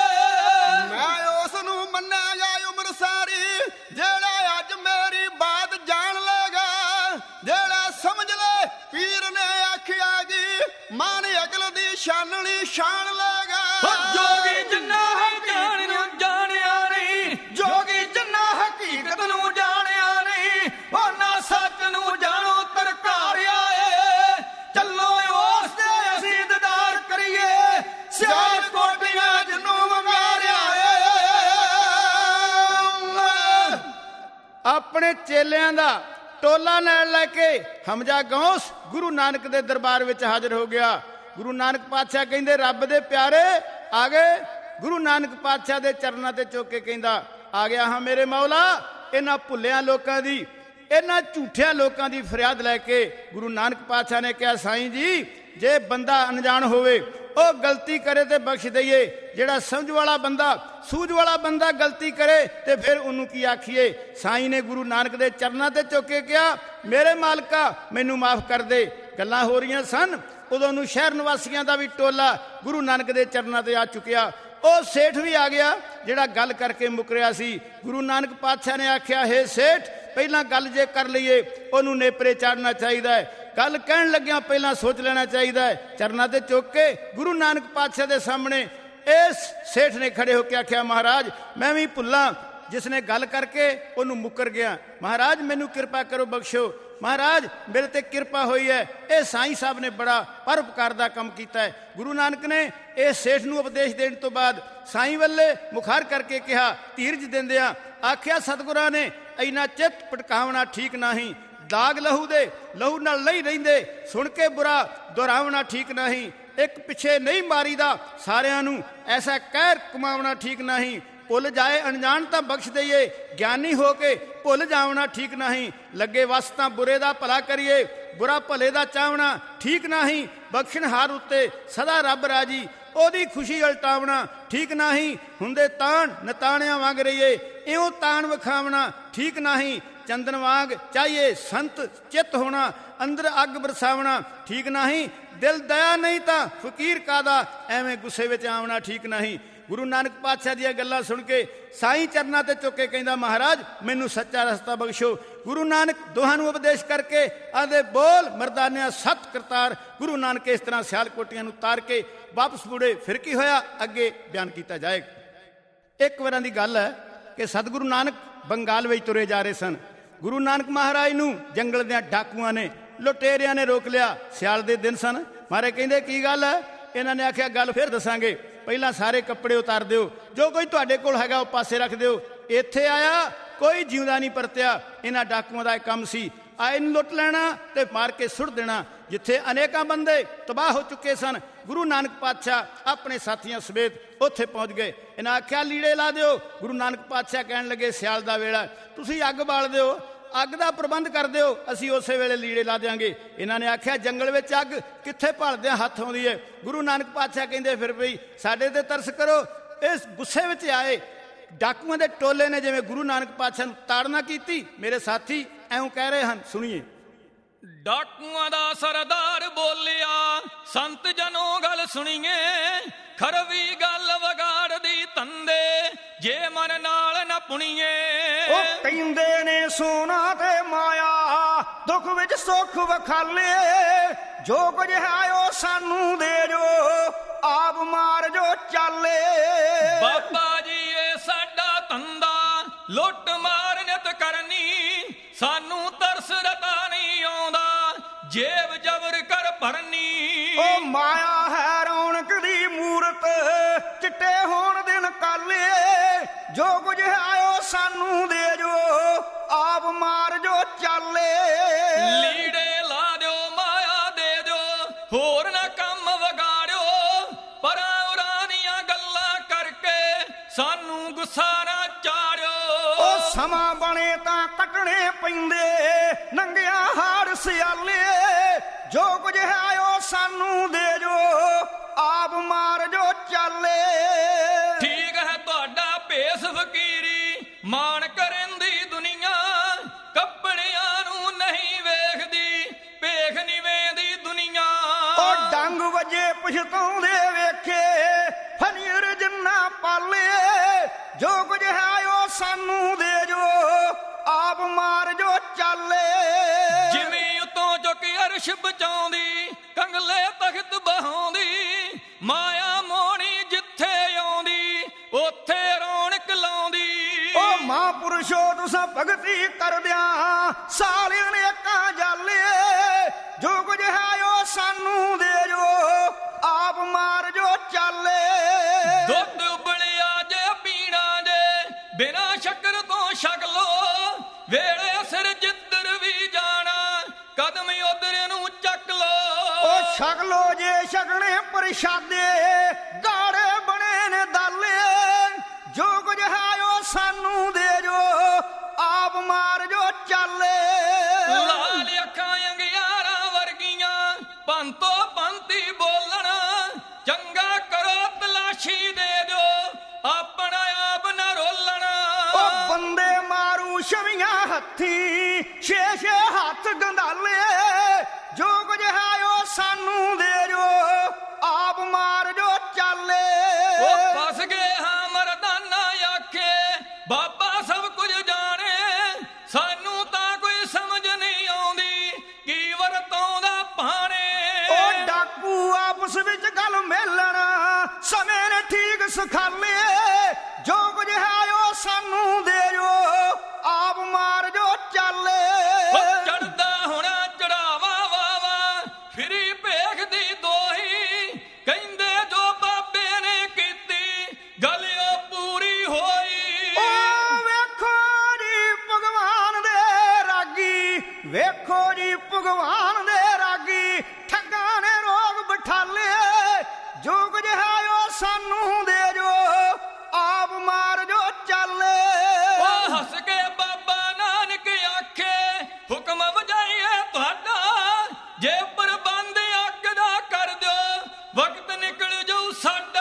ਏ। ਮੈਂ ਉਸ ਨੂੰ ਮੰਨਿਆ ਜਾ ਉਮਰ ਸਾਰੀ, ਜਿਹੜਾ ਅੱਜ ਮੇਰੀ ਬਾਤ ਜਾਣ ਲੇਗਾ। ਜਿਹੜਾ ਸਮਝ ਲੈ ਪੀਰ ਨੇ ਆਖਿਆ ਗੀ, ਮਾਨ ਅਕਲ ਦੀ ਛਾਨਣੀ ਛਾਣ ਲੇਗਾ। ਜੋਗੀ ਜਿੰਨਾ ਹੈ ਜਾਣ ਨੂੰ ਜਾਣਿਆ ਨਹੀਂ, ਜੋਗੀ ਜਿੰਨਾ ਹਕੀਕਤ ਨੂੰ ਜਾਣਿਆ ਨਹੀਂ, ਉਹਨਾਂ ਸੱਚ ਨੂੰ ਜਾਣੋ ਤਰਕਾਰਿਆ ਏ। ਚੱਲੋ ਉਸ ਦੇ ਅਸੀਂ ਦੀਦਾਰ ਕਰੀਏ, ਸਿਆਲ ਕੋਟੀਆਂ ਜਿਹਨੂੰ ਵੰਗਾਰਿਆ ਏ। ਆਪਣੇ ਚੇਲਿਆਂ ਦਾ ਟੋਲਾ ਨਾਲ ਲੈ ਕੇ ਹਮਜਾ ਗੌਸ ਗੁਰੂ ਨਾਨਕ ਦੇ ਦਰਬਾਰ ਵਿੱਚ ਹਾਜ਼ਰ ਹੋ ਗਿਆ। ਗੁਰੂ ਨਾਨਕ ਪਾਤਸ਼ਾਹ ਕਹਿੰਦੇ ਰੱਬ ਦੇ ਪਿਆਰੇ ਆ ਗਏ। ਗੁਰੂ ਨਾਨਕ ਪਾਤਸ਼ਾਹ ਦੇ ਚਰਨਾਂ ਤੇ ਝੁਕ ਕੇ ਕਹਿੰਦਾ ਆ ਗਿਆ ਹਾਂ ਮੇਰੇ ਮੌਲਾ। ਇਹਨਾਂ ਭੁੱਲਿਆਂ ਲੋਕਾਂ ਦੀ, ਇਹਨਾਂ ਝੂਠਿਆਂ ਲੋਕਾਂ ਦੀ ਫਰਿਆਦ ਲੈ ਕੇ ਗੁਰੂ ਨਾਨਕ ਪਾਤਸ਼ਾਹ ਨੇ ਕਿਹਾ ਸਾਈਂ ਜੀ, ਜੇ ਬੰਦਾ ਅਣਜਾਣ ਹੋਵੇ ਉਹ ਗਲਤੀ ਕਰੇ ਤੇ ਬਖਸ਼ ਦਈਏ, ਜਿਹੜਾ ਸਮਝ ਵਾਲਾ ਬੰਦਾ ਸੂਝ ਵਾਲਾ ਬੰਦਾ ਗਲਤੀ ਕਰੇ ਤੇ ਫਿਰ ਉਹਨੂੰ ਕੀ ਆਖੀਏ। ਸਾਈਂ ਨੇ ਗੁਰੂ ਨਾਨਕ ਦੇ ਚਰਨਾਂ ਤੇ ਝੁਕ ਕੇ ਕਿਹਾ ਮੇਰੇ ਮਾਲਕਾ ਮੈਨੂੰ ਮਾਫ ਕਰ ਦੇ। ਗੱਲਾਂ ਹੋ ਰਹੀਆਂ ਸਨ, ਉਦੋਂ ਨੂੰ ਸ਼ਹਿਰ ਨਿਵਾਸੀਆਂ ਦਾ ਵੀ ਟੋਲਾ ਗੁਰੂ ਨਾਨਕ ਦੇ ਚਰਨਾਂ ਤੇ ਆ ਚੁੱਕਿਆ। ਉਹ ਸੇਠ ਵੀ ਆ ਗਿਆ ਜਿਹੜਾ ਗੱਲ ਕਰਕੇ ਮੁਕਰਿਆ ਸੀ। ਗੁਰੂ ਨਾਨਕ ਪਾਤਸ਼ਾਹ ਨੇ ਆਖਿਆ ਹੈ ਸੇਠ, ਪਹਿਲਾਂ ਗੱਲ ਜੇ ਕਰ ਲਈਏ ਉਹਨੂੰ ਨੇਪਰੇ ਚਾੜਨਾ ਚਾਹੀਦਾ ਹੈ, ਗੱਲ ਕਹਿਣ ਲੱਗਿਆਂ ਪਹਿਲਾਂ ਸੋਚ ਲੈਣਾ ਚਾਹੀਦਾ ਹੈ। ਚਰਨਾਂ ਤੇ ਚੁੱਕ ਕੇ ਗੁਰੂ ਨਾਨਕ ਪਾਤਸ਼ਾਹ ਦੇ ਸਾਹਮਣੇ ਇਸ ਸੇਠ ਨੇ ਖੜੇ ਹੋ ਕੇ ਆਖਿਆ ਮਹਾਰਾਜ ਮੈਂ ਵੀ ਭੁੱਲਾਂ ਜਿਸ ਨੇ ਗੱਲ ਕਰਕੇ ਉਹਨੂੰ ਮੁੱਕਰ ਗਿਆ। ਮਹਾਰਾਜ ਮੈਨੂੰ ਕਿਰਪਾ ਕਰੋ, ਬਖਸ਼ੋ। ਮਹਾਰਾਜ ਮੇਰੇ ਤੇ ਕਿਰਪਾ ਹੋਈ ਹੈ, ਇਹ ਸਾਈਂ ਸਾਹਿਬ ਨੇ ਬੜਾ ਪਰਉਪਕਾਰ ਦਾ ਕੰਮ ਕੀਤਾ ਹੈ। ਗੁਰੂ ਨਾਨਕ ਨੇ ਇਸ ਸੇਠ ਨੂੰ ਉਪਦੇਸ਼ ਦੇਣ ਤੋਂ ਬਾਅਦ ਸਾਈਂ ਵੱਲੇ ਮੁਖਾਰ ਕਰਕੇ ਕਿਹਾ, ਧੀਰਜ ਦਿੰਦਿਆਂ ਆਖਿਆ ਸਤਿਗੁਰਾਂ ਨੇ ਇੰਨਾ ਚਿੱਤ ਭਟਕਾਵਣਾ ਠੀਕ ਨਹੀਂ, ਦਾਗ ਲਹੂ ਦੇ ਲਹੂ ਨਾਲ ਨਹੀਂ ਰਹਿੰਦੇ, ਸੁਣ ਕੇ ਬੁਰਾ ਦੁਹਰਾਵਣਾ ਠੀਕ ਨਹੀਂ, ਇੱਕ ਪਿੱਛੇ ਨਹੀਂ ਮਾਰੀਦਾ ਸਾਰਿਆਂ ਨੂੰ, ਐਸਾ ਕਹਿਰ ਕਮਾਉਣਾ ਠੀਕ ਨਹੀਂ, ਭੁੱਲ ਜਾਏ ਅਣਜਾਣ ਤਾਂ ਬਖਸ਼ ਦਈਏ, ਗਿਆਨੀ ਹੋ ਕੇ ਭੁੱਲ ਜਾਵਣਾ ਠੀਕ ਨਹੀਂ, ਲੱਗੇ ਵਸ ਤਾਂ ਬੁਰੇ ਦਾ ਭਲਾ ਕਰੀਏ, ਬੁਰਾ ਭਲੇ ਦਾ ਚਾਹਣਾ ਠੀਕ ਨਹੀਂ, ਬਖਸ਼ਣਹਾਰ ਉੱਤੇ ਸਦਾ ਰੱਬ ਰਾਜੀ, ਉਹਦੀ ਖੁਸ਼ੀ ਉਲਟਾਵਣਾ ਠੀਕ ਨਹੀਂ, ਹੁੰਦੇ ਤਾਣ ਨਤਾਣਿਆਂ ਵਾਂਗ ਰਹੀਏ, ਇਉਂ ਤਾਣ ਵਿਖਾਵਣਾ ਠੀਕ ਨਹੀਂ, ਚੰਦਨ ਵਾਂਗ ਚਾਹੀਏ ਸੰਤ ਚਿੱਤ ਹੋਣਾ, ਅੰਦਰ ਅੱਗ ਬਰਸਾਵਣਾ ਠੀਕ ਨਹੀਂ, ਦਿਲ ਦਇਆ ਨਹੀਂ ਤਾਂ ਫਕੀਰ ਕਾਦਾ, ਐਵੇਂ ਗੁੱਸੇ ਵਿੱਚ ਆਵਣਾ ਠੀਕ ਨਹੀਂ। ਗੁਰੂ ਨਾਨਕ ਪਾਤਸ਼ਾਹ ਦੀਆਂ ਗੱਲਾਂ ਸੁਣ ਕੇ ਸਾਈਂ ਚਰਨਾਂ ਤੇ ਝੁੱਕ ਕੇ ਕਹਿੰਦਾ ਮਹਾਰਾਜ ਮੈਨੂੰ ਸੱਚਾ ਰਸਤਾ ਬਖਸ਼ੋ। ਗੁਰੂ ਨਾਨਕ ਦੋਹਾਂ ਨੂੰ ਉਪਦੇਸ਼ ਕਰਕੇ ਆਂਦੇ ਬੋਲ ਮਰਦਾਨਿਆਂ ਸਤ ਕਰਤਾਰ। ਗੁਰੂ ਨਾਨਕ ਇਸ ਤਰ੍ਹਾਂ ਸਿਆਲਕੋਟੀਆਂ ਨੂੰ ਤਾਰ ਕੇ ਵਾਪਸ ਮੁੜੇ। ਫਿਰ ਕੀ ਹੋਇਆ ਅੱਗੇ ਬਿਆਨ ਕੀਤਾ ਜਾਏਗਾ। ਇੱਕ ਵਾਰਾਂ ਦੀ ਗੱਲ ਹੈ ਕਿ ਸਤਿਗੁਰੂ ਨਾਨਕ ਬੰਗਾਲ ਵਿੱਚ ਤੁਰੇ ਜਾ ਰਹੇ ਸਨ। ਗੁਰੂ ਨਾਨਕ ਮਹਾਰਾਜ ਨੂੰ ਜੰਗਲ ਦਿਆਂ ਡਾਕੂਆਂ ਨੇ ਲੁਟੇਰਿਆਂ ਨੇ ਰੋਕ ਲਿਆ। ਸਿਆਲ ਦੇ ਦਿਨ ਸਨ। ਮਹਾਰਾਜ ਕਹਿੰਦੇ ਕੀ ਗੱਲ ਹੈ? ਇਹਨਾਂ ਨੇ ਆਖਿਆ ਗੱਲ ਫਿਰ ਦੱਸਾਂਗੇ, ਪਹਿਲਾਂ ਸਾਰੇ ਕੱਪੜੇ ਉਤਾਰ ਦਿਓ, ਜੋ ਕੋਈ ਤੁਹਾਡੇ ਕੋਲ ਹੈਗਾ ਉਹ ਪਾਸੇ ਰੱਖ ਦਿਓ। ਇੱਥੇ ਆਇਆ ਕੋਈ ਜਿਉਂਦਾ ਨਹੀਂ ਪਰਤਿਆ। ਇਹਨਾਂ ਡਾਕੂਆਂ ਦਾ ਇਹ ਕੰਮ ਸੀ, ਆਏ ਨੂੰ ਲੁੱਟ ਲੈਣਾ ਤੇ ਮਾਰ ਕੇ ਸੁੱਟ ਦੇਣਾ। ਜਿੱਥੇ ਅਨੇਕਾਂ ਬੰਦੇ ਤਬਾਹ ਹੋ ਚੁੱਕੇ ਸਨ, ਗੁਰੂ ਨਾਨਕ ਪਾਤਸ਼ਾਹ ਆਪਣੇ ਸਾਥੀਆਂ ਸਮੇਤ ਉੱਥੇ ਪਹੁੰਚ ਗਏ। ਇਹਨਾਂ ਆਖਿਆ ਲੀੜੇ ਲਾ ਦਿਓ। ਗੁਰੂ ਨਾਨਕ ਪਾਤਸ਼ਾਹ ਕਹਿਣ ਲੱਗੇ ਸਿਆਲ ਦਾ ਵੇਲਾ, ਤੁਸੀਂ ਅੱਗ ਬਾਲ ਦਿਓ, ਅੱਗ ਦਾ ਪ੍ਰਬੰਧ ਕਰ ਦਿਓ, ਅਸੀਂ ਉਸੇ ਵੇਲੇ ਲੀੜੇ ਲਾ ਦਿਆਂਗੇ। ਇਹਨਾਂ ਨੇ ਆਖਿਆ ਜੰਗਲ ਵਿੱਚ ਅੱਗ ਕਿੱਥੇ ਭਲਦਿਆਂ ਹੱਥ ਆਉਂਦੀ ਹੈ। ਗੁਰੂ ਨਾਨਕ ਪਾਤਸ਼ਾਹ ਕਹਿੰਦੇ ਫਿਰ ਵੀ ਸਾਡੇ ਤੇ ਤਰਸ ਕਰੋ। ਇਸ ਗੁੱਸੇ ਵਿੱਚ ਆਏ ਡਾਕੂਆਂ ਦੇ ਟੋਲੇ ਨੇ ਜਿਵੇਂ ਗੁਰੂ ਨਾਨਕ ਪਾਤਸ਼ਾਹ ਨੂੰ ਤਾੜਨਾ ਕੀਤੀ। ਮੇਰੇ ਸਾਥੀ ਐਉਂ ਕਹਿ ਰਹੇ ਹਨ, ਸੁਣੀਏ। ਡਾਕੂਆਂ ਦਾ ਸਰਦਾਰ ਬੋਲਿਆ ਸੰਤ ਜਨੋ ਗੱਲ ਸੁਣੀਏ, ਖਰਵੀ ਗੱਲ ਵਿਗਾੜਦੀ ਤੰਦੇ ਜੇ ਮਨ ਨਾਲ ਨਾ ਪੁਣੀਏ। ਉਹ ਕਹਿੰਦੇ ਨੇ ਸੋਨਾ ਤੇ ਮਾਇਆ ਦੁੱਖ ਵਿੱਚ ਸੁੱਖ ਵਖਾਲੇ, ਜੋ ਕੁਝ ਹੈ ਉਹ ਸਾਨੂੰ ਦੇ ਜੋ ਆਪ ਮਾਰ ਜੋ ਚਾਲੇ। ਬਾਬਾ ਜੀ ਇਹ ਸਾਡਾ ਧੰਦਾ ਲੁੱਟ ਮਾਰ ਨਿਤ ਕਰਨੀ, ਸਾਨੂੰ ਤਰਸ ਰਤਾ ਨਹੀਂ ਆਉਂਦਾ ਜੇਬ ਜਬਰ ਕਰ ਭਰਨੀ। ਉਹ ਮਾਇਆ ਹੈ ਰੌਣਕ ਦੀ ਮੂਰਤ ਚਿੱਟੇ ਹੋਣ ਦਿਨ ਕਾਲੇ, ਜੋ ਕੁਝ ਹੈ ਉਹ ਸਾਨੂੰ ਦੇ ਜੋ ਆਪ ਮਾਰ ਜੋ ਚਾਲੇ। ਲੀੜੇ ਲਾ ਦਿਓ ਮਾਇਆ ਦੇ ਦਿਓ, ਹੋਰ ਨਾ ਕੰਮ ਵਿਗਾੜਿਓ, ਪਰਾਂ ਉਰਾਂ ਦੀਆਂ ਗੱਲਾਂ ਕਰਕੇ ਸਾਨੂੰ ਗੁੱਸਾ ਨਾ ਚਾੜਿਓ। ਉਹ ਸਮਾਂ ਬਣੇ ਤਾਂ ਕੱਟਣੇ ਪੈਂਦੇ ਨੰਗਿਆਂ ਹਾੜ ਸਿਆਲੇ, ਜੋ ਕੁਝ ਹੈ ਉਹ ਸਾਨੂੰ ਦੇ ਜੋ ਆਪ ਮਾਰ ਜੋ ਚਾਲੇ। ਠੀਕ ਹੈ ਤੁਹਾਡਾ ਭੇਸ ਫਕੀਰੀ ਮਾਣ ਕਰਨ ਦੀ ਦੁਨੀਆ, ਕੱਪੜਿਆਂ ਨੂੰ ਨਹੀਂ ਵੇਖਦੀ ਭੇਖ ਨਿਵੇਂ ਦੀ ਦੁਨੀਆ। ਉਹ ਡੰਗ ਵਜੇ ਪਛਤਾਉਂਦੇ ਵੇਖੇ ਫਨੀਰ ਜਿੰਨਾ ਪਾਲੇ, ਜੋ ਕੁਝ ਹੈ ਉਹ ਸਾਨੂੰ ਦੇ ਜੋ ਆਪ ਮਾਰ ਜੋ ਚਾਲੇ। ਜਿਵੇਂ ਉਤੋਂ ਚੁੱਕ ਅਰਸ਼ ਬਚਾਉਂਦੀ ਕੰਗਲੇ ਤਖਤ ਬਹਾਉਂਦੀ, ਮਾਇਆ ਮੋਣੀ ਜਿੱਥੇ ਆਉਂਦੀ ਉੱਥੇ ਰੌਣਕ ਲਾਉਂਦੀ। ਉਹ ਮਹਾਂਪੁਰਸ਼ੋ ਤੁਸਾਂ ਭਗਤੀ ਕਰਦਿਆਂ ਸਾਲਿਆਂ ਨੇ ਕਾਂ ਜਾਲੇ, ਜੋ ਕੁਝ ਹੈ ਉਹ ਸਾਨੂੰ ਦੇ ਜੋ ਆਪ ਮਾਰ ਜੋ ਚਾਲੇ। ਦੁੱਧ ਉਬਲਿਆ ਜੇ ਪੀਣਾ ਜੇ ਬਿਨਾਂ ਸ਼ੱਕਰ ਤੋਂ ਛਕ ਲੋ, ਵੇਲੇ ਸਿਰ ਜਿੱਧਰ ਵੀ ਜਾਣਾ ਕਦਮ ਉਧਰ ਨੂੰ ਚੱਕ ਲੋ। ਉਹ ਛਕ ਲੋ ਜੇ ਛਕਣੇ ਪ੍ਰਸ਼ਾਦੇ ਗਾੜੇ ਬਣੇ ਨੇ ਦਾਲੇ, ਜੋ ਕੁਝ ਹੈ ਉਹ ਸਾਨੂੰ ਦੇ ਜੋ ਆਪ ਮਾਰ ਜੋ ਚਾਲੇ। ਲਾਲ ਅੱਖਾਂ ਅੰਗਿਆਰਾਂ ਵਰਗੀਆਂ ਪੰਤੋ ਪੰਤੀ ਬੋਲਣਾ, ਚੰਗਾ ਕਰੋ ਤਲਾਸ਼ੀ ਦੇ ਦਿਓ ਆਪਣਾ ਆਪ ਨਾ ਰੋਲਣਾ। ਉਹ ਬੰਦੇ ਮਾਰੂ ਛਵੀਆਂ ਹੱਥੀ ਛੇ ਛੇ ਹੱਥ ਗੰਧਾਲੇ, ਜੋ ਕੁਝ ਹੈ ਉਹ ਸਾਨੂੰ ਦੇ ਜੋ ਆਪ ਮਾਰ ਜੋ ਚਾਲੇ। ਉਹ ਫਸ ਗਏ ਹਾਂ ਮਰਦਾਨਾ ਆਖੇ ਬਾਬਾ ਸਭ ਕੁਝ ਜਾਣੇ, ਸਾਨੂੰ ਤਾਂ ਕੋਈ ਸਮਝ ਨਹੀਂ ਆਉਂਦੀ ਕੀ ਵਰਤੋਂਦਾ ਭਾਣੇ। ਉਹ ਡਾਕੂ ਆਪਸ ਵਿੱਚ ਗੱਲ ਮੇਲਣ ਸਮੇਂ ਨੇ ਠੀਕ ਸਿਖਾਲੇ, ਜੋ ਕੁਝ ਹੈ ਉਹ ਸਾਨੂੰ ਦੇ ਜੋ ਆਪ ਮਾਰ ਜੋ ਚਾਲੇ। ਚੜਦਾ ਹੋਣਾ ਚੜਾਵਾ ਵਾਵਾ ਫਿਰੀ ਭੇਖ ਦੀ ਦੋਹੀ, ਕਹਿੰਦੇ ਜੋ ਬਾਬੇ ਨੇ ਕੀਤੀ ਗੱਲ ਉਹ ਪੂਰੀ ਹੋਈ। ਉਹ ਵੇਖੋ ਜੀ ਭਗਵਾਨ ਦੇ ਰਾਗੀ, ਵੇਖੋ ਜੀ ਭਗਵਾਨ ਦੇ ਰਾਗੀ, ਠੱਗਾਂ ਨੇ ਰੋਗ ਬਿਠਾਲੇ, ਜੋ ਕੁਝ ਹੈ ਉਹ ਸਾਨੂੰ ਦੇ ਜੋ ਆਪ ਮਾਰ ਜੋ ਚਾਲੇ। ਉਹ ਹੱਸ ਕੇ ਬਾਬਾ ਨਾਨਕ ਆਖੇ ਹੁਕਮ ਵਜਾਈਏ ਤੁਹਾਡਾ, ਜੇ ਪ੍ਰਬੰਧ ਅੱਗ ਦਾ ਕਰ ਦਿਓ ਵਕਤ ਨਿਕਲ ਜਾਊ ਸਾਡਾ।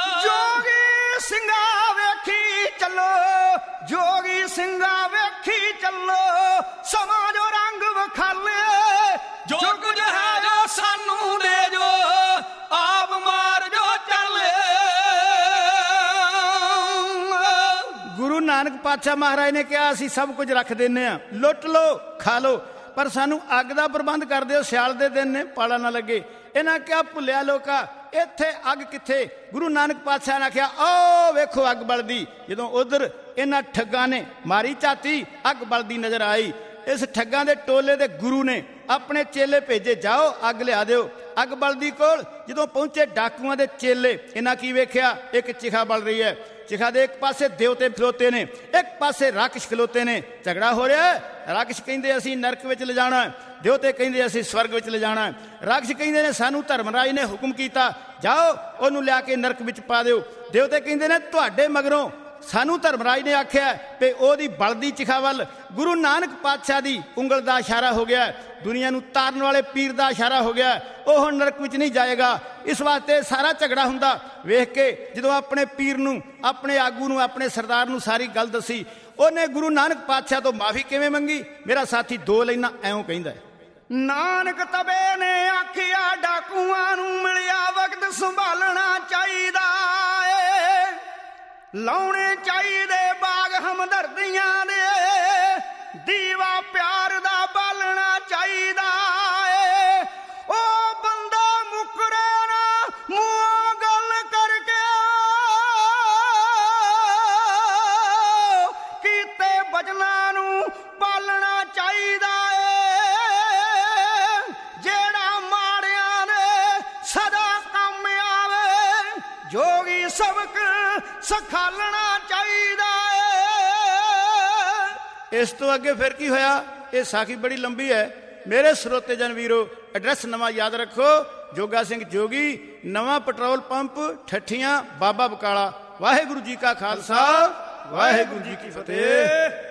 ਜੋਗੀ ਸਿੰਘਾ ਵੇਖੀ ਚੱਲੋ, ਜੋਗੀ ਸਿੰਘਾ ਵੇਖੀ ਚੱਲੋ, ਸਮਾਂ ਜੋ ਰੰਗ ਵਿਖਾਲੇ, ਜੋ ਕੁਝ ਹੈ ਜੋ ਸਾਨੂੰ ਦੇ ਜੋ ਆਪ ਮਾਰ ਜੋ ਚੱਲੇ। ਗੁਰੂ ਗੁਰੂ ਨਾਨਕ ਪਾਤਸ਼ਾਹ ਮਹਾਰਾਜ ਨੇ ਕਿਹਾ ਅਸੀਂ ਸਭ ਕੁਝ ਰੱਖ ਦਿੰਦੇ ਹਾਂ, ਲੁੱਟ ਲਓ ਖਾ ਲਓ, ਪਰ ਸਾਨੂੰ ਅੱਗ ਦਾ ਪ੍ਰਬੰਧ ਕਰ ਦਿਓ, ਸਿਆਲ ਦੇ ਦਿਨ ਨੇ ਪਾਲਾ ਨਾ ਲੱਗੇ। ਇਹਨਾਂ ਕਿਹਾ ਭੁੱਲਿਆ ਲੋਕਾ ਇੱਥੇ ਅੱਗ ਕਿੱਥੇ? ਗੁਰੂ ਨਾਨਕ ਪਾਤਸ਼ਾਹ ਨੇ ਆਖਿਆ ਓ ਵੇਖੋ ਅੱਗ ਬਲਦੀ। ਜਦੋਂ ਉਧਰ ਇਹਨਾਂ ਠੱਗਾਂ ਨੇ ਮਾਰੀ ਝਾਤੀ, ਅੱਗ ਬਲਦੀ ਨਜ਼ਰ ਆਈ। ਇਸ ਠੱਗਾਂ ਦੇ ਟੋਲੇ ਦੇ ਗੁਰੂ ਨੇ ਆਪਣੇ ਚੇਲੇ ਭੇਜੇ, ਜਾਓ ਅੱਗ ਲਿਆ ਦਿਓ। ਅੱਗ ਬਲਦੀ ਕੋਲ ਜਦੋਂ ਪਹੁੰਚੇ ਡਾਕੂਆਂ ਦੇ ਚੇਲੇ, ਇਹਨਾਂ ਕੀ ਵੇਖਿਆ? ਇੱਕ ਚਿਖਾ ਬਲ ਰਹੀ ਹੈ। ਚਿਖਾ ਦੇ ਇੱਕ ਪਾਸੇ ਦੇਵਤੇ ਖਲੋਤੇ ਨੇ, ਇੱਕ ਪਾਸੇ ਰਾਕਸ਼ ਖਲੋਤੇ ਨੇ। ਝਗੜਾ ਹੋ ਰਿਹਾ। ਰਾਕਸ਼ ਕਹਿੰਦੇ ਅਸੀਂ ਨਰਕ ਵਿੱਚ ਲਿਜਾਣਾ, ਦੇਵਤੇ ਕਹਿੰਦੇ ਅਸੀਂ ਸਵਰਗ ਵਿੱਚ ਲਿਜਾਣਾ। ਰਾਕਸ਼ ਕਹਿੰਦੇ ਨੇ ਸਾਨੂੰ ਧਰਮਰਾਜ ਨੇ ਹੁਕਮ ਕੀਤਾ, ਜਾਓ ਉਹਨੂੰ ਲਿਆ ਕੇ ਨਰਕ ਵਿੱਚ ਪਾ ਦਿਓ। ਦੇਵਤੇ ਕਹਿੰਦੇ ਨੇ ਤੁਹਾਡੇ ਮਗਰੋਂ ਸਾਨੂੰ ਧਰਮਰਾਜ ਨੇ ਆਖਿਆ ਵੀ ਉਹਦੀ ਬਲਦੀ ਚਿਖਾ ਵੱਲ ਗੁਰੂ ਨਾਨਕ ਪਾਤਸ਼ਾਹ ਦੀ ਉਂਗਲ ਦਾ ਇਸ਼ਾਰਾ ਹੋ ਗਿਆ, ਦੁਨੀਆ ਨੂੰ ਤਾਰਨ ਵਾਲੇ ਪੀਰ ਦਾ ਇਸ਼ਾਰਾ ਹੋ ਗਿਆ, ਉਹ ਹੁਣ ਨਰਕ ਵਿੱਚ ਨਹੀਂ ਜਾਏਗਾ। ਇਸ ਵਾਸਤੇ ਸਾਰਾ ਝਗੜਾ ਹੁੰਦਾ। ਵੇਖ ਕੇ ਜਦੋਂ ਆਪਣੇ ਪੀਰ ਨੂੰ, ਆਪਣੇ ਆਗੂ ਨੂੰ, ਆਪਣੇ ਸਰਦਾਰ ਨੂੰ ਸਾਰੀ ਗੱਲ ਦੱਸੀ, ਉਹਨੇ ਗੁਰੂ ਨਾਨਕ ਪਾਤਸ਼ਾਹ ਤੋਂ ਮਾਫੀ ਕਿਵੇਂ ਮੰਗੀ? ਮੇਰਾ ਸਾਥੀ ਦੋ ਲਾਈਨਾਂ ਐਉਂ ਕਹਿੰਦਾ, ਨਾਨਕ ਤਬੇ ਨੇ ਆਖਿਆ ਡਾਕੂਆਂ ਨੂੰ ਮਿਲਿਆ ਵਕਤ ਸੰਭਾਲਣਾ ਚਾਹੀਦਾ ਏ, ਲਾਉਣੇ ਚਾਹੀਦੇ ਬਾਗ ਹਮਦਰਦੀਆਂ ਦੇ, ਦੀਵਾ ਪਿਆਰ ਦਾ ਬਾਲਣਾ ਚਾਹੀਦਾ ਏ। ਉਹ ਬੰਦਾ ਮੁਕਰੇ ਨਾ ਮੂੰਹੋਂ ਗੱਲ ਕਰਕੇ, ਕੀਤੇ ਬਚਨਾਂ ਨੂੰ ਪਾਲਣਾ ਚਾਹੀਦਾ ਏ। ਜਿਹੜਾ ਮਾੜਿਆਂ ਦੇ ਸਦਾ ਕੰਮ ਆਵੇ, ਜੋਗੀ ਸਬਕ ਸਿਖਾਲਣਾ ਚਾਹੀਦਾ ਏ। ਇਸ ਤੋਂ ਅੱਗੇ ਫਿਰ ਕੀ ਹੋਇਆ? ਇਹ ਸਾਖੀ ਬੜੀ ਲੰਬੀ ਹੈ। ਮੇਰੇ ਸਰੋਤੇ ਜਨ ਵੀਰੋ, ਐਡਰੈਸ ਨਵਾਂ ਯਾਦ ਰੱਖੋ, ਜੋਗਾ ਸਿੰਘ ਜੋਗੀ, ਨਵਾਂ ਪੈਟਰੋਲ ਪੰਪ, ਠੱਠੀਆਂ, ਬਾਬਾ ਬਕਾਲਾ। ਵਾਹਿਗੁਰੂ ਜੀ ਕਾ ਖਾਲਸਾ, ਵਾਹਿਗੁਰੂ ਜੀ ਕੀ ਫਤਿਹ।